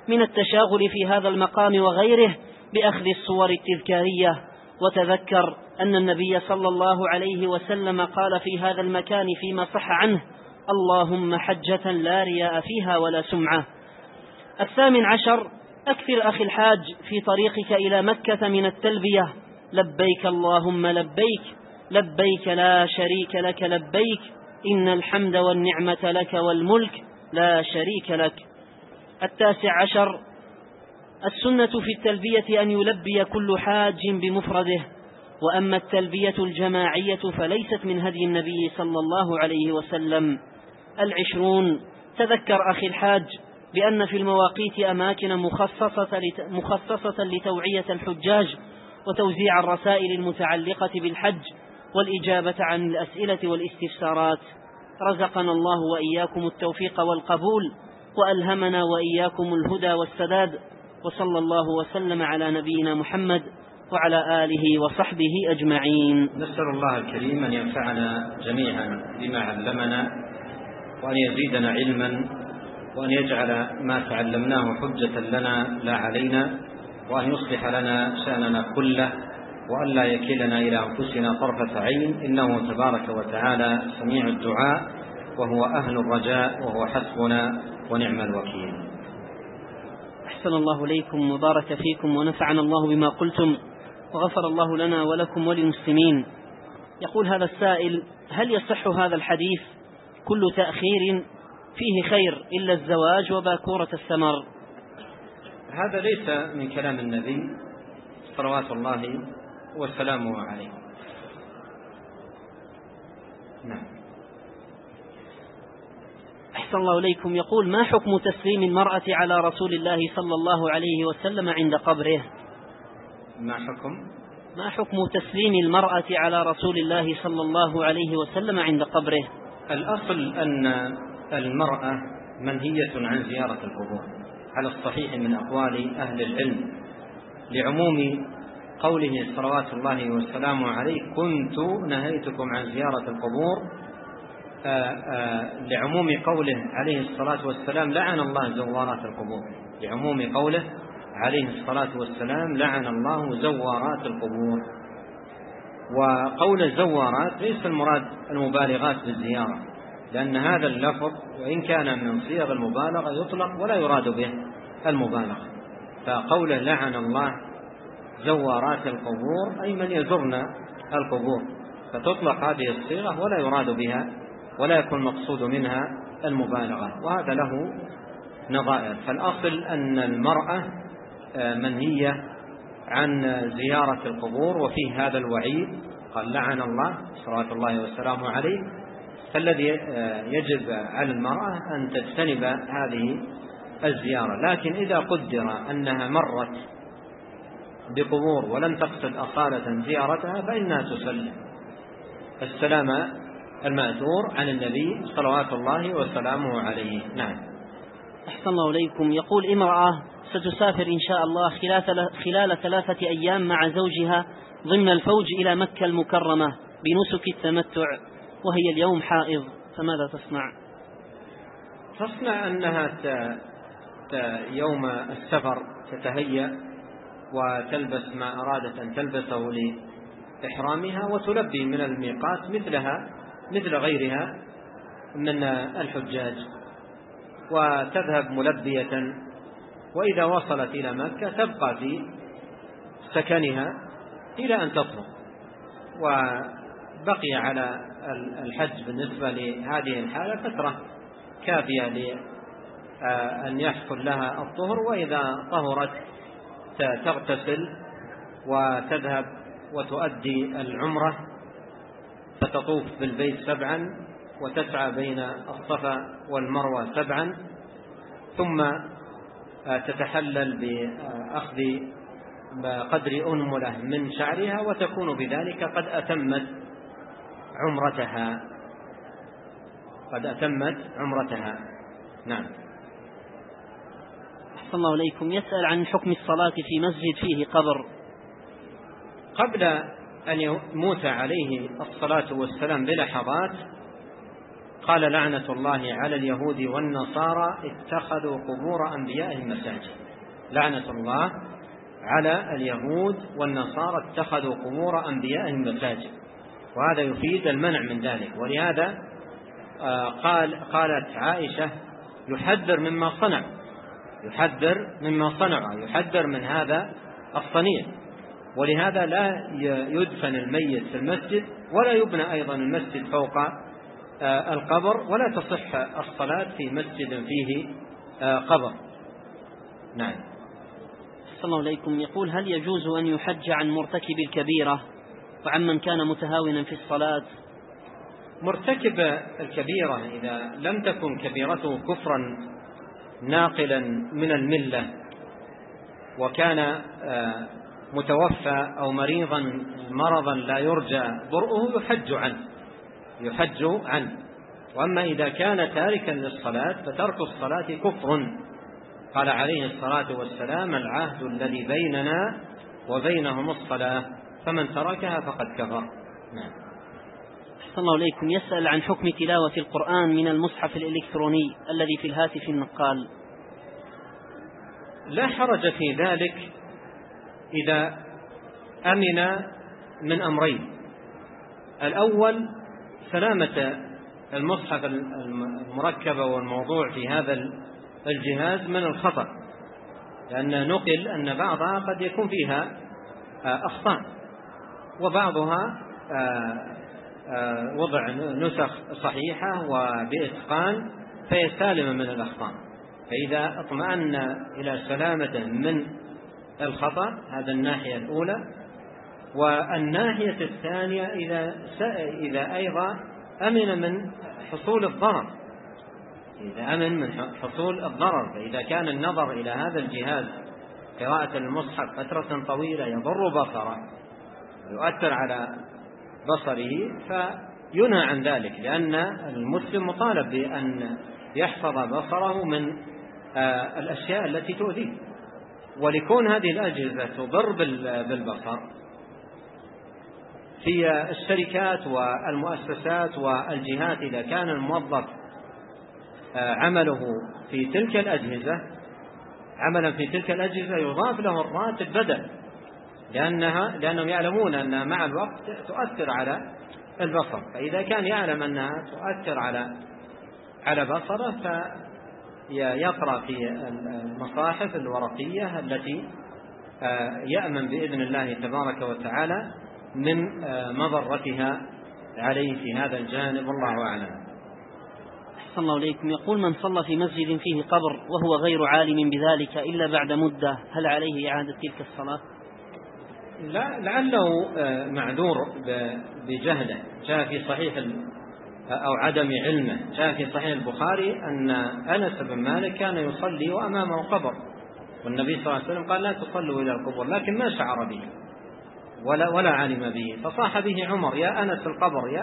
من التشاغل في هذا المقام وغيره بأخذ الصور التذكارية. وتذكر أن النبي صلى الله عليه وسلم قال في هذا المكان فيما صح عنه: اللهم حجة لا رياء فيها ولا سمعة. الثامن عشر: أكثر أخي الحاج في طريقك إلى مكة من التلبية: لبيك اللهم لبيك، لبيك لا شريك لك لبيك، إن الحمد والنعمة لك والملك لا شريك لك. التاسع عشر: السنة في التلبية أن يلبي كل حاج بمفرده، وأما التلبية الجماعية فليست من هدي النبي صلى الله عليه وسلم. العشرون: تذكر أخي الحاج بأن في المواقيت أماكن مخصصة, مخصصة لتوعية الحجاج وتوزيع الرسائل المتعلقة بالحج والإجابة عن الأسئلة والاستفسارات. رزقنا الله وإياكم التوفيق والقبول، وألهمنا وإياكم الهدى والسداد، وصلى الله وسلم على نبينا محمد وعلى آله وصحبه أجمعين. نسأل الله الكريم أن ينفعنا جميعا بما علمنا، وأن يزيدنا علما، وأن يجعل ما تعلمناه حجة لنا لا علينا، وأن يصلح لنا شأننا كله، وأن لا يكلنا إلى أنفسنا طرفة عين، إنه تبارك وتعالى سميع الدعاء وهو أهل الرجاء وهو حسبنا ونعم الوكيل. أحسن الله إليكم وبارك فيكم ونفعنا الله بما قلتم، وغفر الله لنا ولكم وللمسلمين. يقول هذا السائل: هل يصح هذا الحديث كل تأخير فيه خير إلا الزواج وباكورة الثمر؟ هذا ليس من كلام النبي صلوات الله وسلامه عليه. نعم. أحسن الله إليكم. يقول: ما حكم تسليم المرأة على رسول الله صلى الله عليه وسلم عند قبره؟ ما حكم ما حكم تسليم المرأة على رسول الله صلى الله عليه وسلم عند قبره؟ الأصل أن المرأة منهية عن زيارة القبور على الصحيح من أقوال أهل العلم، لعموم قوله صلوات الله وسلامه عليه: كنت نهيتكم عن زيارة القبور. آآ آآ لعموم قوله عليه الصلاة والسلام: لعن الله زوارات القبور. لعموم قوله عليه الصلاة والسلام: لعن الله زوارات القبور. وقول الزوارات ليس المراد المبالغات بالزيارة، لأن هذا اللفظ وإن كان من صيغ المبالغة يطلق ولا يراد به المبالغة. فقوله لعن الله زوارات القبور أي من يزورن القبور، فتطلق هذه الصيغة ولا يراد بها ولا يكون مقصود منها المبالغة، وهذا له نظائر. فالأصل أن المرأة منهية عن زيارة القبور، وفيه هذا الوعيد، قال لعن الله صلوات الله وسلامه عليه. فالذي يجب على المرأة أن تجتنب هذه الزيارة. لكن إذا قدر أنها مرت بقبور ولن تقصد أصالة زيارتها فإنها تسلم السلام المأثور عن النبي صلوات الله وسلامه عليه. نعم. أحسن الله إليكم. يقول: امرأة ستسافر إن شاء الله خلال ثلاثة أيام مع زوجها ضمن الفوج إلى مكة المكرمة بنسك التمتع، وهي اليوم حائض، فماذا تصنع؟ تصنع أنها ت... ت... يوم السفر تتهيأ وتلبس ما أرادت أن تلبسه لإحرامها، وتلبي من الميقات مثلها مثل غيرها من الحجاج، وتذهب ملبية. وإذا وصلت إلى مكة تبقى في سكنها إلى أن تطلق. وبقي على الحج بالنسبة لهذه الحالة فترة كافية لأن يحصل لها الطهر، وإذا طهرت تغتسل وتذهب وتؤدي العمرة، فتطوف بالبيت سبعا وتسعى بين الصفا والمروة سبعا، ثم تتحلل بأخذ بقدر أنملة من شعرها، وتكون بذلك قد أتمت عمرتها قد أتمت عمرتها. نعم. أحسن الله إليكم. يسأل عن حكم الصلاة في مسجد فيه قبر. قبل أن يموت عليه الصلاة والسلام بلحظات قال لعنة الله على اليهود والنصارى اتخذوا قبور أنبيائهم مساجد. لعنة الله على اليهود والنصارى اتخذوا قبور أنبيائهم مساجد، وهذا يفيد المنع من ذلك. ولهذا قال قالت عائشة يحذر مما صنع، يحذر مما صنع يحذر من هذا الصنيع. ولهذا لا يدفن الميت في المسجد، ولا يبنى أيضا المسجد فوق القبر، ولا تصح الصلاة في مسجد فيه قبر. نعم. صلى الله عليكم. يقول: هل يجوز أن يحج عن مرتكب الكبيرة وعمن كان متهاونا في الصلاة؟ مرتكب الكبيرة إذا لم تكن كبيرته كفرا ناقلا من الملة، وكان متوفى أو مريضا مرضا لا يرجى برؤه، يحج عنه يحج عنه وأما إذا كان تاركا للصلاة فترك الصلاة كفر. قال عليه الصلاة والسلام: العهد الذي بيننا وبينهم الصلاة، فمن تركها فقد كفر. نعم. أحسن الله إليكم. يسأل عن حكم تلاوة القرآن من المصحف الإلكتروني الذي في الهاتف النقال. لا حرج في ذلك إذا أمن من أمرين: الأول سلامة المصحف المركب والموضوع في هذا الجهاز من الخطأ، لأن نقل أن بعضها قد يكون فيها أخطاء، وبعضها وضع نسخ صحيحة وبإتقان فهي سالمة من الأخطاء. فإذا اطمأن إلى سلامة من الخطأ، هذا الناحية الأولى. والناحية الثانية إذا إذا أيضا أمن من حصول الضرر، إذا أمن من حصول الضرر فإذا كان النظر إلى هذا الجهاز قراءة المصحف فترة طويلة يضر بصره ويؤثر على بصره فينهى عن ذلك، لأن المسلم مطالب بأن يحفظ بصره من الأشياء التي تؤذيه. ولكون هذه الأجهزة تضر بالبصر في الشركات والمؤسسات والجهات، إذا كان الموظف عمله في تلك الأجهزة عملا في تلك الأجهزة يضاف له الراتب بدل، لأنها لأنهم يعلمون أنها مع الوقت تؤثر على البصر. فإذا كان يعلم أنها تؤثر على على بصره فيقرأ في المصاحف الورقية التي يأمن بإذن الله تبارك وتعالى من مضرتها عليه في هذا الجانب، والله أعلم. أحسن الله إليكم. يقول: من صلى في مسجد فيه قبر وهو غير عالم بذلك إلا بعد مدة، هل عليه إعادة تلك الصلاة؟ لا، لعله معذور بجهله. جاء في صحيح أو عدم علمه، جاء في صحيح البخاري أن أنس بن مالك كان يصلي وأمامه قبر، والنبي صلى الله عليه وسلم قال: لا تصلوا إلى القبور، لكن ما شعر به ولا ولا علم به، فصاح به عمر: يا أنس القبر، يا